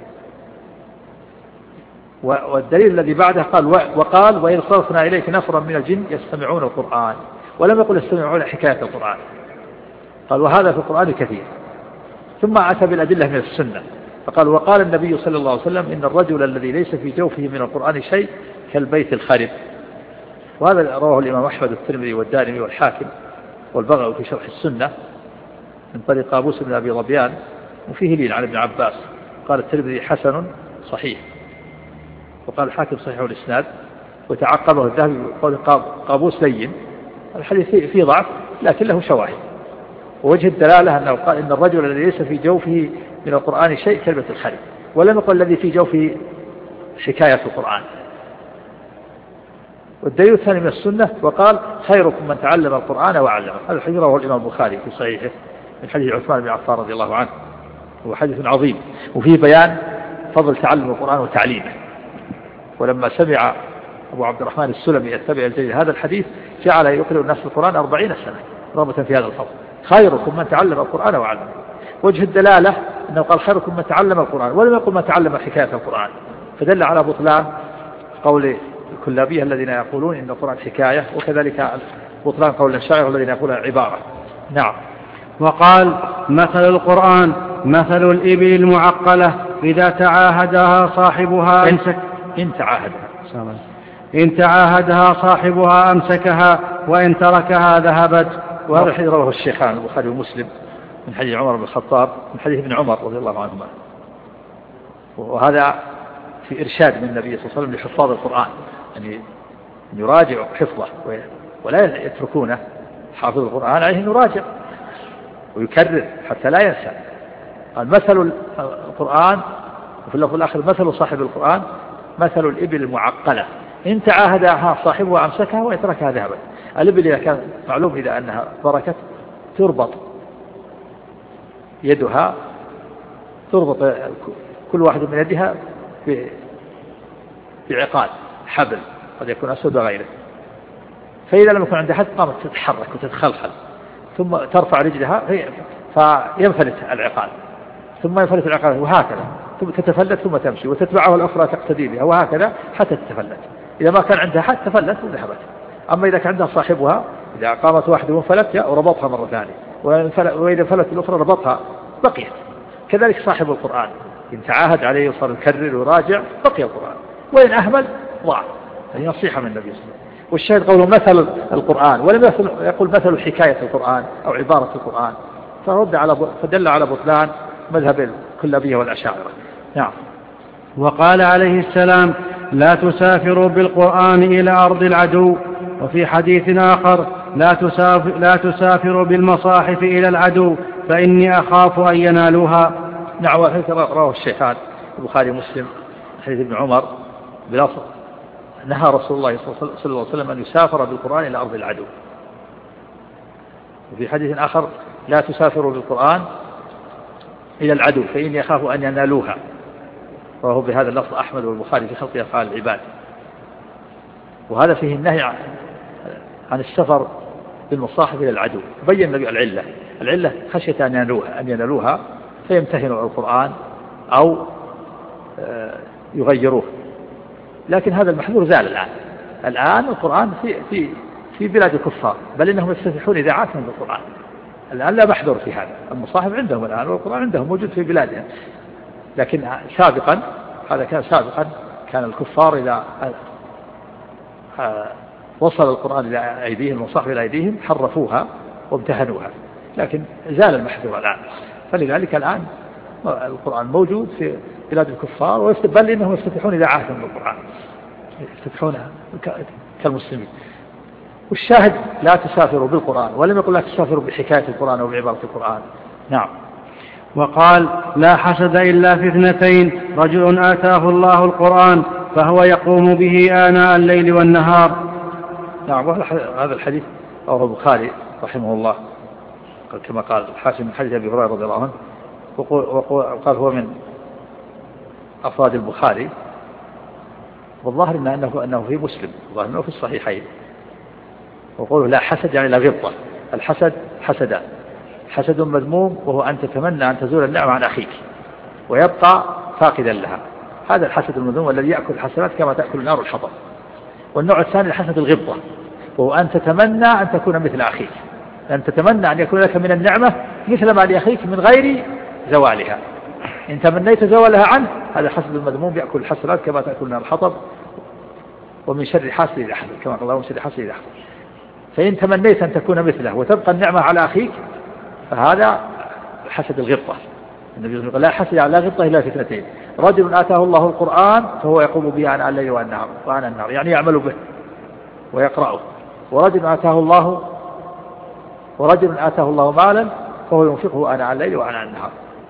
والدليل الذي بعده قال وقال وإذ صرفنا إليك نفرا من الجن يستمعون القرآن، ولم يقل يستمعون حكاية القرآن، قال وهذا في القرآن كثير. ثم أتى بالأدلة من السنة فقال وقال النبي صلى الله عليه وسلم إن الرجل الذي ليس في جوفه من القرآن شيء كالبيت الخرب. وهذا رواه الإمام أحمد والترمذي والدارمي والحاكم والبغوي في شرح السنة من طريق قابوس بن أبي ظبيان، وفيه لين عن ابن عباس. قال الترمذي حسن صحيح، وقال الحاكم صحيح الإسناد، وتعقبه الذهبي بقول قابوس لين. الحديث فيه ضعف لكن له شواهد. ووجه الدلالة أنه قال إن الرجل الذي ليس في جوفه من القرآن شيء كلمة الخير، ولم يقل الذي في جوفه حكاية القرآن. والدليل الثاني من السنة وقال خيركم من تعلم القرآن وعلمه. هذا الحديث رواه الإمام البخاري في صحيحه من حديث عثمان بن عفان رضي الله عنه، هو حديث عظيم وفيه بيان فضل تعلم القرآن وتعليمه. ولما سمع أبو عبد الرحمن السلمي يتبع الجليل هذا الحديث جعل يقرأ الناس القرآن أربعين سنة رغبة في هذا الفضل. خيركم من تعلم القرآن وعلمه. وجه الدلالة أنه قال خيركم من تعلم القرآن ولم يقل من تعلم حكاية القرآن، فدل على بطلان قول الكلابية الذين يقولون إن القرآن حكاية، وكذلك بطلان قول الشاعر الذين يقولون عبارة. نعم. وقال مثل القرآن مثل الإبل المعقلة إذا تعاهدها صاحبها أمسك إن تعاهدها إن تعاهدها صاحبها أمسكها وإن تركها ذهبت. وهذا الحديث رواه الشيخان البخاري ومسلم من حديث عمر بن الخطاب من حديث ابن عمر رضي الله عنهما. وهذا في إرشاد من النبي صلى الله عليه وسلم لحفاظ القرآن يعني أن يراجع حفظه ولا يتركونه. حافظ القرآن عليه أن يراجع ويكرر حتى لا ينسى. قال مثل القرآن وفي اللفظ الآخر مثل صاحب القرآن مثل الإبل المعقلة إن تعاهدها صاحبها أمسكها وإن تركها ذهبت. الإبل إذا كان معلوم إذا أنها بركت تربط يدها، تربط كل واحد من يدها بعقاد حبل قد يكون أسود وغيره، فإذا لم يكن عندها حد قامت تتحرك وتتخلخل ثم ترفع رجلها فينفلت العقاد ثم ينفلت العقاد وهكذا ثم تتفلت ثم تمشي وتتبعها الأخرى تقتدي بها وهكذا حتى تتفلت. إذا ما كان عندها حد تفلت وذهبت. أما إذا كان عندها صاحبها إذا قامت واحدة وانفلت وربطها مرة ثانية وإذا فلت الأخرى ربطها بقيت. كذلك صاحب القرآن إن تعاهد عليه وصار يكرر ويراجع بقي القرآن، وإن أهمل ضاع. هذه نصيحة من النبي صلى الله عليه وسلم. والشاهد قوله مثل القرآن ولم يقول مثل حكاية القرآن أو عبارة القرآن، فرد على فدل على بطلان مذهب الكلابية والأشاعرة. نعم. وقال عليه السلام لا تسافروا بالقرآن إلى أرض العدو. وفي حديث آخر لا تسافر لا تسافروا بالمصاحف إلى العدو فإني أخاف أن ينالوها. نعم. رواه الشيخان البخاري ومسلم حديث ابن عمر بلفظ نهى رسول الله صلى الله عليه وسلم أن يسافر بالقرآن إلى أرض العدو. وفي حديث آخر لا تسافروا بالقرآن إلى العدو فإني أخاف أن ينالوها. وهو بهذا اللفظ أحمد والبخاري في خلق أفعال العباد. وهذا فيه النهي عن السفر بالمصاحف إلى العدو. بين النبي العلة العلة خشية أن ينالوها أن ينالوها فيمتهنوا القرآن أو يغيروه. لكن هذا المحذور زال الآن. الآن القرآن في في في بلاد الكفار، بل إنهم يفتتحون إذاعاتهم بالقرآن. الآن لا محذور في هذا. المصاحف عندهم الآن والقرآن عندهم موجود في بلادهم. لكن سابقا هذا كان سابقا كان الكفار إذا وصل القرآن إلى أيديهم المصاحف إلى أيديهم حرفوها وامتهنوها. لكن زال المحذور الآن. فلذلك الآن القرآن موجود في بلاد الكفار، بل إنهم يفتتحون إذاعاتهم بالقرآن يفتتحونها كالمسلمين. والشاهد لا تسافروا بالقرآن ولم يقل لا تسافروا بحكاية القرآن أو بعبارة القرآن. نعم. وقال لا حسد إلا في اثنتين رجل آتاه الله القرآن فهو يقوم به آناء الليل والنهار. نعم. هذا الحديث رواه البخاري رحمه الله كما قال الحاكم من حديث أبي هريرة رضي الله عنه، وقال هو من أفراد البخاري، والظاهر أنه أنه في مسلم، والظاهر أنه في الصحيحين. وقوله لا حسد يعني لا غبطة. الحسد حسدان، حسد مذموم وهو أن تتمنى أن تزول النعمة عن أخيك ويبقى فاقدا لها، هذا الحسد المذموم الذي يأكل الحسنات كما تأكل النار الحطب. والنوع الثاني الحسد الغبطة، وهو أن تتمنى أن تكون مثل أخيك، أن تتمنى أن يكون لك من النعمة مثل ما لأخيك من غير زوالها. إن تمنيت زوالها عنه هذا حسد المذموم يأكل الحسنات كما تأكل النار الحطب. ومن شر حاسد إذا حسد كما قال الله من شر حاسد إذا حسد. فإن تمنيت أن تكون مثله وتبقى النعمة على أخيك فهذا حسد الغبطة. النبي قال لا حسد على غبطة إلا في اثنتين رجل آتاه الله القرآن فهو يقوم به آناء الليل والنهار وآناء النهار يعني يعمل به ويقرأه، ورجل آتاه الله ورجل آتاه الله مالا فهو ينفقه آناء الليل وآناء النهار.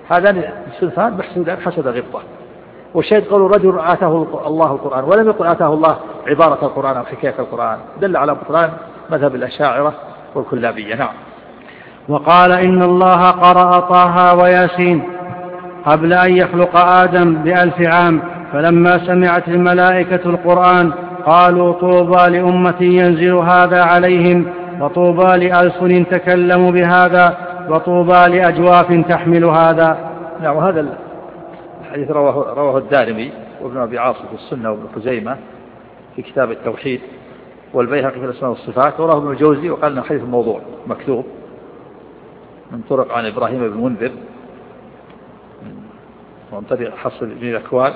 هذان الصنفان محسودان حسد غبطة. والشاهد قالوا رجل آتاه الله القرآن ولم يقل آتاه الله عبارة القرآن أو حكاية القرآن، دل على بطلان مذهب الأشاعرة والكلابية. نعم. وقال إن الله قرأ طه وياسين قبل أن يخلق آدم بألف عام، فلما سمعت الملائكة القرآن قالوا طوبى لأمة ينزل هذا عليهم، وطوبى لألسن تكلموا بهذا، وطوبى لأجواف تحمل هذا. نعم. وهذا الحديث رواه, رواه الدارمي وابن أبي عاصم في السنة وابن خزيمة في كتاب التوحيد، والبيهقي في الأسماء والصفات، وراه ابن الجوزي وقال انه حديث موضوع مكتوب من طرق عن إبراهيم بن منذر ومن طريق حصل بن الأكوان.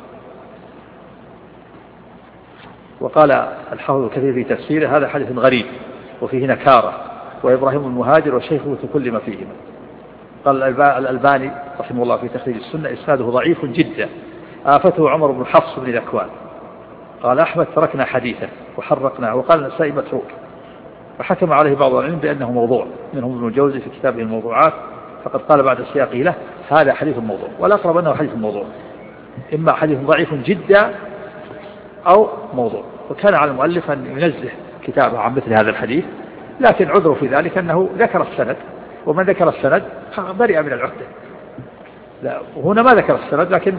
وقال الحافظ الكثير في تفسيره هذا حديث غريب وفيه نكارة، وإبراهيم المهاجر وشيخه تكلم فيهما. قال الألباني رحمه الله في تخريج السنة إسناده ضعيف جدا، آفته عمر بن حفص بن الأكوان. قال أحمد تركنا حديثا وحرقناه، وقال النسائي متروك، فحكم عليه بعض العلم بأنه موضوع، منهم ابن الجوزي في كتابه الموضوعات، فقد قال بعد سياقه له هذا حديث موضوع، والأقرب أنه حديث موضوع، إما حديث ضعيف جدا أو موضوع. وكان على المؤلف أن ينزه كتابه عن مثل هذا الحديث، لكن عذره في ذلك أنه ذكر السند، ومن ذكر السند برئ من العهدة. لا، وهنا ما ذكر السند، لكن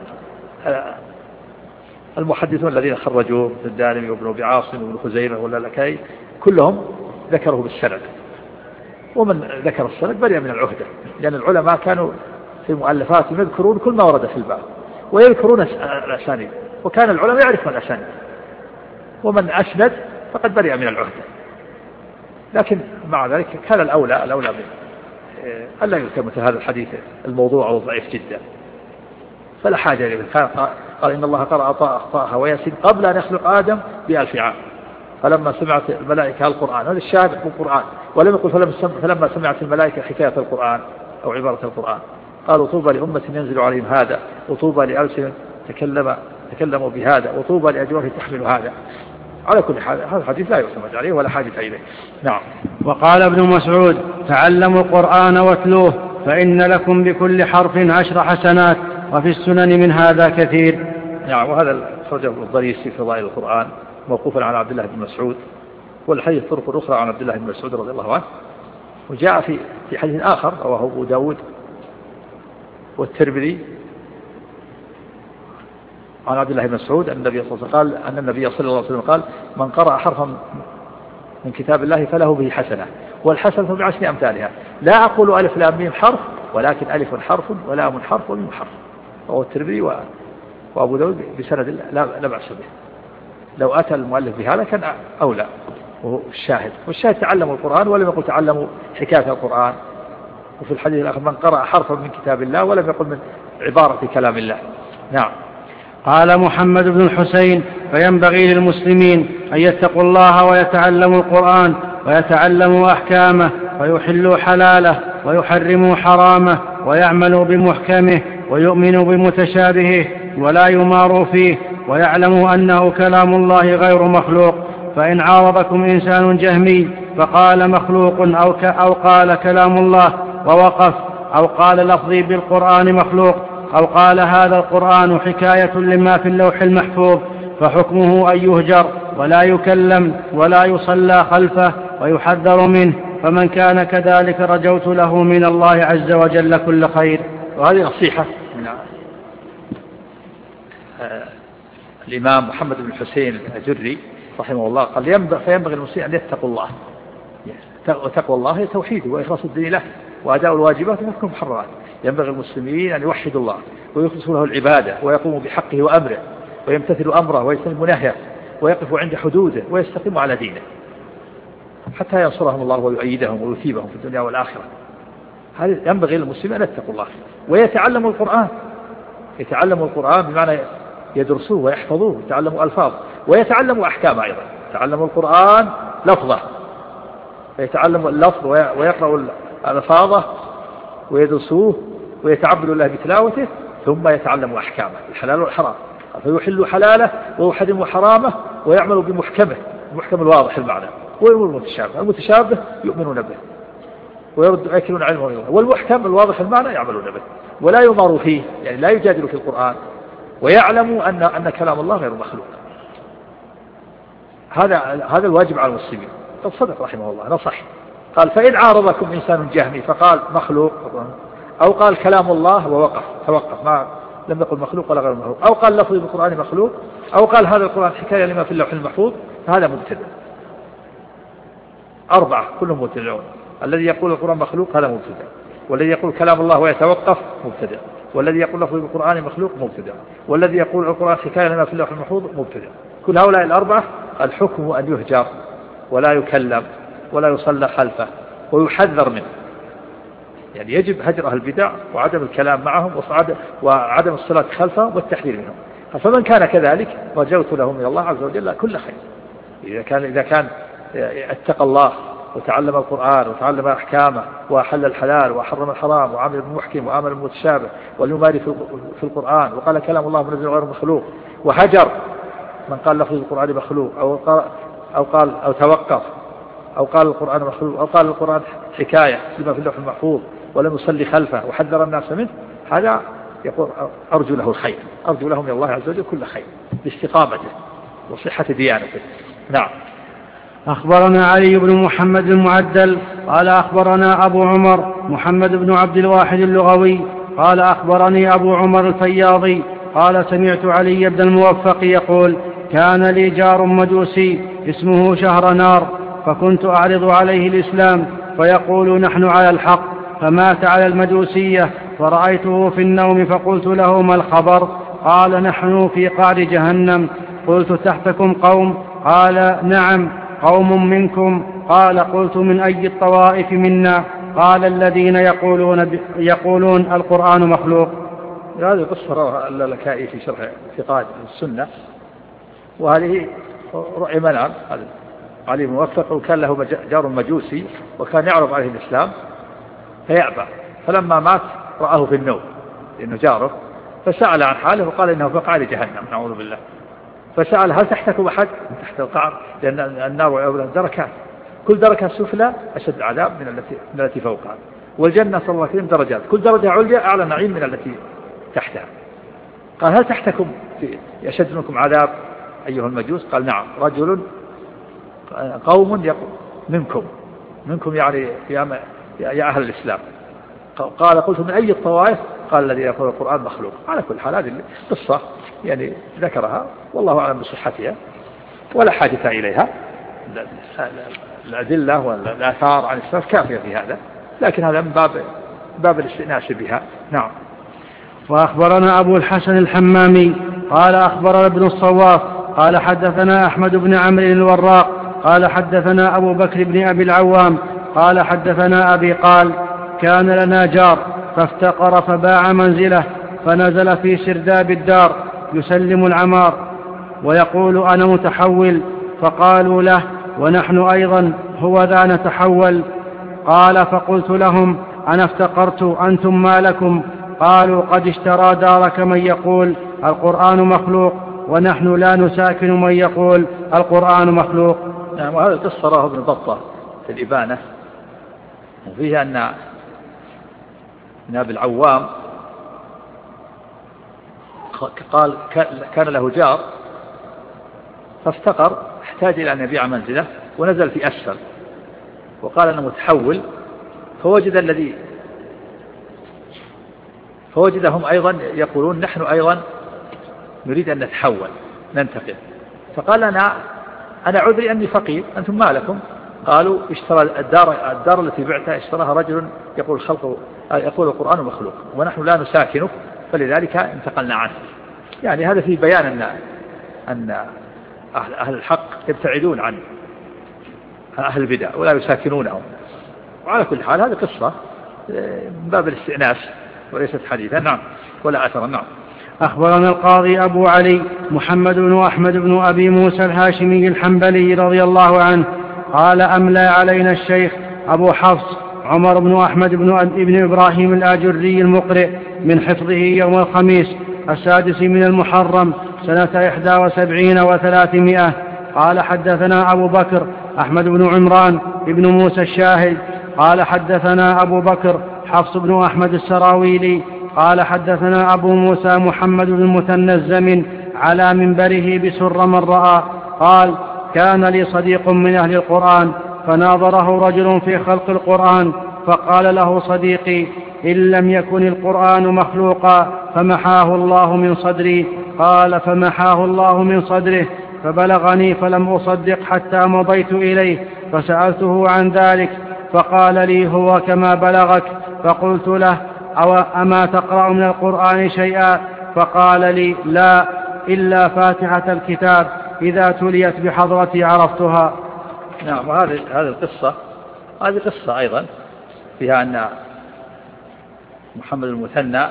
المحدثون الذين خرجوه من الدارمي وابن أبي عاصم وابن خزيمة ولا لكي كلهم ذكروا بالسند، ومن ذكر السند برئ من العهدة، لأن العلماء كانوا في مؤلفاتهم يذكرون كل ما ورد في الباب ويذكرون الأسانيد، وكان العلماء يعرفون الأسانيد، ومن أسند فقد برئ من العهدة. لكن مع ذلك كان الأولى الأولى ألا يذكر مثل هذا الحديث الموضوع أو ضعيف جدا، فلا حاجة إليه. قال إن الله قرأ طه وياسين قبل أن يخلق آدم بألف عام، فلما سمعت الملائكة القرآن، هذا الشاهد في القرآن، ولم يقل فلما سمعت الملائكة حكاية القرآن أو عبارة القرآن، قالوا طوبى لأمة ينزل عليهم هذا، وطوبى لألسن تكلم تكلموا بهذا، وطوبى لأجواف تحمل هذا. على كل حال هذا الحديث لا يعتمد عليه ولا حاجة إليه. نعم. وقال ابن مسعود تعلموا القرآن واتلوه فإن لكم بكل حرف عشر حسنات، وفي السنن من هذا كثير. نعم. وهذا خرجه ابن الضريسي في فضائل القرآن موقوفا على عبد الله بن مسعود، والحديث طرق أخرى عن عبد الله بن مسعود رضي الله عنه. وجاء في في حديث آخر رواه أبو داود والترمذي عن عبد الله بن مسعود أن النبي صلى الله عليه وسلم قال أن النبي صلى الله عليه وسلم قال من قرأ حرفا من كتاب الله فله به حسنة، والحسنة بعشر أمثالها، لا أقول ألف لام ميم حرف، ولكن ألف حرف ولام حرف وميم حرف. رواه الترمذي وأبو داود بسند لا بأس به. لو أتى المؤلف بهذا كان أولى. وهو الشاهد والشاهد تعلموا القرآن ولم يقل تعلموا حكاية القرآن. وفي الحديث الآخر من قرأ حرفا من كتاب الله ولم يقل من عبارة كلام الله. نعم. قال محمد بن الحسين فينبغي للمسلمين أن يتقوا الله ويتعلموا القرآن ويتعلموا أحكامه ويحلوا حلاله ويحرموا حرامه ويعملوا بمحكمه ويؤمنوا بمتشابهه ولا يماروا فيه، ويعلموا أنه كلام الله غير مخلوق. فإن عارضكم إنسان جهمي فقال مخلوق أو, ك أو قال كلام الله ووقف، أو قال لفظي بالقرآن مخلوق، أو قال هذا القرآن حكاية لما في اللوح المحفوظ، فحكمه أن يهجر ولا يكلم ولا يصلى خلفه ويحذر منه. فمن كان كذلك رجوت له من الله عز وجل كل خير. وهذه نصيحة من الإمام محمد بن الحسين الأجري رحمه الله، قال فينبغي المسلمين أن يتقوا الله، وتقوى الله هي توحيده وإخلاص الدين له وأداء الواجبات وترك المحرمات. ينبغي المسلمين أن يوحدوا الله ويخلصوا له العبادة ويقوموا بحقه وأمره ويمتثلوا أمره ويجتنبوا نهيه ويقفوا عند حدوده ويستقيموا على دينه حتى ينصرهم الله ويؤيدهم ويثيبهم في الدنيا والآخرة. هذا ينبغي للمسلمين أن يتقوا الله ويتعلموا القرآن. يتعلموا القرآن بمعنى يدرسوه ويحفظوه، يتعلموا ألفاظ ويتعلموا أحكام أيضا. يتعلموا القرآن لفظه، يتعلموا اللفظ ويقرأوا الألفاظه ويدرسوه ويتعبدوا الله بتلاوته، ثم يتعلموا أحكامه الحلال والحرام، فيحلوا حلاله ويحرموا حرامه ويعملوا بمحكمه، المحكم الواضح المعنى، ويؤمنوا المتشابه، المتشابه يؤمنون به. ويرد يكلون علمه، والمحكم الواضح المعنى يعملون به ولا يماروا فيه، يعني لا يجادلوا في القرآن، ويعلموا أن أن كلام الله غير مخلوق. هذا هذا الواجب على المسلمين. قد صدق رحمه الله نصح، قال فإن عارضكم إنسان جهمي فقال مخلوق أو قال كلام الله ووقف توقف، ما لم يقل مخلوق ولا غير مخلوق، أو قال لفظ بالقرآن مخلوق، أو قال هذا القرآن حكاية لما في اللوح المحفوظ، هذا مبتدع. أربعة كلهم مبتدعون. الذي يقول القرآن مخلوق هذا مبتدع، والذي يقول كلام الله ويتوقف مبتدع، والذي يقول لفظ بالقرآن مخلوق مبتدع، والذي يقول القرآن حكاية لما في اللوح المحفوظ مبتدع. كل هؤلاء الأربعة الحكم أن يهجر ولا يكلم ولا يصلى خلفه ويحذر منه، يعني يجب هجر أهل البدع وعدم الكلام معهم وعدم الصلاة خلفهم والتحذير منهم. فمن كان كذلك رجوت له من الله عز وجل كل خير، إذا كان إذا كان اتقى الله وتعلم القرآن وتعلم أحكامه وحل الحلال وحرم الحرام وعمل بالمحكم وعمل بالمتشابه واليماري في القرآن وقال كلام الله منزل غير مخلوق، وهجر من قال لفظ القرآن مخلوق أو قال أو قال أو توقف أو قال القرآن مخلوق أو قال القرآن حكاية لما في اللوح المحفوظ ولم يصلي خلفه وحذر الناس منه، هذا يقول أرجو له الخير، أرجو له من الله عز وجل كل خير باستقامته وصحة ديانته. نعم. أخبرنا علي بن محمد المعدل قال أخبرنا أبو عمر محمد بن عبد الواحد اللغوي قال أخبرني أبو عمر الفياضي قال سمعت علي بن الموفق يقول كان لي جار مجوسي اسمه شهرنار، فكنت أعرض عليه الإسلام فيقول نحن على الحق، فمات على المجوسية فرأيته في النوم فقلت له ما الخبر؟ قال نحن في قعر جهنم. قلت تحتكم قوم؟ قال نعم قوم منكم. قال قلت من أي الطوائف منا؟ قال الذين يقولون, يقولون القرآن مخلوق. هذه قصة رواه اللالكائي في شرح اعتقاد السنة، وهذه رؤية منام. علي موفق وكان له جار مجوسي وكان يعرض عليه الإسلام فيأبى، فلما مات رآه في النوم لأنه جاره، فسأل عن حاله وقال إنه في قعر جهنم نعوذ بالله. فسأل هل تحتكم أحد تحت القعر؟ لأن النار والأولى دركات، كل دركة سفلى أشد عذاب من التي من التي فوقها، والجنة صلى الله عليه وسلم درجات، كل درجة عليا أعلى نعيم من التي تحتها. قال هل تحتكم أشد منكم عذاب أيها المجوس؟ قال نعم رجل قوم يقول منكم منكم يعني يا, يا أهل الإسلام. قال قلت من أي الطوائف؟ قال الذي يقول القرآن مخلوق. على كل حال هذه قصة يعني ذكرها والله أعلم بصحتها ولا حاجة إليها، الأدلة والآثار عن السلف كافية في هذا، لكن هذا من باب باب الاستئناس بها. نعم. وأخبرنا أبو الحسن الحمامي قال أخبرنا ابن الصواف قال حدثنا أحمد بن عمرو الوراق قال حدثنا أبو بكر بن أبي العوام قال حدثنا أبي قال كان لنا جار فافتقر فباع منزله فنزل في سرداب الدار يسلم العمار ويقول أنا متحول، فقالوا له ونحن أيضا هو ذا نتحول. قال فقلت لهم أنا افتقرت أنتم ما لكم؟ قالوا قد اشترى دارك من يقول القرآن مخلوق ونحن لا نساكن من يقول القرآن مخلوق. نعم. وهذا القصة راه ابن بطة في الإبانة، وفيها أن ابن العوام قال كان له جار فافتقر احتاج إلى أن يبيع منزله ونزل في أسفل وقال أنه متحول، فوجد الذي فوجدهم أيضا يقولون نحن أيضا نريد أن نتحول ننتقل. فقال أنا أنا عذري أني فقير أنتم ما لكم؟ قالوا اشترى الدار الدار التي بعتها اشتراها رجل يقول الخلق يقول القرآن مخلوق ونحن لا نساكنه فلذلك انتقلنا عنه. يعني هذا في بيان أن أن أهل الحق يبتعدون عن أهل البدع ولا يساكنونهم. وعلى كل حال هذه قصة من باب الاستئناس وليست حديثا. نعم. ولا أثر. نعم. أخبرنا القاضي أبو علي محمد بن أحمد بن أبي موسى الهاشمي الحنبلي رضي الله عنه قال أملى علينا الشيخ أبو حفص عمر بن أحمد بن ابن إبراهيم الآجري المقرئ من حفظه يوم الخميس السادس من المحرم سنة إحدى وسبعين وثلاثمائة. قال حدثنا أبو بكر أحمد بن عمران بن موسى الشاهد قال حدثنا أبو بكر حفص بن أحمد السراويلي قال حدثنا أبو موسى محمد بن المثنى الزمن على منبره بسر من رأى قال كان لي صديق من أهل القرآن فناظره رجل في خلق القرآن فقال له صديقي إن لم يكن القرآن مخلوقا فمحاه الله من صدري. قال فمحاه الله من صدره فبلغني فلم أصدق حتى مضيت إليه فسألته عن ذلك فقال لي هو كما بلغك. فقلت له أو أما تقرأ من القرآن شيئا؟ فقال لي لا إلا فاتحة الكتاب إذا تليت بحضرتي عرفتها. نعم. هذه هذه القصة هذه قصة أيضا فيها أن محمد المثنى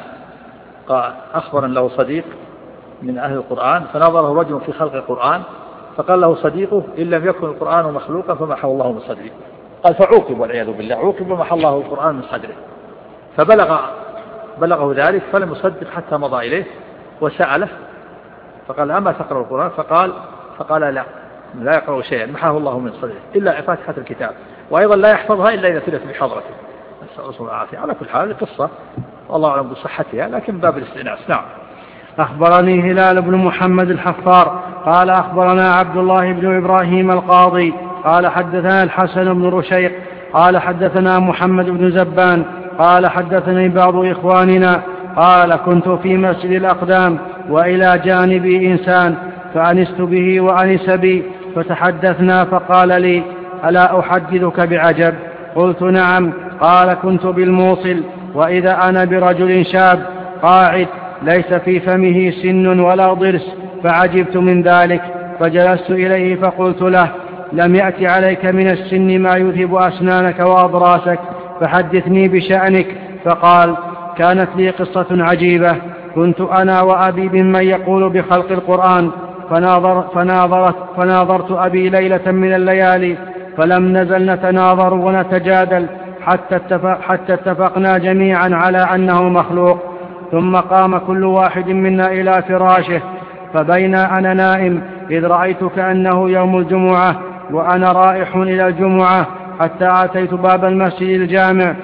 أخبر له صديق من أهل القرآن فنظره رجل في خلق القرآن فقال له صديقه إن لم يكن القرآن مخلوقا فمحى الله من صدره. قال فعوقب والعياذ بالله عوقب ومحى الله القرآن من صدره. فبلغ بلغه ذلك فلم يصدق حتى مضى إليه وسأله فقال أما تقرأ القرآن؟ فقال فقال لا لا يقرأ شيئا محاه الله من صدره إلا فاتحة الكتاب وأيضا لا يحفظها إلا إذا تلت بحضرته. نسأل الله العافية. على كل حال القصة والله أعلم بصحتها لكن باب الاستئناس. نعم. أخبرني هلال بن محمد الحفار قال أخبرنا عبد الله بن إبراهيم القاضي قال حدثنا الحسن بن رشيق قال حدثنا محمد بن زبان قال حدثني بعض إخواننا قال كنت في مسجد الأقدام وإلى جانبي إنسان فأنست به وأنس بي فتحدثنا فقال لي ألا أحدثك بعجب؟ قلت نعم. قال كنت بالموصل وإذا أنا برجل شاب قاعد ليس في فمه سن ولا ضرس فعجبت من ذلك فجلست إليه فقلت له لم يأت عليك من السن ما يذهب أسنانك وأضراسك فحدثني بشأنك. فقال كانت لي قصة عجيبة كنت أنا وأبي ممن يقول بخلق القرآن فناظر فناظرت, فناظرت أبي ليلة من الليالي فلم نزل نتناظر ونتجادل حتى, اتفق حتى اتفقنا جميعا على أنه مخلوق. ثم قام كل واحد منا إلى فراشه فبين أنا نائم إذ رأيت كأنه يوم الجمعة وأنا رائح إلى الجمعة حتى أتيت باب المسجد الجامع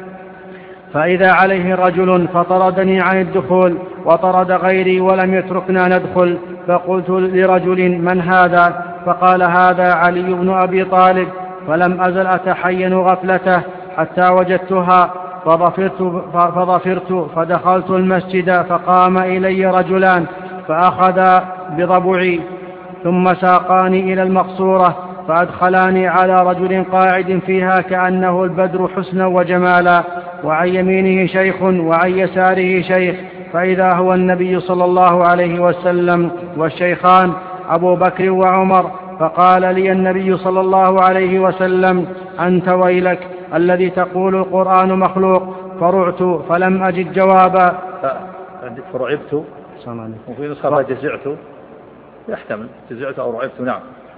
فإذا عليه رجل فطردني عن الدخول وطرد غيري ولم يتركنا ندخل. فقلت لرجل من هذا؟ فقال هذا علي بن أبي طالب. فلم أزل أتحين غفلته حتى وجدتها فظفرت, فظفرت فدخلت المسجد فقام إلي رجلان فأخذا بضبعي ثم ساقاني إلى المقصورة فأدخلاني على رجل قاعد فيها كأنه البدر حسنا وجمالا وعن يمينه شيخ وعن يساره شيخ فإذا هو النبي صلى الله عليه وسلم والشيخان أبو بكر وعمر. فقال لي النبي صلى الله عليه وسلم أنت ويلك الذي تقول القرآن مخلوق. فرعت فلم أجد جوابا. فرعبت وفي نسخة جزعت يحتمل جزعت أو رعبت. نعم.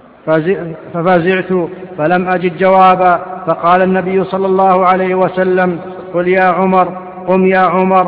ففزعت فلم أجد جوابا. فقال النبي صلى الله عليه وسلم قل يا عمر قم يا عمر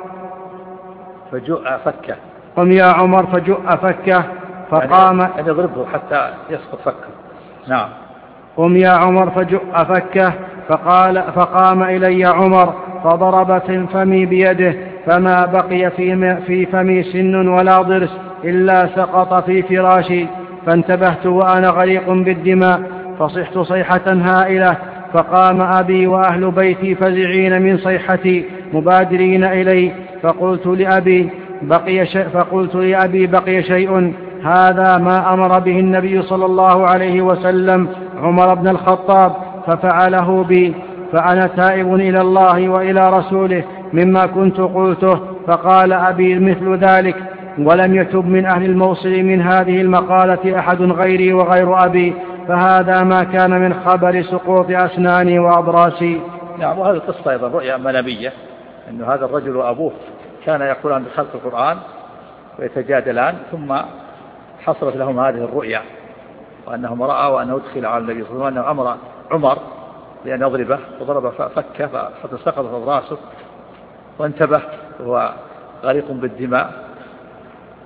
فجؤ فكه قم يا عمر فجؤ فكه فقام يعني أن يضربه حتى يسقط فكه. نعم. قم يا عمر فجؤ فكه فقال فقام إلي عمر فضرب في فمي بيده فما بقي في فمي سن ولا ضرس إلا سقط في فراشي. فانتبهت وأنا غريق بالدماء فصحت صيحة هائلة فقام أبي وأهل بيتي فزعين من صيحتي مبادرين إلي. فقلت لأبي بقي شيء فقلت لأبي بقي شيء هذا ما أمر به النبي صلى الله عليه وسلم عمر بن الخطاب ففعله بي فأنا تائب إلى الله وإلى رسوله مما كنت قلته. فقال أبي مثل ذلك ولم يتب من أهل الموصل من هذه المقالة أحد غيري وغير أبي فهذا ما كان من خبر سقوط أسناني وأضراسي. نعم. وهذه القصة أيضا رؤيا منامية أن هذا الرجل وأبوه كان يقولان بخلق القرآن ويتجادلان ثم حصلت لهم هذه الرؤيا وأنهم رأى وأنه أدخل على النبي صلى الله عليه وسلم وأنه أمر عمر بأن يضربه وضرب فكه فسقطت أضراسه وانتبه وهو غريق بالدماء.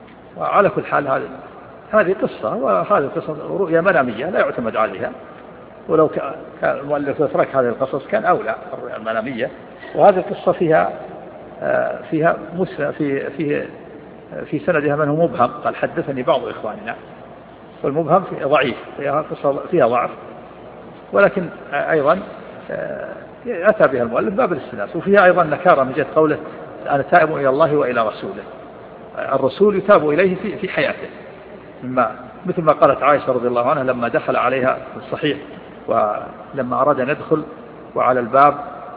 وعلى كل حال هذه هذه قصة وهذه قصة رؤيا منامية لا يعتمد عليها ولو كان المؤلف يترك هذه القصص كان أولى المنامية. وهذه القصة فيها فيها مسلم في في في سندها من هو مبهم، قال حدثني بعض إخواننا، والمبهم ضعيف، فيها قصة فيها ضعف، ولكن أيضا أتى بها المؤلف باب الاستئناس. وفيها أيضا نكارة من جهة قوله أنا تائب إلى الله وإلى رسوله. الرسول يتاب إليه في في حياته، مما مثل ما قالت عائشة رضي الله عنها لما دخل عليها في الصحيح ولما أراد أن يدخل وعلى الباب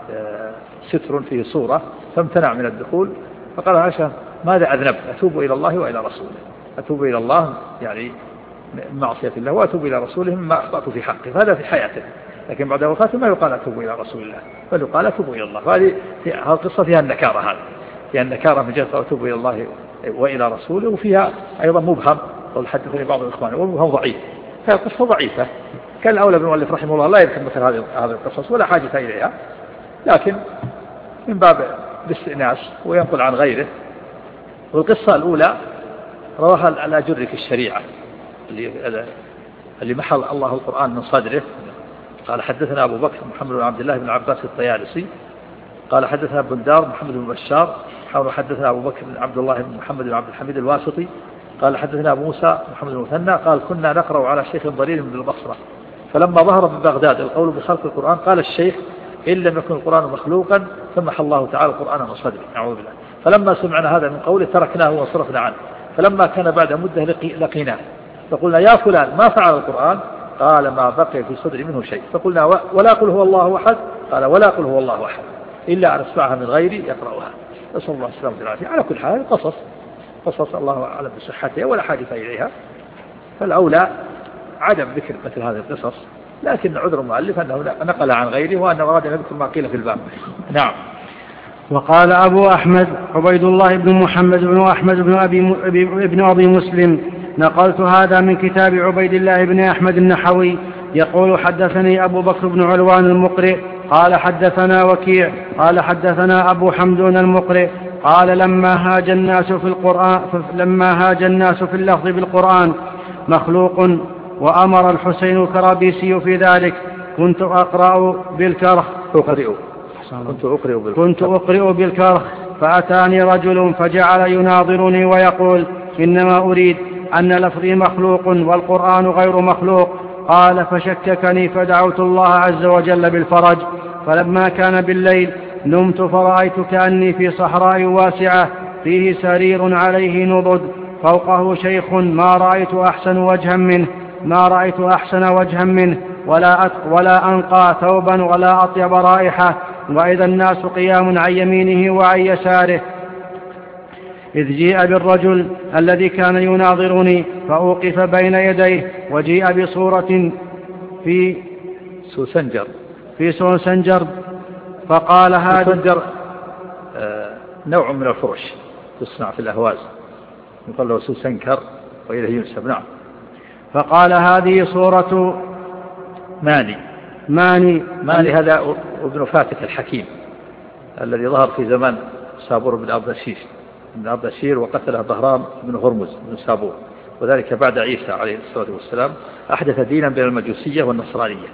ستر فيه صورة فامتنع من الدخول، فقال عائشة ماذا أذنب؟ أتوب إلى الله وإلى رسوله. أتوب إلى الله يعني من معصية الله، وأتوب إلى رسوله مما أخطأت في حقه، فهذا في حياته. لكن بعد وفاته ما يقال أتوب إلى رسول الله، بل يقال أتوب إلى الله. فهذه القصة فيها النكارة، هذه فيها النكارة من جهة أتوب إلى الله وإلى رسوله. وفيها أيضا مبهم، قال حدثني بعض الإخوان، ومبهم ضعيف، فهي قصة ضعيفة. كان الأولى بالمؤلف رحمه الله لا يذكر مثل هذه هذه القصص ولا حاجة إليها، لكن من باب الاستئناس وينقل عن غيره. والقصة الأولى رواها الأجري في الشريعة اللي اللي محل الله القرآن من صدره. قال حدثنا أبو بكر محمد بن عبد الله بن عباس الطيالسي قال حدثنا بندار محمد بن بشار حاول حدثنا أبو بكر بن عبد الله بن محمد بن عبد الحميد الواسطي قال حدثنا أبو موسى محمد بن مثنى قال كنا نقرأ على شيخ ضرير من البصرة، فلما ظهر من بغداد القول بخلق القرآن قال الشيخ إن لم يكن القرآن مخلوقا سمح الله تعالى القرآن من صدره، أعوذ بالله. فلما سمعنا هذا من قوله تركناه وصرفنا عنه، فلما كان بعد مدة لقيناه فقلنا يا فلان ما فعل القرآن؟ قال ما بقي في صدري منه شيء. فقلنا ولا قل هو الله أحد؟ قال ولا قل هو الله أحد إلا أن أسمعها من غيري يقرأها. نسأل الله السلامة والعافية. على كل حال قصص قصص الله أعلم بصحتها ولا حاجة إليها، فالأولى عدم ذكر مثل هذه القصص، لكن عذر المؤلف أنه نقل عن غيره وأنه أراد أن يذكر ما قيل في الباب. نعم. وقال أبو أحمد عبيد الله بن محمد بن أحمد بن أبي, ابن أبي مسلم نقلت هذا من كتاب عبيد الله بن أحمد النحوي يقول حدثني أبو بكر بن علوان المقرئ قال حدثنا وكيع قال حدثنا أبو حمدون المقرئ قال لما هاج الناس في القرآن لما هاج الناس في اللفظ بالقرآن مخلوق وأمر الحسين الكرابيسي في ذلك كنت أقرأ بالكرخ أقرئ كنت أقرئ بالكرخ, كنت أقرئ بالكرخ فأتاني رجل فجعل يناظرني ويقول إنما أريد أن لفظي مخلوق والقرآن غير مخلوق. قال فشككني فدعوت الله عز وجل بالفرج، فلما كان بالليل نمت فرأيت كأني في صحراء واسعة فيه سرير عليه نضد فوقه شيخ ما رأيت أحسن وجها منه ما رأيت أحسن وجها منه ولا, ولا أنقى ثوبا ولا أطيب رائحة، وإذا الناس قيام عن يمينه وعن يساره. إذ جيء بالرجل الذي كان يناظرني فأوقف بين يديه وجيء بصورة في سوسنجر في سوسنجر فقال هذا سوسنجر آه نوع من الفرش تصنع في الأهواز يقال له سوسنكر وإليه ينسب. نعم. فقال هذه صورة ماني ماني ماني هذا ابن فاتك الحكيم الذي ظهر في زمان سابور بن أردشير بن أردشير وقتله ظهران بن هرمز بن سابور، وذلك بعد عيسى عليه الصلاة والسلام أحدث دينا بين المجوسية والنصرانية.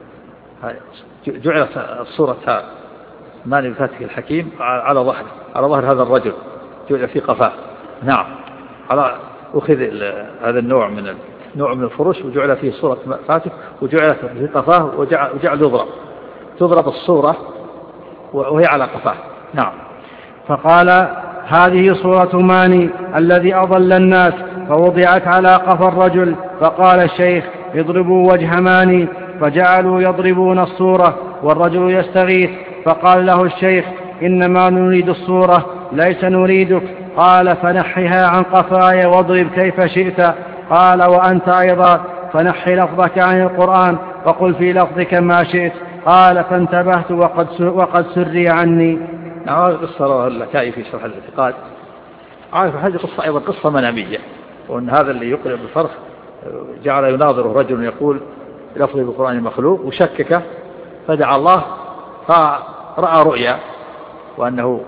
جعلت الصورة ماني بن فاتك الحكيم على ظهر على ظهر هذا الرجل جعل في قفاه. نعم. على أخذ هذا النوع من نوع من الفرش وجعل فيه صورة فاتك وجعلت في قفاه وجعل, وجعل يضرب تضرب الصورة وهي على قفاه. نعم. فقال هذه صورة ماني الذي أضل الناس فوضعت على قفا الرجل، فقال الشيخ اضربوا وجه ماني، فجعلوا يضربون الصورة والرجل يستغيث، فقال له الشيخ إنما نريد الصورة ليس نريدك. قال فنحها عن قفاي واضرب كيف شئت. قال وأنت أيضا فنحي لفظك عن القرآن وقل في لفظك ما شئت. قال فانتبهت وقد, وقد سري عني. هذه قصة اللكائي في شرح الاعتقاد. عارف هذه قصة أيضا قصة منامية، وأن هذا اللي يقرأ بالفرخ جعل يناظره رجل يقول لفظه بالقرآن مخلوق وشكك فدعا الله فرأى رؤيا وأنه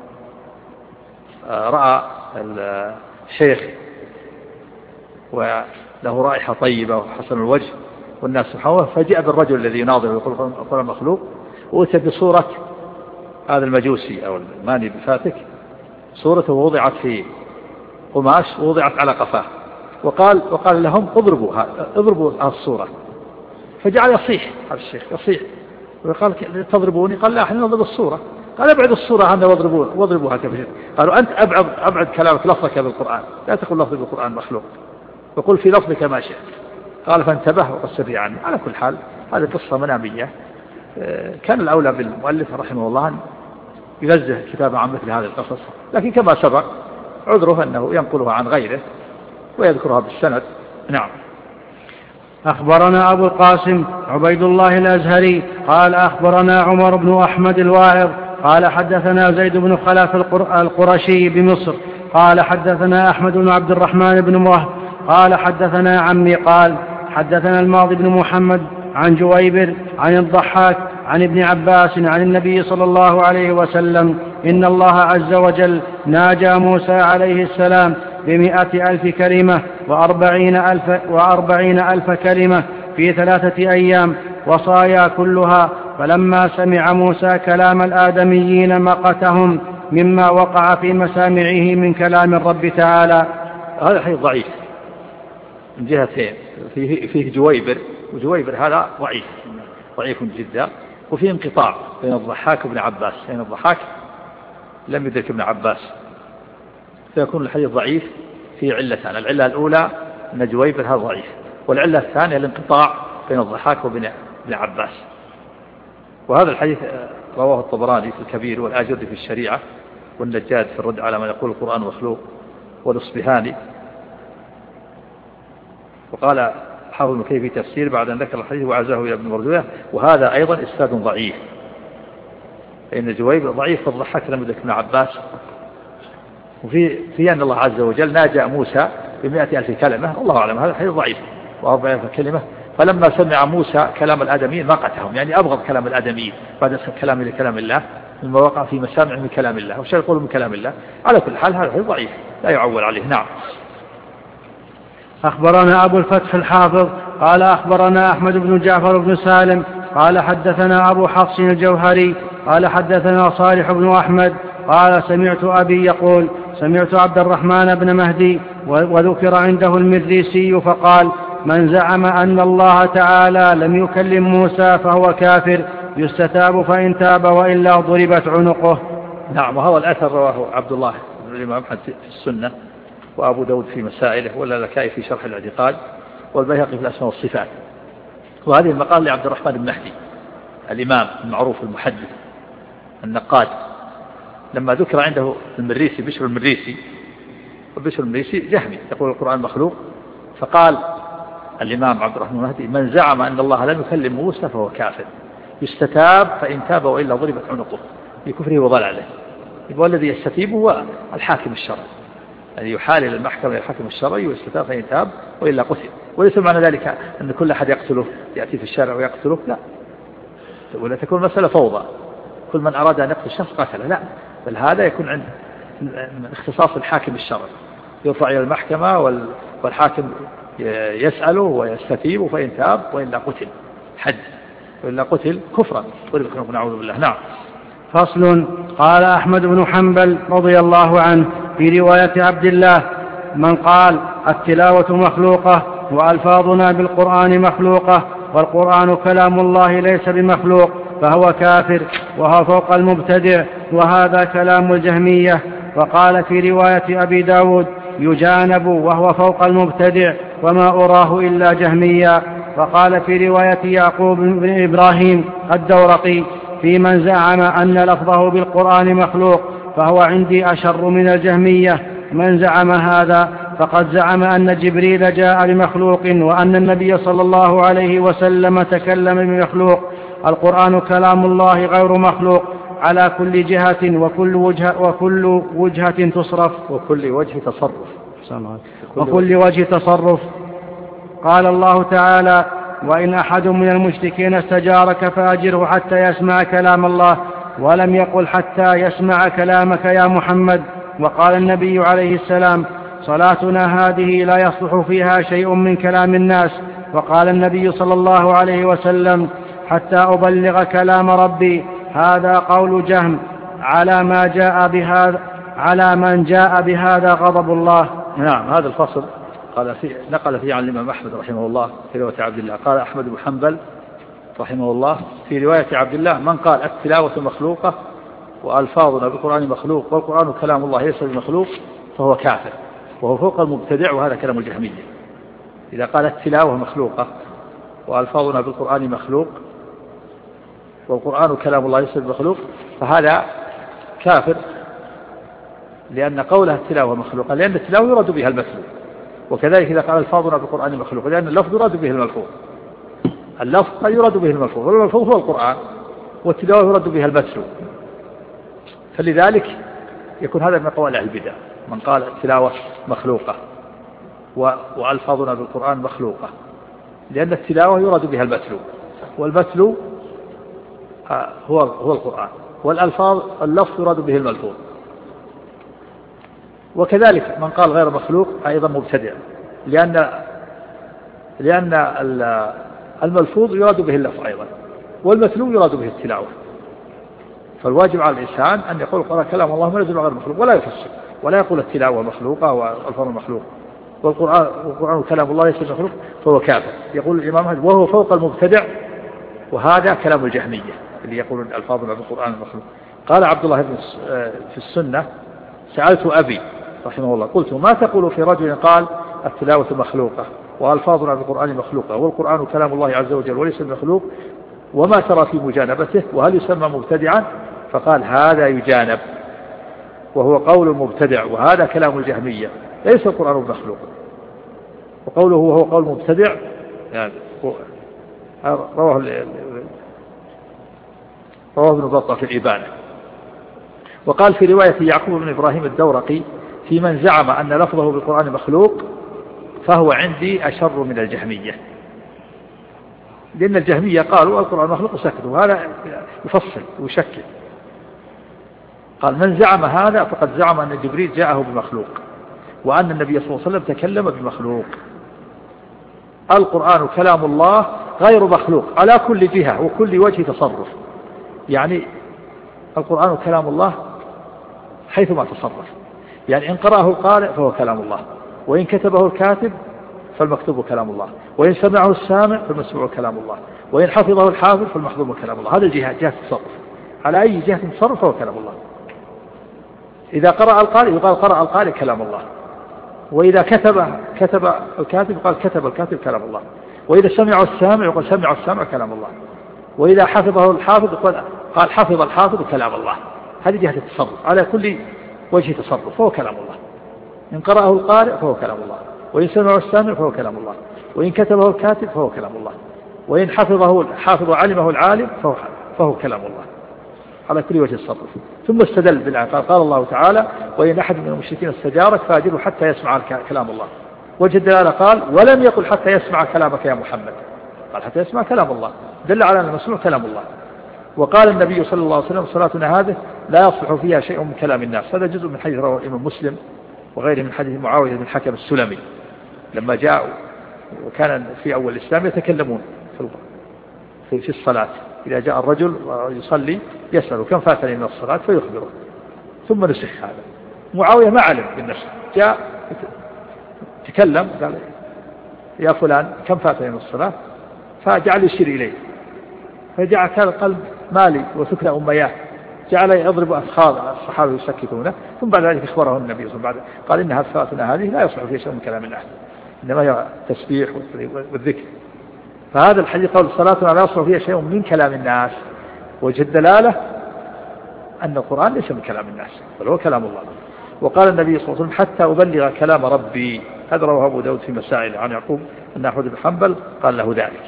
رأى الشيخ وله رائحة طيبة وحسن الوجه والناس سبحانه. فجاء بالرجل الذي يناظر ويقول القرآن مخلوق، وأتى بصورة هذا المجوسي أو الماني بفاتك، صورته وضعت في قماش ووضعت على قفاه، وقال وقال لهم اضربوا اضربوا هذه الصورة. فجعل يصيح هذا الشيخ يصيح وقال تضربوني؟ قال لا، احنا نضرب الصورة. قال ابعد الصورة عنها واضربوها واضربوها كيف شئت. قالوا أنت أبعد أبعد كلامك لفظك بالقرآن، لا تقول لفظك بالقرآن مخلوق، وقل في لفظك ما شئت. قال فانتبه وقصر عني. على كل حال هذه قصة منامية، كان الأولى بالمؤلف رحمه الله أن ينزه كتابه عن مثل هذه القصص، لكن كما سبق عذره أنه ينقلها عن غيره ويذكرها بالسند. نعم. أخبرنا أبو القاسم عبيد الله الأزهري قال أخبرنا عمر بن أحمد الواعظ قال حدثنا زيد بن خلف القرشي بمصر قال حدثنا أحمد بن عبد الرحمن بن مهر قال حدثنا عمي قال حدثنا الماضي بن محمد عن جويبر عن الضحاك عن ابن عباس عن النبي صلى الله عليه وسلم إن الله عز وجل ناجى موسى عليه السلام بمئة ألف كلمة وأربعين ألف, وأربعين ألف كلمة في ثلاثة أيام وصايا كلها. فلما سمع موسى كلام الآدميين مقتهم مما وقع في مسامعه من كلام الرب تعالى. هذا حديث ضعيف من جهتين، فيه, فيه جويبر، وجويبر هذا ضعيف ضعيف جدا، وفيه انقطاع بين الضحاك وابن عباس، بين الضحاك لم يدرك ابن عباس، فيكون الحديث ضعيف. فيه علتان، العلة الأولى أن جويبر هذا ضعيف، والعلة الثانية الانقطاع بين الضحاك وابن عباس. وهذا الحديث رواه الطبراني في الكبير والآجري في الشريعة والنجاد في الرد على من يقول القرآن مخلوق والأصبهاني. وقال حافظ ابن كثير في تفسير بعد أن ذكر الحديث وعزاه إلى ابن مردويه وهذا أيضا إسناد ضعيف، فإن جويبر ضعيف فالضحاك لم يدرك ابن عباس. وفي في أن الله عز وجل ناجى موسى بمئة ألف كلمة، الله أعلم هذا حديث ضعيف، وأربعين ألف كلمة. فلما سمع موسى كلام الآدميين مقتهم، يعني أبغض كلام الآدميين بعد كلام لكلام الله مما وقع في مسامع من كلام الله، وشيء يقول من كلام الله. على كل حال هذا حديث ضعيف لا يعول عليه. نعم. أخبرنا أبو الفتح الحافظ قال أخبرنا أحمد بن جعفر بن سالم قال حدثنا أبو حفص الجوهري قال حدثنا صالح بن أحمد قال سمعت أبي يقول سمعت عبد الرحمن بن مهدي وذكر عنده المريسي فقال من زعم أن الله تعالى لم يكلم موسى فهو كافر يستتاب فإن تاب وإلا ضربت عنقه. نعم. وهذا الأثر رواه عبد الله بن الإمام أحمد في السنة، وأبو داود في مسائله، واللالكائي في شرح الاعتقاد، والبيهقي في الأسماء والصفات. وهذه المقال لعبد الرحمن بن مهدي الإمام المعروف المحدث النقاد، لما ذكر عنده المريسي بشر المريسي، وبشر المريسي جهمي يقول القرآن مخلوق، فقال الإمام عبد الرحمن بن مهدي من زعم أن الله لم يكلم موسى فهو كافر يستتاب فإن تاب وإلا ضربت عنقه بكفره وضلاله. والذي يستتيب هو الحاكم الشرعي الذي يحالل المحكمة إلى الحاكم الشرعي ويستتاب فإن تاب وإلا قتل. وليس معنى ذلك أن كل أحد يقتله يأتي في الشارع ويقتله، لا، ولا تكون مسألة فوضى كل من أراد أن يقتل شخص قتله، لا، بل هذا يكون عند اختصاص الحاكم الشرعي، يرفع إلى المحكمة والحاكم يسأله ويستتيب فإن تاب وإلا قتل حد وإلا قتل كفرا ونعوذ بالله. نعم. فصل. قال أحمد بن حنبل رضي الله عنه في رواية عبد الله من قال التلاوة مخلوقة وألفاظنا بالقرآن مخلوقة والقرآن كلام الله ليس بمخلوق فهو كافر وهو فوق المبتدع، وهذا كلام الجهمية. وقال في رواية أبي داود يجانب وهو فوق المبتدع وما أراه إلا جهميا. وقال في رواية يعقوب بن إبراهيم الدورقي في من زعم أن لفظه بالقرآن مخلوق فهو عندي أشر من الجهمية. من زعم هذا فقد زعم أن جبريل جاء بمخلوق وأن النبي صلى الله عليه وسلم تكلم بمخلوق. القرآن كلام الله غير مخلوق على كل جهة وكل وجهة, وكل وجهة تصرف وكل وجه تصرف وكل وجه تصرف. قال الله تعالى وإن أحد من المشركين استجارك فأجره حتى يسمع كلام الله، ولم يقل حتى يسمع كلامك يا محمد. وقال النبي عليه السلام صلاتنا هذه لا يصلح فيها شيء من كلام الناس وقال النبي صلى الله عليه وسلم حتى أبلغ كلام ربي. هذا قول جهم على ما جاء بهذا على من جاء بهذا غضب الله. نعم. هذا الفصل قال فيه نقل فيه عن الإمام أحمد رحمه الله في رواية عبد الله. قال أحمد بن حنبل رحمه الله في رواية عبد الله: من قال التلاوة مخلوقة وألفاظنا بالقرآن مخلوق والقرآن كلام الله ليس بمخلوق فهو كافر، وهو فوق المبتدع، وهذا كلام الجهمية. إذا قال التلاوة مخلوقة وألفاظنا بالقرآن مخلوق والقرآن كلام الله ليس بمخلوق فهذا كافر، لأن قوله التلاوة مخلوقة لأن التلاوة يراد بها المتلو، وكذلك إذا قال ألفاظنا بالقرآن مخلوق لأن اللفظ يراد به الملفوظ، اللفظ يراد به الملفوظ والملفوظ هو القرآن، والتلاوة يراد بها المتلو، فلذلك يكون هذا من أقوال أهل البدع من قال التلاوة مخلوقة وألفاظنا بالقرآن مخلوقة، لأن التلاوة يراد بها المتلو، والمتلو هو هو القرآن، والألفاظ اللفظ يراد به الملفوظ. وكذلك من قال غير مخلوق أيضا مبتدع، لأن لأن الملفوظ يراد به اللفظ أيضا، والمتلو يراد به التلاوة. فالواجب على الإنسان أن يقول القرآن كلام الله ما يدل غير مخلوق، ولا يفسر ولا يقول التلاوة مخلوقة والألفاظ مخلوق والقرآن والقرآن كلام الله ليس مخلوق فهو كافر. يقول الإمام أحمد وهو فوق المبتدع، وهذا كلام الجهمية اللي يقولون الألفاظ بالقرآن مخلوق. قال عبد الله بن في السنة: سألت أبي رحمه الله قلت: ما تقول في رجل قال التلاوة مخلوقة وألفاظنا بالقرآن مخلوقة والقرآن كلام الله عز وجل وليس مخلوق، وما ترى في مجانبته، وهل يسمى مبتدعا؟ فقال: هذا يجانب، وهو قول المبتدع، وهذا كلام الجهمية، ليس القرآن مخلوق. وقوله وهو قول مبتدع يعني رواه رواه ابن بطة في الإبانة. وقال في رواية يعقوب بن إبراهيم الدورقي: في من زعم أن لفظه بالقرآن مخلوق فهو عندي أشر من الجهمية، لأن الجهمية قالوا القرآن مخلوق وسكتوا، وهذا يفصل ويشكل. قال: من زعم هذا فقد زعم أن جبريل جاءه بمخلوق، وأن النبي صلى الله عليه وسلم تكلم بمخلوق. القرآن كلام الله غير مخلوق على كل جهة وكل وجه تصرف، يعني القرآن كلام الله حيثما تصرف، يعني إن قرأه القارئ فهو كلام الله، وإن كتبه الكاتب فالمكتوب كلام الله، وإن سمعه السامع فالمسموع كلام الله، وإن حفظه الحافظ فالمحفوظ كلام الله. هذه الجهة جهة التصرف، على أي جهة تصرف فهو كلام الله. إذا قرأ القارئ يقال قرأ القارئ كلام الله، وإذا كتب كتب الكاتب يقال كتب الكاتب كلام الله، وإذا سمعه السامع يقال سمع السامع كلام الله، وإذا حفظه الحافظ يقال قال حفظ الحافظ كلام الله. هذه جهة التصرف، على كل وجه تصرف فهو كلام الله. إن قرأه القارئ فهو كلام الله، وإن سمعه السامع فهو كلام الله، وإن كتبه الكاتب فهو كلام الله، وإن حفظه الحافظ وعلمه العالم فهو, فهو كلام الله، على كل وجه التصرف. ثم استدل بالآية قال: قال الله تعالى: وإن أحد من المشركين استجارك فأجره حتى يسمع كلام الله. وجه الدلالة قال: ولم يقل حتى يسمع كلامك يا محمد، قال حتى يسمع كلام الله، دل على أن المسموع كلام الله. وقال النبي صلى الله عليه وسلم: صلاتنا هذه لا يصلح فيها شيء من كلام الناس. هذا جزء من حديث رواه الإمام مسلم وغيره من حديث معاوية بن الحكم السلمي لما جاءوا وكان في أول الإسلام يتكلمون في في الصلاة. إذا جاء الرجل يصلي يسأل كم فاتني من الصلاة فيخبره، ثم نسخ هذا. معاوية ما علم بالنسخ، جاء تكلم قال: يا فلان كم فاتني من الصلاة؟ فجعل يشير إليه، فجعل كان القلب مالي وثكل أمياه، جعل يضرب أفخاذ الصحابة يسكتونه. ثم بعد ذلك أخبره النبي صلى الله عليه وسلم قال: إنها صلاتنا هذه لا يصلح فيها شيء من كلام الله، إنما هي تسبيح والذكر. فهذا الحديث قول صلاتنا لا يصلح فيها شيء من كلام الناس، وجه الدلالة أن القرآن ليس من كلام الناس بل هو كلام الله. وقال النبي صلى الله عليه وسلم: حتى أبلغ كلام ربي. هذا رواه أبو داود في مسائل عن يعقوب أن أحمد بن حنبل قال له ذلك.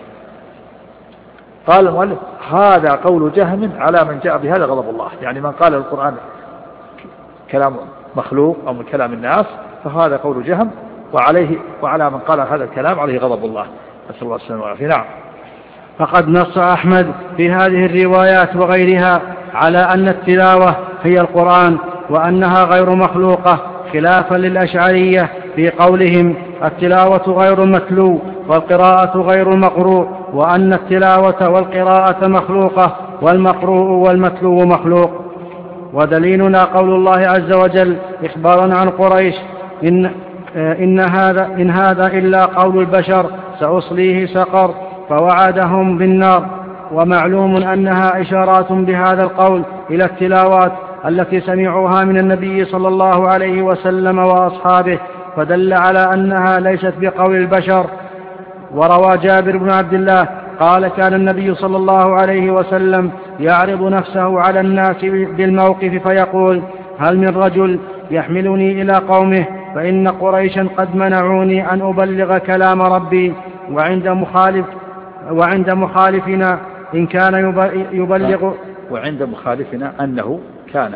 قال المؤلف: هذا قول جهم على من جاء بهذا غضب الله، يعني من قال القرآن كلام مخلوق أو من كلام الناس فهذا قول جهم، وعليه وعلى من قال هذا الكلام عليه غضب الله، نسأل الله السلامة والعافية. نعم. فقد نص أحمد في هذه الروايات وغيرها على أن التلاوة هي القرآن وأنها غير مخلوقة، خلافا للأشعرية في قولهم التلاوة غير المتلو والقراءة غير المقروء، وأن التلاوة والقراءة مخلوقة والمقروء والمتلو مخلوق. ودليلنا قول الله عز وجل إخبارا عن قريش إن, إن, هذا, إن هذا إلا قول البشر سأصليه سقر، فوعدهم بالنار. ومعلوم أنها إشارات بهذا القول إلى التلاوات التي سمعوها من النبي صلى الله عليه وسلم وأصحابه، فدل على أنها ليست بقول البشر. وروى جابر بن عبد الله قال كان النبي صلى الله عليه وسلم يعرض نفسه على الناس بالموقف فيقول هل من رجل يحملني إلى قومه فإن قريشا قد منعوني أن أبلغ كلام ربي. وعند مخالف وعند مخالفنا إن كان يبلغ وعند مخالفنا أنه كان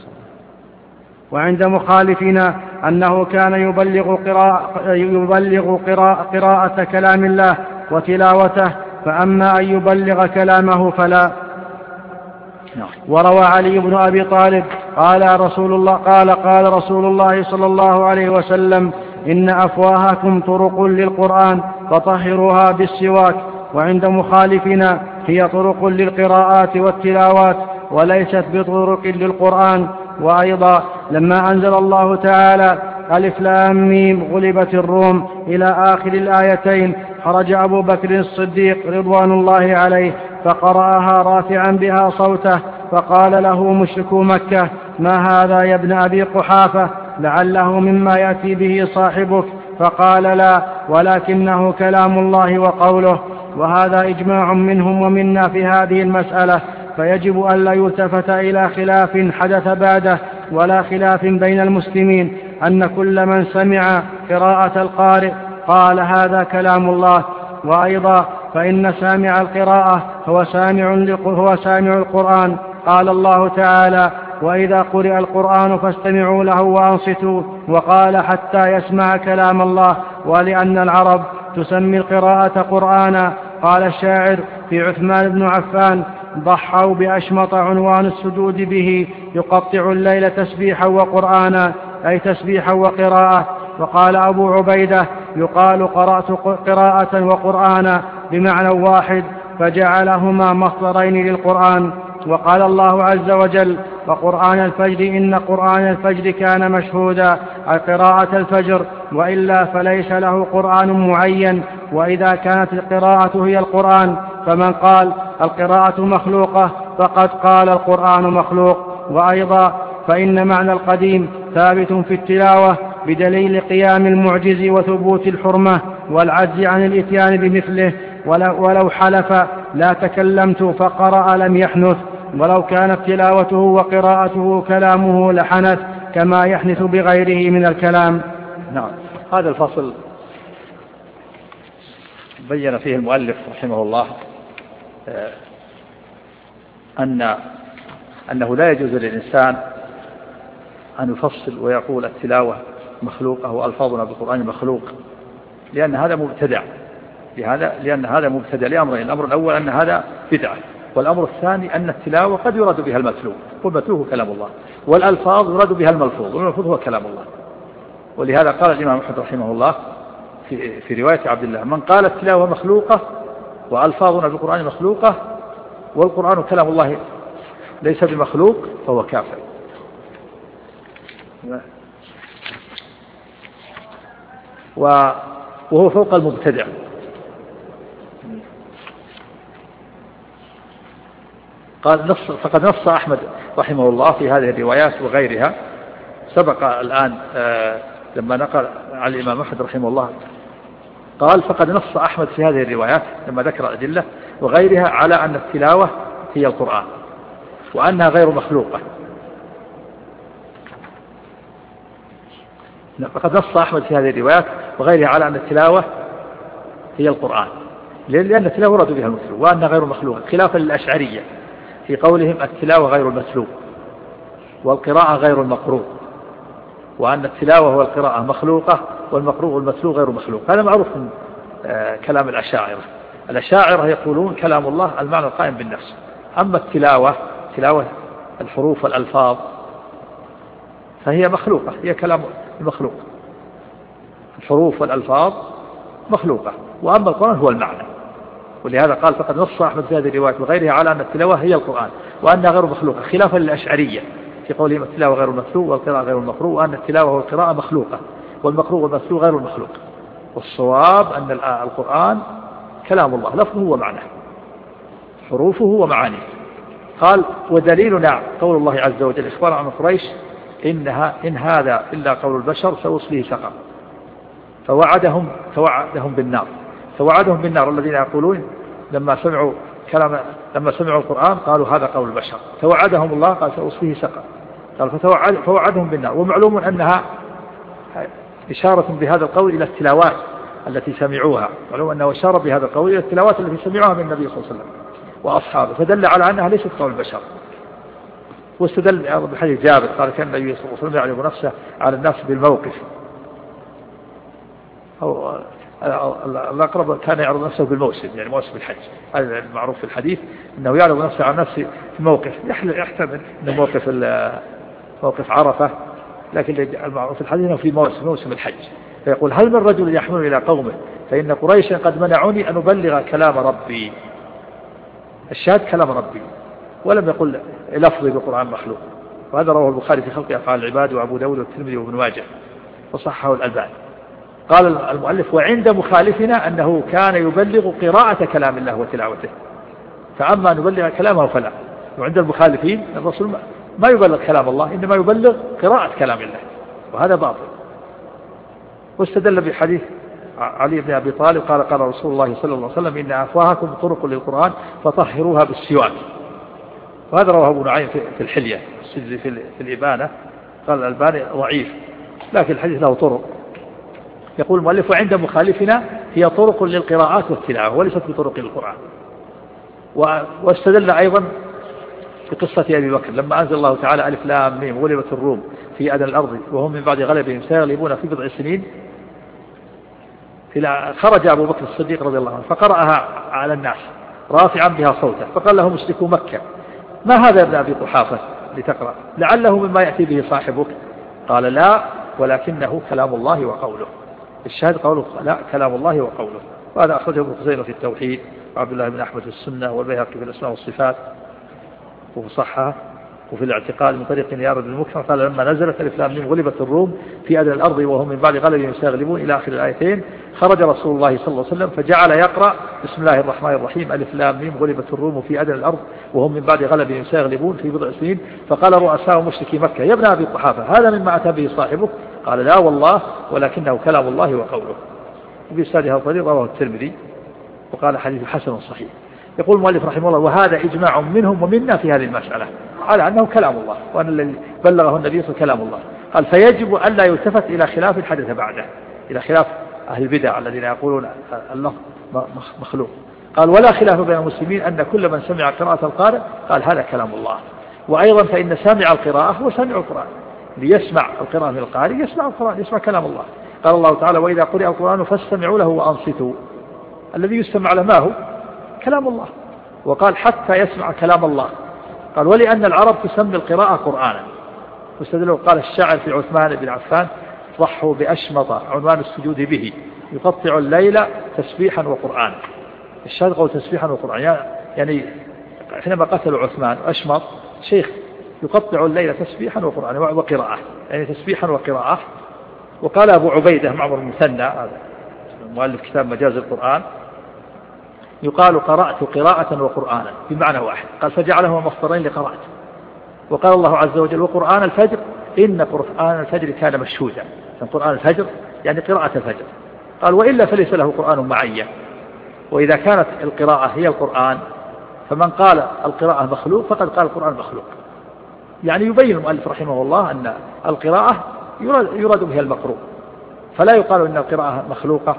وعند مخالفنا أنه كان يبلغ قراءة, يبلغ قراءة, قراءة كلام الله وتلاوته، فأما أن يبلغ كلامه فلا. وروى علي بن أبي طالب قال رسول الله قال قال رسول الله صلى الله عليه وسلم إن أفواهكم طرق للقرآن فطهروها بالسواك. وعند مخالفنا هي طرق للقراءات والتلاوات وليست بطرق للقرآن. وأيضا لما أنزل الله تعالى ألف لام ميم غلبت الروم إلى آخر الآيتين خرج أبو بكر الصديق رضوان الله عليه فقرأها رافعا بها صوته، فقال له مشركو مكة ما هذا يا ابن أبي قحافة، لعله مما يأتي به صاحبك، فقال لا ولكنه كلام الله وقوله. وهذا إجماع منهم ومنا في هذه المسألة، فيجب أن لا يلتفت إلى خلاف حدث بعده ولا خلاف بين المسلمين أن كل من سمع قراءة القارئ قال هذا كلام الله. وأيضا فإن سامع القراءة هو سامع, هو سامع القرآن. قال الله تعالى وإذا قرئ القرآن فاستمعوا له وأنصتوا، وقال حتى يسمع كلام الله. ولأن العرب تسمي القراءة قرآنا. قال الشاعر في عثمان بن عفان ضحوا بأشمط عنوان السجود به يقطع الليل تسبيحا وقرآنا، أي تسبيحا وقراءة. وقال أبو عبيدة يقال قرأت قراءة وقرآنا بمعنى واحد، فجعلهما مصدرين للقرآن. وقال الله عز وجل وقرآن الفجر إن قرآن الفجر كان مشهودا، أي قراءة الفجر، وإلا فليس له قرآن معين. وإذا كانت القراءة هي القرآن فمن قال القراءة مخلوقة فقد قال القرآن مخلوق. وأيضا فإن معنى القديم ثابت في التلاوة بدليل قيام المعجز وثبوت الحرمة والعجز عن الإتيان بمثله. ولو حلف لا تكلمت فقرأ لم يحنث، ولو كانت تلاوته وقراءته كلامه لحنث كما يحنث بغيره من الكلام. نعم. هذا الفصل بين فيه المؤلف رحمه الله أن أنه لا يجوز للإنسان أن يفصل ويقول التلاوة مخلوقة وألفاظنا بالقرآن مخلوق، لأن هذا مبتدع. لهذا لأن هذا مبتدع لأمرين: الأمر الأول أن هذا بدعة، والأمر الثاني أن التلاوة قد يراد بها المتلو، والمتلو هو كلام الله، والألفاظ يراد بها الملفوظ، والملفوظ هو كلام الله. ولهذا قال الإمام أحمد رحمه الله في, في رواية عبد الله: من قال التلاوة مخلوقة وألفاظنا بالقرآن مخلوقة والقرآن كلام الله ليس بمخلوق فهو كافر. وهو فوق المبتدع. قال نص فقد نص أحمد رحمه الله في هذه الروايات وغيرها. سبق الآن لما نقل عن الإمام أحمد رحمه الله قال فقد نص أحمد في هذه الروايات لما ذكر الأدلة وغيرها على أن التلاوة هي القرآن وأنها غير مخلوقة. فقد نص أحمد في هذه الروايات وغيرها على أن التلاوة هي القرآن، لأن التلاوة يراد بها المتلو وأنها غير مخلوقة، خلافا للأشعرية في قولهم التلاوة غير المتلو والقراءة غير المقروء، وأن التلاوة والقراءة مخلوقة والمقروء والمتلو غير مخلوق. هذا معروف من كلام الأشاعرة. الأشاعرة يقولون كلام الله المعنى القائم بالنفس، أما التلاوة تلاوة الحروف والألفاظ فهي مخلوقة، هي كلام المخلوق. الحروف والألفاظ مخلوقة، وأما القرآن هو المعنى. ولهذا قال فقد نص أحمد في هذه الرواية وغيرها على أن التلاوة هي القرآن وأنها غير مخلوقة، خلافا للأشعرية في قولهم التلاوة غير المخلوق والقراءة غير المقروء، وأن التلاوة والقراءة مخلوقة والمقروء والمسلوق غير المخلوق. والصواب أن القرآن كلام الله لفظه ومعناه، حروفه ومعانيه. قال ودليلنا قول الله عز وجل إخبار عن قريش إنها إن هذا إلا قول البشر سأصليه سقر، فوعدهم فوعدهم بالنار فوعدهم بالنار الذين يقولون لما سمعوا كلام لما سمعوا القرآن قالوا هذا قول البشر، فوعدهم الله قال سأصليه سقر، قال فتوعد فوعدهم بالنار. ومعلوم أنها إشارة بهذا القول إلى التلاوات التي سمعوها، معلوم أنه إشارة بهذا القول إلى التلاوات التي سمعوها من النبي صلى الله عليه وسلم وأصحابه، فدل على أنها ليست قول البشر. واستدل بحديث جابر قال كان النبي صلى الله عليه وسلم يعرض نفسه على الناس بالموقف، أو الأقرب كان يعرض نفسه بالموسم، يعني موسم الحج، هذا المعروف في الحديث أنه يعرض نفسه على نفسه في موقف، يحتمل أنه موقف موقف عرفة، لكن المعروف في الحديث أنه في موسم موسم الحج. فيقول هل من رجل يحمل إلى قومه فإن قريشا قد منعوني أن أبلغ كلام ربي، الشاهد كلام ربي، ولم يقل لفظي بالقرآن مخلوق. وهذا رواه البخاري في خلق أفعال العباد وأبو داود والترمذي وابن ماجه وصححه الألباني. قال المؤلف وعند مخالفنا أنه كان يبلغ قراءة كلام الله وتلاوته، فأما نبلغ كلامه فلا. وعند المخالفين الرسول ما يبلغ كلام الله، إنما يبلغ قراءة كلام الله، وهذا باطل. واستدل بحديث علي بن أبي طالب قال قال رسول الله صلى الله عليه وسلم إن أفواهكم طرق للقرآن فطهروها بالسواك، وهذا رواه أبو نعيم في الحلية في الإبانة، قال الألباني ضعيف لكن الحديث له طرق. يقول المؤلف وعند مخالفنا هي طرق للقراءات والتلاوة وليست بطرق للقرآن. واستدل أيضا بقصة أبي بكر لما أنزل الله تعالى ألف لام ميم غلبت الروم في أدنى الأرض وهم من بعد غلبهم سيغلبون في بضع سنين، خرج أبو بكر الصديق رضي الله عنه فقرأها على الناس رافعا بها صوته، فقال له مشركو مكة ما هذا يا ابن أبي قحافة لتقرأ لعله مما يأتي به صاحبك؟ قال لا ولكنه كلام الله وقوله. الشاهد قوله لا كلام الله وقوله. وهذا أخرجه ابن خزيمة في التوحيد وعبد الله بن أحمد في السنة والبيهقي في الأسماء والصفات وفي صحة وفي الاعتقاد من طريق يارد المكثر قال لما نزلت ألف لام ميم غلبت الروم في أدنى الأرض وهم من بعد غلبهم سيغلبون إلى آخر الآيتين، خرج رسول الله صلى الله عليه وسلم فجعل يقرأ بسم الله الرحمن الرحيم ألف لام ميم غلبت الروم في أدنى الأرض وهم من بعد غلبهم سيغلبون في بضع سنين. فقال رؤساء مشركي مكة يا ابن أبي قحافة هذا مما أتى به صاحبك؟ قال لا والله ولكنه كلام الله وقوله. وبإسناده الطريق رواه الترمذي وقال حديث حسن صحيح. يقول المؤلف رحمه الله وهذا إجماع منهم ومنا في هذه المسألة على أنه كلام الله وأن الذي بلغه النبي صلى كلام الله. قال فيجب أن لا يلتفت إلى خلاف الحدث بعده، إلى خلاف أهل البدع الذين يقولون الله مخلوق. قال ولا خلاف بين المسلمين أن كل من سمع قراءة القارئ قال هذا كلام الله. وأيضا فإن سامع القراءة هو سامع القرآن، ليسمع القراءة من القارئ يسمع القرآن يسمع كلام الله. قال الله تعالى وإذا قرئ القرآن فاستمعوا له وأنصتوا، الذي يستمع له ما هو؟ كلام الله. وقال حتى يسمع كلام الله. قال ولأن العرب تسمي القراءة قرآنا. واستدلوا قال الشاعر في عثمان بن عفان ضحوا بأشمط عنوان السجود به يقطع الليل تسبيحا وقرآنا. الشاعر قول تسبيحا وقرآنا يعني حينما قتلوا عثمان أشمط شيخ يقطع الليل تسبيحا وقرآنا وقراءة يعني تسبيحا وقراءة. وقال أبو عبيدة معمر المثنى هذا مؤلف كتاب مجاز القرآن يقال قرأت قراءة وقرآنا بمعنى واحد، قال فجعلهما مصدرين لقراءة. وقال الله عز وجل وقرآن الفجر إن قرآن الفجر كان مشهودا، قرآن الفجر يعني قراءة الفجر. قال وإلا فليس له قرآن معين. وإذا كانت القراءة هي القرآن فمن قال القراءة مخلوق فقد قال القرآن مخلوق. يعني يبين المؤلف رحمه الله أن القراءة يراد بها المقروء، فلا يقال أن القراءة مخلوقة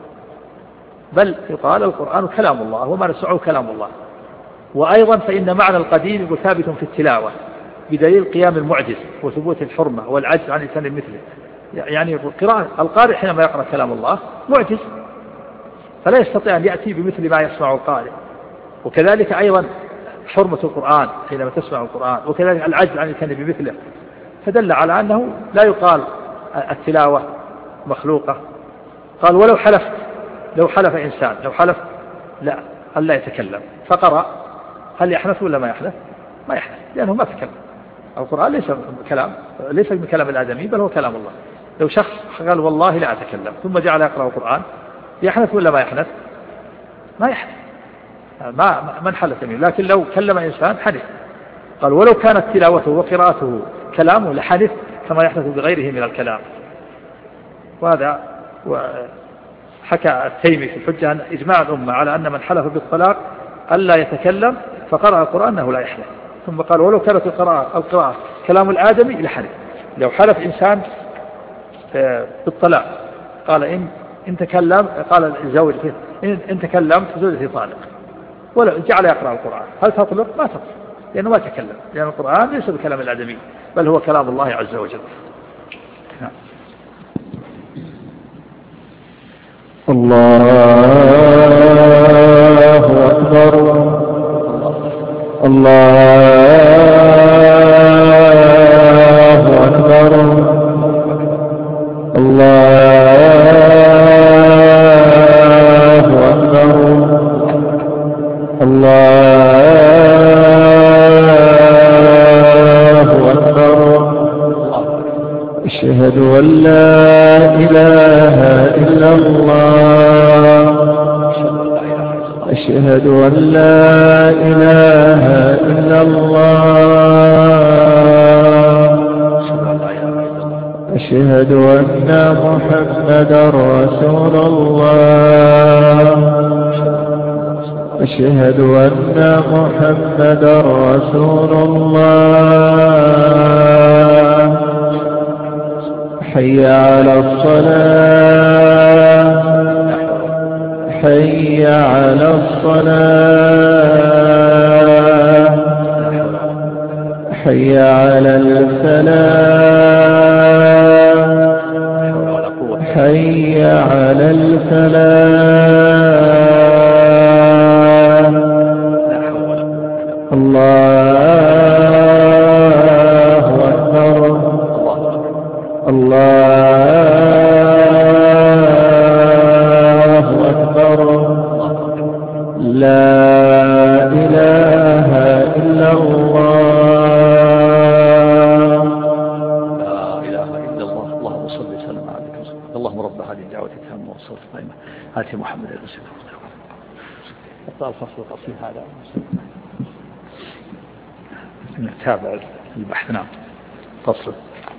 بل يقال القرآن كلام الله وما نسمعه كلام الله. وأيضا فإن معنى القديم ثابت في التلاوة بدليل قيام المعجز وثبوت الحرمة والعجز عن لسان مثله. يعني القراءة القارئ حينما يقرأ كلام الله معجز فلا يستطيع أن يأتي بمثل ما يسمع القارئ. وكذلك أيضا حرمة القرآن حينما تسمع القرآن، وكذلك العجز عن لسان بمثله، فدل على أنه لا يقال التلاوة مخلوقة قال ولو حلفت، لو حلف إنسان لو حلف لا ألا يتكلم فقرأ، هل يحنث ولا ما يحنث؟ ما يحنث، لأنه ما تكلم. القرآن ليس كلام ليس بكلام الآدمي بل هو كلام الله. لو شخص قال والله لا أتكلم ثم جعل يقرأ القرآن يحنث ولا ما يحنث؟ ما يحنث، ما من حلف يمين. لكن لو كلم إنسان حنث. قال ولو كانت تلاوته وقراءته كلامه لحنث كما يحنث بغيره من الكلام. وهذا حكى التيمي في الحجة أن إجماع الأمة على أن من حلف بالطلاق ألا يتكلم فقرأ القرآن أنه لا يحلف. ثم قال ولو كانت القراءة القراءة كلام الآدمي لحلف. لو حلف إنسان بالطلاق قال إن إن تكلم قال الزوج إن, إن تكلم فزوجتي طالق، ولا جعل يقرأ القرآن، هل تطلق؟ ما تطلق، لأنه ما تكلم، لأن القرآن ليس بكلام الآدمي بل هو كلام الله عز وجل. نعم. الله أكبر الله أكبر الله أكبر الله أكبر. أشهد أن لا إله إلا الله أشهد أن لا إله إلا الله أشهد أن محمدا رسول الله أشهد أن محمدا رسول الله. حي على الصلاة حي على الصلاة حي على الفلاح حي على الفلاح. الله أكبر الله أكبر. لا إله إلا الله لا إله إلا الله. اللهم صل وسلم على نبيك اللهم رب هذه الدعوة التامة والصلاة القائمة آت محمد رسول الله. الفصل القصير هذا نتابع البحث. نعم. فصل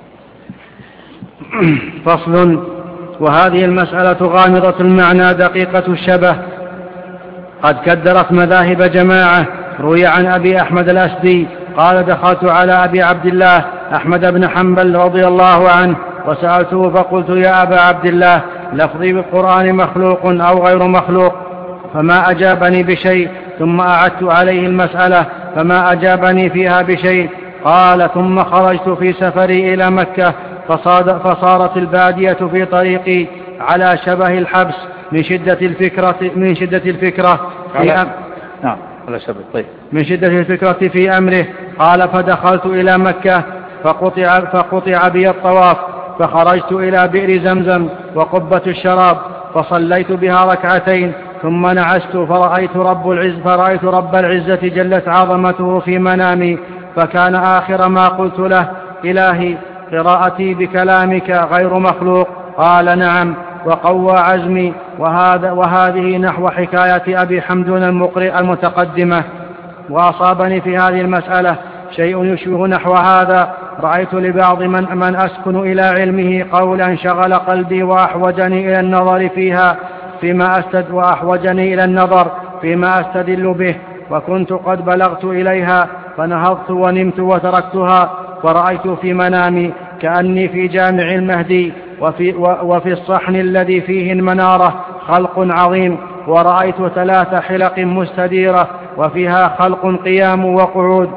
فصل. وهذه المسألة غامضة المعنى دقيقة الشبه، قد كدرت مذاهب جماعة. روي عن أبي أحمد الأسدي قال دخلت على أبي عبد الله أحمد بن حنبل رضي الله عنه وسألته فقلت يا أبا عبد الله لفظي بالقرآن مخلوق أو غير مخلوق؟ فما أجابني بشيء، ثم أعدت عليه المسألة فما أجابني فيها بشيء. قال ثم خرجت في سفري إلى مكة فصارت البادية في طريقي على شبه الحبس من شدة الفكرة من شدة الفكرة في أم... نعم على شبه طيب من شدة الفكرة في أمره. قال فدخلت إلى مكة فقطع, فقطع بي الطواف فخرجت إلى بئر زمزم وقبة الشراب فصليت بها ركعتين ثم نعست فرأيت رب العز فرأيت رب العزة جلت عظمته في منامي، فكان آخر ما قلت له إلهي قراءتي بكلامك غير مخلوق. قال نعم وقوى عزمي. وهذا وهذه نحو حكاية أبي حمدون المقرئ المتقدمة. وأصابني في هذه المسألة شيء يشبه نحو هذا. رأيت لبعض من, من أسكن إلى علمه قولا شغل قلبي وأحوجني إلى النظر فيها فيما أستد وأحوجني إلى النظر فيما أستدل به، وكنت قد بلغت إليها فنهضت ونمت وتركتها. فرأيت في منامي كأني في جامع المهدي وفي, وفي الصحن الذي فيه المنارة خلق عظيم، ورأيت ثلاث حلق مستديرة وفيها خلق قيام وقعود،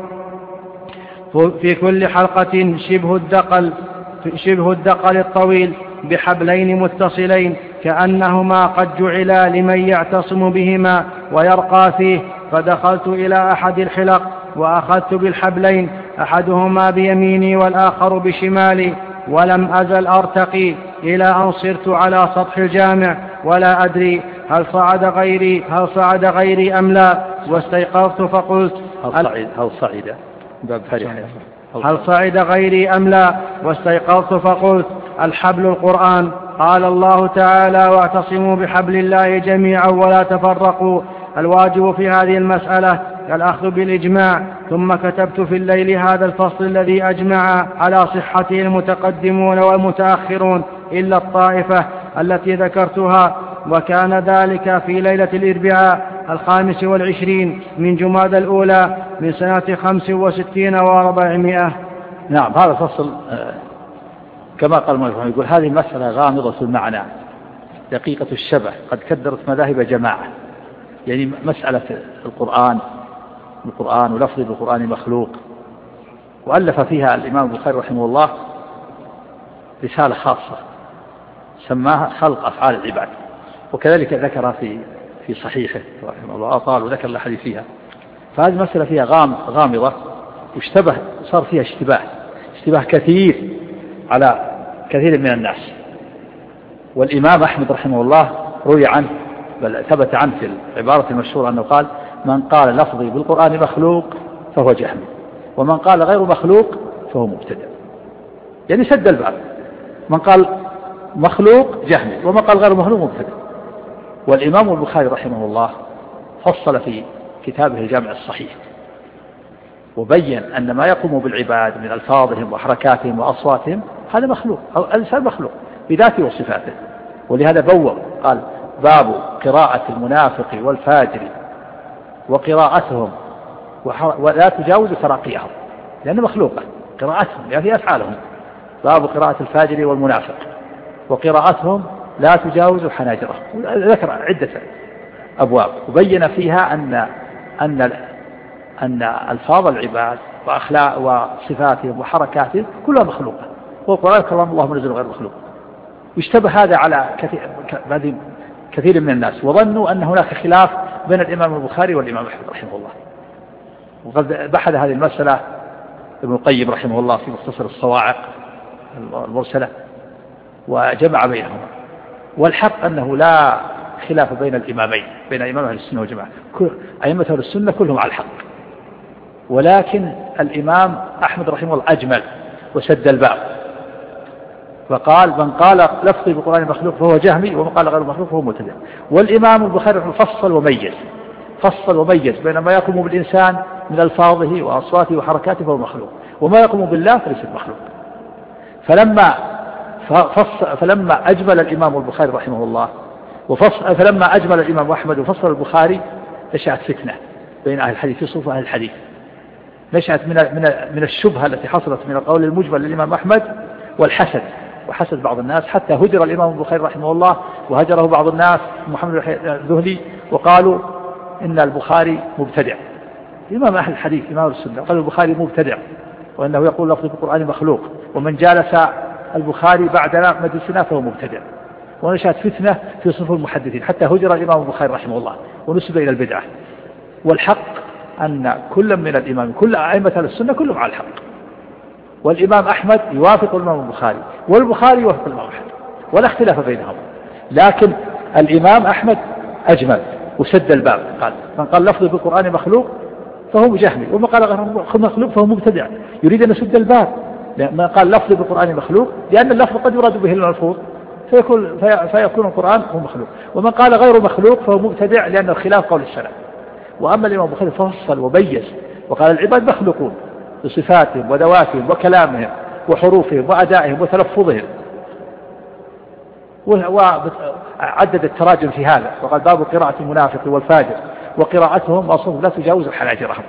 في كل حلقة شبه الدقل, شبه الدقل الطويل بحبلين متصلين كأنهما قد جعلا لمن يعتصم بهما ويرقى فيه. فدخلت إلى أحد الحلق وأخذت بالحبلين أحدهما بيميني والآخر بشمالي ولم أزل أرتقي إلى أن صرت على سطح الجامع ولا أدري هل صعد غيري هل صعد غيري أم لا، واستيقظت فقلت هل صعد هل صعد هل صعد غيري أم لا، واستيقظت فقلت الحبل القرآن. قال الله تعالى واعتصموا بحبل الله جميعا ولا تفرقوا. الواجب في هذه المسألة الأخذ بالإجماع. ثم كتبت في الليل هذا الفصل الذي أجمع على صحته المتقدمون والمتأخرون إلا الطائفة التي ذكرتها، وكان ذلك في ليلة الأربعاء الخامس والعشرين من جمادى الأولى من سنة خمس وستين وأربعمائة. نعم، هذا الفصل كما قال المؤلف يقول هذه مسألة غامضة المعنى دقيقة الشبه قد كدرت مذاهب جماعة، يعني مسألة القرآن القرآن ولفظ القرآن مخلوق، وألف فيها الإمام البخاري رحمه الله رسالة خاصة سماها خلق أفعال العباد، وكذلك ذكر في في صحيحه رحمه الله أطال وذكر الحديث فيها. فهذه مسألة فيها غامضة واشتبه، صار فيها اشتباه اشتباه كثير على كثير من الناس. والإمام أحمد رحمه الله روي عنه بل ثبت عنه في العبارة المشهورة أنه قال من قال لفظي بالقرآن مخلوق فهو جهمي، ومن قال غير مخلوق فهو مبتدع، يعني سد الباب. من قال مخلوق جهمي ومن قال غير مخلوق مبتدع. والإمام البخاري رحمه الله فصل في كتابه الجامع الصحيح وبين أن ما يقوم بالعباد من ألفاظهم وحركاتهم وأصواتهم هذا مخلوق، أو الإنسان مخلوق بذاته وصفاته. ولهذا بوّر قال باب قراءة المنافق والفاجر وقراءتهم ولا تجاوز تراقيهم، لأنه مخلوقة قراءتهم يعني في أفعالهم. باب قراءة الفاجر والمنافق وقراءتهم لا تجاوز حناجرهم. ذكر عدة أبواب وبين فيها أن أن أن ألفاظ العباد وأخلاق وصفاتهم وحركاتهم كلها مخلوقة، والقرآن كلام الله منزل غير مخلوق. واشتبه هذا على كثير, كثير من الناس، وظنوا أن هناك خلاف بين الإمام البخاري والإمام أحمد رحمه الله. وقد بحث هذه المسألة ابن القيم رحمه الله في مختصر الصواعق المرسلة وجمع بينهما. والحق أنه لا خلاف بين الإمامين، بين إمام أهل السنة والجماعة، أئمة أهل السنة كلهم على الحق، ولكن الإمام أحمد رحمه الله أجمل وسد الباب فقال من قال لفظي بالقرآن مخلوق فهو جهمي ومن قال غير مخلوق فهو مبتدع. والإمام البخاري فصل وميز فصل وميز بين ما يقوم بالإنسان من ألفاظه وأصواته وحركاته فهو مخلوق، وما يقوم بالله فليس مخلوق. فلما فلما أجمل الإمام البخاري رحمه الله وفصل فلما أجمل الإمام أحمد وفصل البخاري نشأت فتنة بين أهل الحديث في صفوف أهل الحديث، نشأت من من من الشبهة التي حصلت من القول المجمل للإمام أحمد والحسد، وحسد بعض الناس حتى هجر الإمام البخاري رحمه الله وهجره بعض الناس محمد الذهلي وقالوا إن البخاري مبتدع. الإمام أهل الحديث إمام السنة قال البخاري مبتدع وأنه يقول لفظ القرآن مخلوق، ومن جالس البخاري بعدنا مجلسنا فهو مبتدع. ونشأت فتنة في صفوف المحدثين حتى هجر الإمام البخاري رحمه الله ونسب إلى البدعة. والحق أن كل من الإمام كل أئمة السنة كلهم على الحق، والإمام أحمد يوافق الإمام البخاري والبخاري يوافق الإمام أحمد ولا اختلاف بينهم. لكن الإمام أحمد أجمل وسد الباب، قال من قال لفظ بالقرآن مخلوق فهو جهمي ومن قال غير مخلوق فهو مبتدع. يريد أن يسد الباب. من قال لفظ بالقرآن مخلوق لأن اللفظ قد يراد به الملفوظ فيكون, فيكون القرآن هو مخلوق، ومن قال غير مخلوق فهو مبتدع لأن الخلاف قول السلف. وأما الإمام البخاري فصل وبيّز وقال العباد مخلوقون بصفاتهم وذواتهم وكلامهم وحروفهم وأدائهم وتلفظهم، وعدد التراجم في هذا وقال باب قراءة المنافق والفاجر وقراءتهم أصلا لا تجاوز حناجرهم.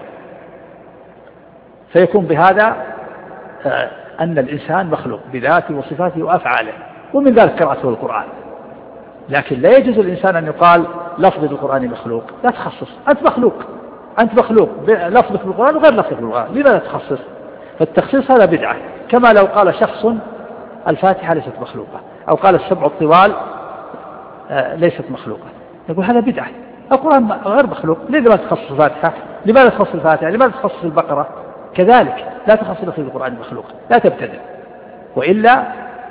فيكون بهذا أن الإنسان مخلوق بذاته وصفاته وأفعاله، ومن ذلك قراءته القرآن. لكن لا يجوز الإنسان أن يقال لفظ القرآن مخلوق، لا تخصص، أنت مخلوق أنت مخلوق لفظك بالقرآن وغير لفظك بالقرآن، لماذا تخصص؟ فالتخصيص هذا بدعة، كما لو قال شخص الفاتحة ليست مخلوقة أو قال السبع الطوال ليست مخلوقة، نقول هذا بدعة. القرآن غير مخلوق، لماذا تخصص الفاتحة؟ لماذا تخصص الفاتحة؟ لماذا تخصص البقرة؟ كذلك لا تخصص لفظ القرآن مخلوق، لا تبتدع، وإلا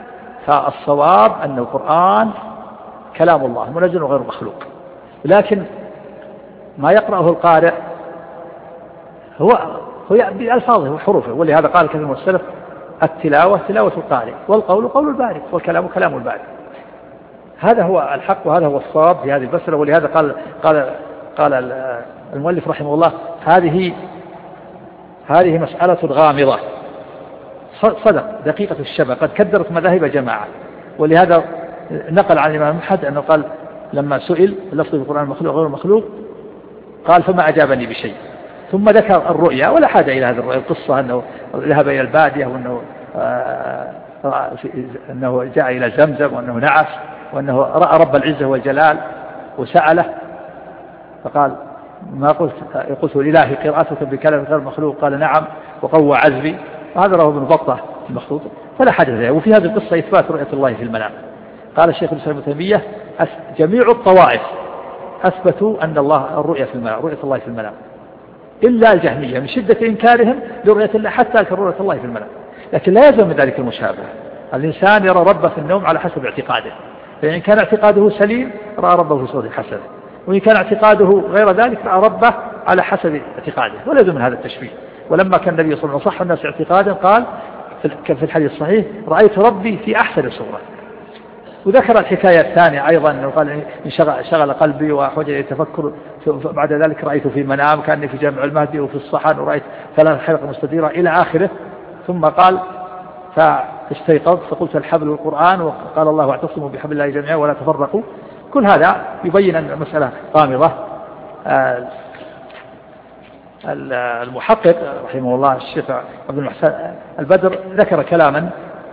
فالصواب أن القرآن كلام الله منزل غير مخلوق، لكن ما يقرأه القارئ هو هو بألفاظه وحروفه، ولهذا قال كثير من السلف التلاوة تلاوة القارئ والقول قول البارئ والكلام كلام البارئ. هذا هو الحق وهذا هو الصواب في هذه المسألة. ولهذا قال قال قال المؤلف رحمه الله هذه هذه مسألة غامضة صدق دقيقة الشبه قد كدرت مذاهب جماعة. ولهذا نقل عن الإمام أحمد أنه قال لما سئل لفظ القرآن مخلوق غير مخلوق قال فما أجابني بشيء، ثم ذكر الرؤيا ولا حاجة إلى هذه الرؤيا، القصة أنه ذهب إلى البادية وأنه آه أنه جاء إلى زمزم وأنه نعس وأنه رأى رب العزة والجلال وسأله فقال ما قلت قلت لله قراءتك بكلام غير مخلوق قال نعم وقوى عزبي، وهذا رواه ابن بطة المخطوط فلا حاجة إليه. وفي هذه القصة إثبات رؤية الله في المنام. قال الشيخ الإسلام ابن تيمية جميع الطوائف أثبتوا أن الله الرؤية في المنام رؤية الله في المنام إلا الجهمية من شدة إنكارهم لرؤية الله حتى أنكروا رؤية الله في المنام. لكن لا يلزم من ذلك المشابهة، الإنسان يرى ربه في النوم على حسب اعتقاده، فإن كان اعتقاده سليم رأى ربه في صورة حسنة، وإن كان اعتقاده غير ذلك رأى ربه على حسب اعتقاده، ولا يلزم من هذا التشبيه. ولما كان النبي صلى الله عليه وسلم صح الناس اعتقادا قال في الحديث الصحيح رأيت ربي في أحسن صورة. وذكر الحكاية الثانية أيضا أنه قال إن شغل, شغل قلبي وحوجني التفكر بعد ذلك رأيت في منام كأني في جامع المهدي وفي الصحن ورأيت ثلاث حلقة مستديرة إلى آخره. ثم قال فاستيقظت فقلت الحبل والقرآن وقال الله واعتصموا بحبل الله جميعا ولا تفرقوا. كل هذا يبين أن المسألة غامضة. المحقق رحمه الله الشيخ عبد المحسن البدر ذكر كلاما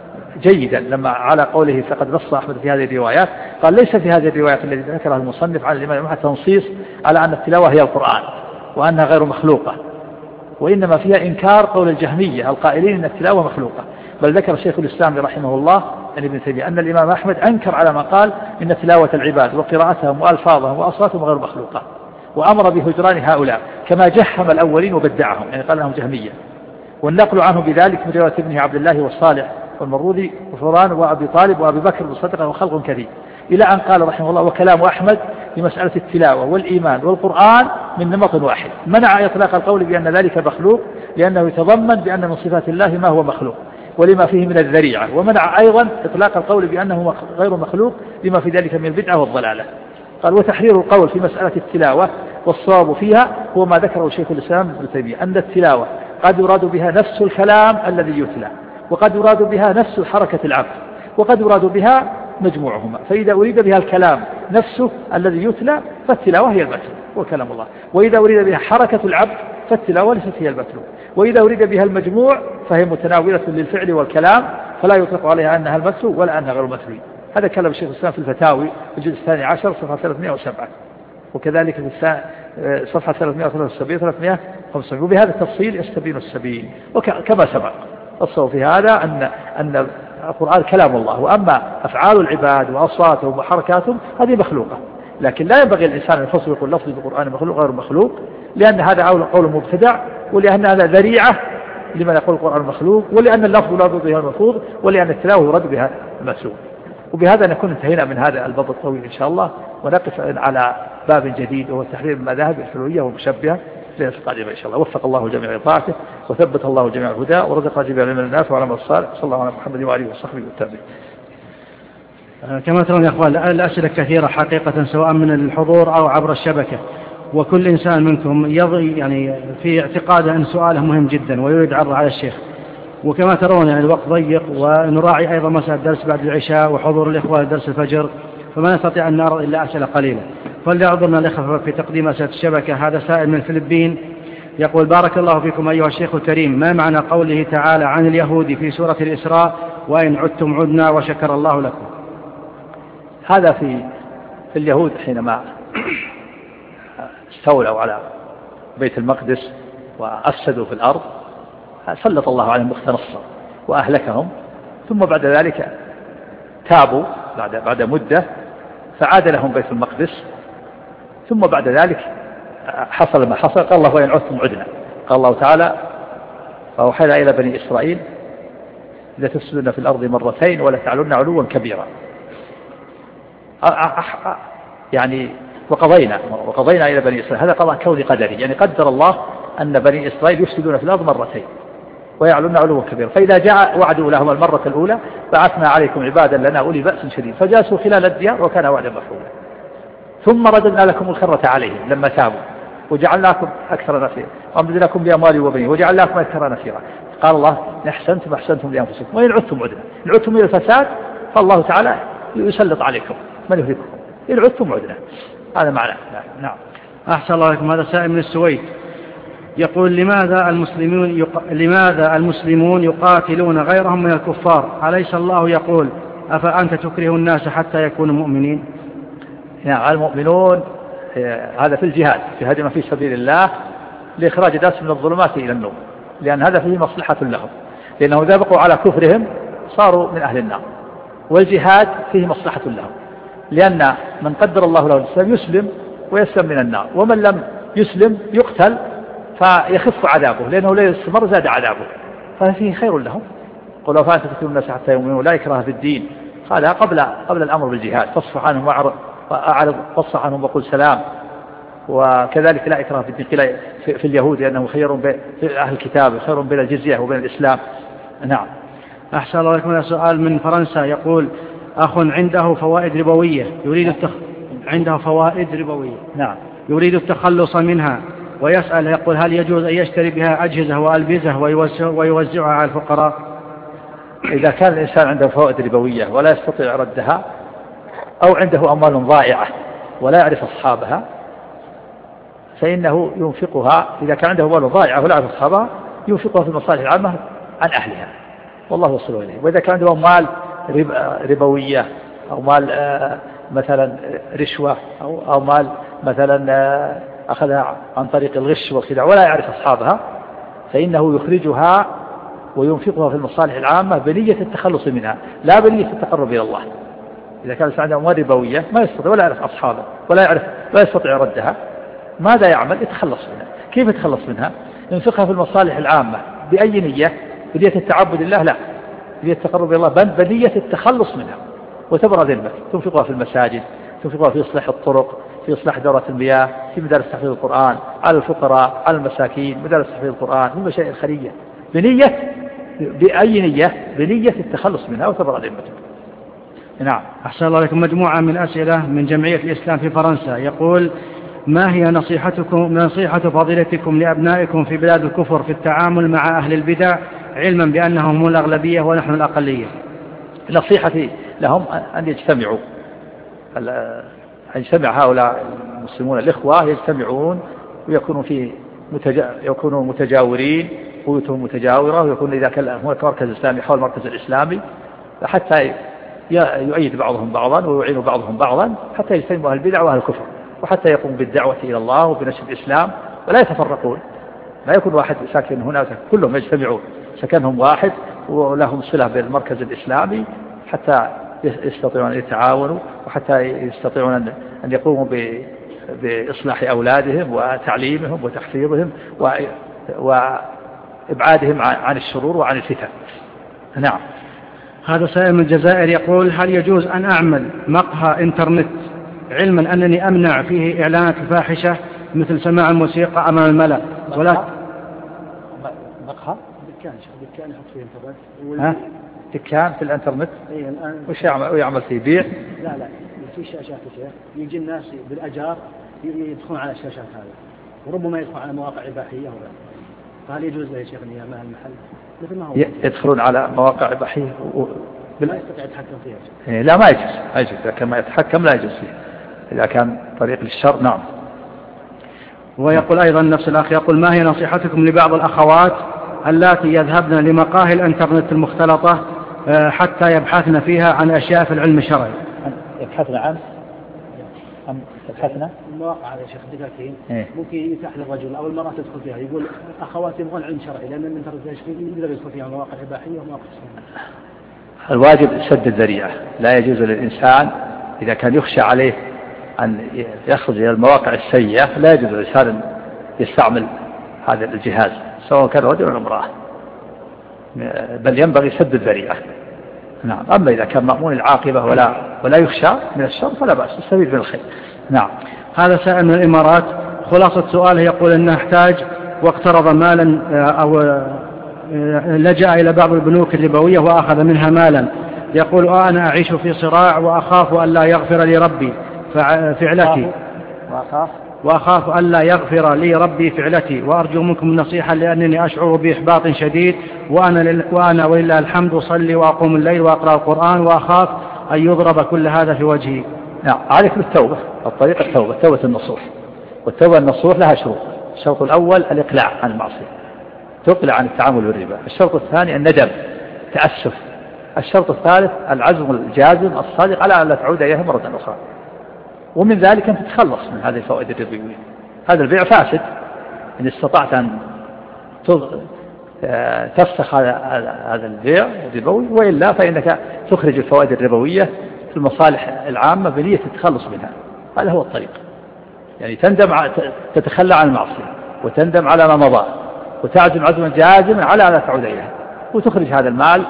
جيدا لما على قوله فقد نص أحمد في هذه الروايات قال ليس في هذه الروايات التي ذكرها المصنف عن الإمام أحمد تنصيص على أن التلاوة هي القرآن وأنها غير مخلوقة، وإنما فيها إنكار قول الجهمية القائلين أن التلاوة مخلوقة. بل ذكر الشيخ الإسلام رحمه الله عن ابن تيمية أن الإمام أحمد أنكر على ما قال إن تلاوة العباد وقراءتهم وألفاظهم وأصواتهم غير مخلوقة، وأمر بهجران هؤلاء كما جهم الأولين وبدعهم، يعني قال لهم جهمية. والنقل عنه بذلك من رواية ابنه عبد الله والصالح والمروذي وفران وأبي طالب وأبي بكر وصدقه وخلق كثير، إلى أن قال رحمه الله وكلام أحمد في مسألة التلاوة والإيمان والقرآن من نمط واحد، منع إطلاق القول بأن ذلك مخلوق لأنه يتضمن بأن من صفات الله ما هو مخلوق ولما فيه من الذريعة، ومنع أيضا إطلاق القول بأنه غير مخلوق لما في ذلك من البدعة والضلالة. قال وتحرير القول في مسألة التلاوة والصواب فيها هو ما ذكره شيخ الإسلام ابن تيمية أن التلاوة قد يراد بها نفس الكلام الذي يتلى، وقد يراد بها نفس حركة العبد، وقد يراد بها مجموعهما. فإذا أريد بها الكلام نفسه الذي يتلى فالتلاوة هي المتلو وكلام الله، وإذا أريد بها حركة العبد فالتلاوة ليست هي المتلو، وإذا أريد بها المجموع فهي متناولة للفعل والكلام فلا يطلق عليها أنها المتلو ولا أنها غير المتلو. هذا كلام الشيخ الإسلام في الفتاوي الجزء الثاني عشر صفحة ثلاثمائة وسبعة، وكذلك في صفحة ثلاثمائة وثلاثة وسبعين ثلاثمائة وخمسة وسبعين. وبهذا التفصيل يستبين السبيل. وكما سبق الصواب في هذا أن أن القرآن كلام الله، وأما أفعال العباد وأصواتهم وحركاتهم هذه مخلوقة، لكن لا ينبغي الإنسان أن يفصل يقول لفظ القرآن مخلوق غير مخلوق، لأن هذا قول مبتدع، ولأن هذا ذريعة لمن يقول القرآن مخلوق، ولأن اللفظ لا يراد بها الملفوظ، ولأن التلاوة يراد بها المسلوب. وبهذا نكون انتهينا من هذا الباب الطويل إن شاء الله، ونقف على باب جديد وهو تحرير المذاهب الحلولية والمشبهة في القادمة إن شاء الله. وفق الله الجميع لطاعته وثبت الله الجميع الهدى ورزق جميع من الناس وعلى الصالح صلى الله على محمد وآله وصحبه والتابعين. كما ترون يا أخوان الأسئلة كثيرة حقيقة سواء من الحضور أو عبر الشبكة، وكل إنسان منكم يضي يعني في اعتقاده أن سؤاله مهم جدا ويريد عرضه على الشيخ. وكما ترون يعني الوقت ضيق، ونراعي أيضا مساء الدرس بعد العشاء وحضور الإخوة لدرس الفجر، فما نستطيع أن نعرض إلا أسئلة قليلة. فليعذرنا الإخوة في تقديم أسئلة الشبكة. هذا سائل من الفلبين يقول بارك الله فيكم أيها الشيخ الكريم، ما معنى قوله تعالى عن اليهود في سورة الإسراء وإن عدتم عدنا وشكر الله لكم؟ هذا في في اليهود حينما استولوا على بيت المقدس وأفسدوا في الأرض سلط الله عليهم بغتة نصر وأهلكهم، ثم بعد ذلك تابوا بعد بعد مدة فعاد لهم بيت المقدس، ثم بعد ذلك حصل ما حصل. قال الله وإن عدتم عدنا، قال الله تعالى فأوحينا إلى بني إسرائيل لتفسدن في الأرض مرتين ولا تعلن علوا كبيرا. يعني وقضينا وقضينا إلى بني إسرائيل، هذا قضاء كوني قدري، يعني قدر الله أن بني إسرائيل يفسدون في الأرض مرتين ويعلن علوا كبيرا. فإذا جاء وعدوا لهم المرة الأولى بعثنا عليكم عبادا لنا أولي بأس شديد فجاسوا خلال الديار وكان وعدا مفعولا. ثم رددنا لكم الكرة عليهم لما تابوا وجعلناكم أكثر نفيرا وأمددناكم بأموال وبنين وجعلناكم أكثر نفيرا. قال الله إن أحسنتم أحسنتم لأنفسكم وإن عدتم عدنا، إن عدتم إلى الفساد فالله تعالى يسلط عليكم من يهلككم، إن عدتم عدنا. هذا معناه. نعم. أحسن الله لكم. هذا سائل من السويد يقول لماذا المسلمون يق... لماذا المسلمون يقاتلون غيرهم من الكفار؟ أليس الله يقول أفأنت تكره الناس حتى يكونوا مؤمنين؟ نعم. المؤمنون هذا في الجهاد، جهاد ما في سبيل الله لإخراج الناس من الظلمات إلى النور، لأن هذا فيه مصلحة لهم، لأنه إذا بقوا على كفرهم صاروا من أهل النار، والجهاد فيه مصلحة لهم، لأن من قدر الله له الإسلام يسلم ويسلم من النار، ومن لم يسلم يقتل فيخف عذابه، لأنه لا يستمر زاد عذابه، ففيه خير لهم. قل أفأنت تكره الناس حتى يؤمنوا لا إكراه في الدين، قال قبل قبل الأمر بالجهاد فاصفح عنهم وأعرض فاصفح عنهم وقل سلام. وكذلك لا إكراه في الدين قيل في اليهود لأنه خير بين أهل الكتاب، خير بين الجزية وبين الإسلام. نعم. أحسن الله لكم. سؤال من فرنسا يقول أخ عنده فوائد ربوية يريد التخ... عنده فوائد ربوية نعم يريد التخلص منها، ويسأل يقول هل يجوز أن يشتري بها أجهزة وألبسة ويوزعها على الفقراء؟ إذا كان الإنسان عنده فوائد ربوية ولا يستطيع ردها، أو عنده أموال ضائعة ولا يعرف أصحابها، فإنه ينفقها. إذا كان عنده أموال ضائعة ولا يعرف أصحابها ينفقها في المصالح العامة عن أهلها والله وصله إليه. وإذا كان عنده أموال ربوية أو مال مثلا رشوة أو مال مثلا أخذها عن طريق الغش والخداع ولا يعرف أصحابها، فإنه يخرجها وينفقها في المصالح العامة بنية التخلص منها لا بنية التقرب إلى الله. إذا كان عنده أموال ربوية ما يستطيع ولا يعرف أصحابه ولا يعرف لا يستطيع ردها، ماذا يعمل؟ يتخلص منها. كيف يتخلص منها؟ ينفقها في المصالح العامة بأي نية؟ بنية التعبد لله؟ لا، بنية التقرب إلى الله، بل بنية التخلص منها وتبرأ ذمتك. تنفقها في المساجد، تنفقها في إصلاح الطرق، في إصلاح دورات المياه، في مدارس تحفيظ القرآن، على الفقراء، على المساكين، مدارس تحفيظ القرآن، في المشاريع الخيرية، بنية بأي نية؟ بنية التخلص منها وتبرأ ذمتك. نعم. أحسن الله لكم. مجموعة من أسئلة من جمعية الإسلام في فرنسا يقول ما هي نصيحتكم نصيحة فضيلتكم لأبنائكم في بلاد الكفر في التعامل مع أهل البدع علما بأنهم هم الأغلبية ونحن الأقلية؟ نصيحتي لهم أن يجتمعوا، أن يجتمع هؤلاء المسلمون الإخوة يجتمعون ويكونوا في متجا... يكونوا متجاورين، بيوتهم متجاورة، ويكون إذا كان هناك مركز إسلامي حول المركز الإسلامي حتى يؤيد بعضهم بعضا ويعين بعضهم بعضا حتى يجتمعوا أهل البدع وأهل الكفر، وحتى يقوم بالدعوة إلى الله وبنشر الإسلام ولا يتفرقون. لا يكون واحد ساكن هنا وساكن، كلهم يجتمعون سكنهم واحد ولهم صلة بالمركز الإسلامي حتى يستطيعون أن يتعاونوا وحتى يستطيعون أن يقوموا بإصلاح أولادهم وتعليمهم وتحفيظهم وإبعادهم عن الشرور وعن الفتن. نعم. هذا سائل من الجزائر يقول هل يجوز أن أعمل مقهى إنترنت علما أنني أمنع فيه إعلانات الفاحشة مثل سماع الموسيقى أمام الملأ؟ ولا مقهى دكان دكان يحط فيه انترنت. ها دكان في الانترنت؟ اي الان. وش يعمل ويعمل فيه بيع؟ لا لا في شاشات كذا يجي الناس بالاجار يدخلون على الشاشات هذه وربما يدخلون على مواقع اباحيه ولا. فهل يجوز له يا شيخ ان يعمل المحل مثل ما هو يدخلون على مواقع اباحيه و... لا يستطيع يتحكم فيها؟ إيه لا ما يجوز، ما يجوز. إذا كان ما يتحكم لا يجوز فيه، إذا كان طريق للشر. نعم. ويقول أيضا نفس الأخ يقول ما هي نصيحتكم لبعض الأخوات اللاتي يذهبن لمقاهي الانترنت المختلطة حتى يبحثن فيها عن أشياء في العلم الشرعي؟ يبحثن عن أم يبحثن المواقع على شيخ دكاكين إيه؟ ممكن يتاح للرجل أو المرأة تدخل فيها يقول أخواتي يبغون علم شرعي لأن الانترنت يقدر يدخل فيها مواقع إباحية ومواقع سنة. الواجب سد الذريعة، لا يجوز للإنسان إذا كان يخشى عليه أن يخرج إلى المواقع السيئة لا يجوز للإنسان أن يستعمل هذا الجهاز سواء كان رجل أو امرأة. بل ينبغي سد الذريعة. نعم. أما إذا كان مأمون العاقبة ولا ولا يخشى من الشر فلا بأس، السبيل من الخير. نعم. هذا سائل من الإمارات، خلاصة سؤاله يقول أنه احتاج واقترض مالا أو لجأ إلى بعض البنوك الربوية وأخذ منها مالا، يقول أنا أعيش في صراع وأخاف أن لا يغفر لي ربي فعلتي وأخاف وأخاف أن لا يغفر لي ربي فعلتي، وأرجو منكم النصيحة لأنني أشعر بإحباط شديد، وأنا, وأنا ولله الحمد أصلي وأقوم الليل وأقرأ القرآن، وأخاف أن يضرب كل هذا في وجهي. نعم. عليك بالتوبة، الطريقة التوبة، توبة النصوح، والتوبة النصوح لها شروط. الشرط الأول الإقلاع عن المعصية، تقلع عن التعامل بالربا. الشرط الثاني الندم، تأسف. الشرط الثالث العزم الجازم الصادق على أن لا تعود إليها مرة أخرى. ومن ذلك أن تتخلص من هذه الفوائد الربوية. هذا البيع فاسد إن استطعت أن تفسخ هذا البيع الربوي، وإلا فإنك تخرج الفوائد الربوية في المصالح العامة بنية التخلص منها. هذا هو الطريق، يعني تندم، تتخلى عن المعصية وتندم على ما مضى وتعزم عزما جازما على أن لا تعود إليها، وتخرج هذا المال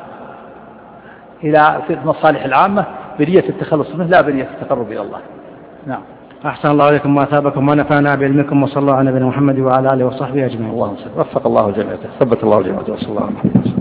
إلى في المصالح العامة بنية التخلص منه لا بنية التقرب إلى الله. نعم. أحسن الله عليكم وأثابكم ونفعنا بعلمكم، وصلى الله على نبينا محمد وعلى آله وصحبه أجمعين. اللهم صل وفق الله جميعا، ثبت الله جميعا، وصلى الله عليه وسلم.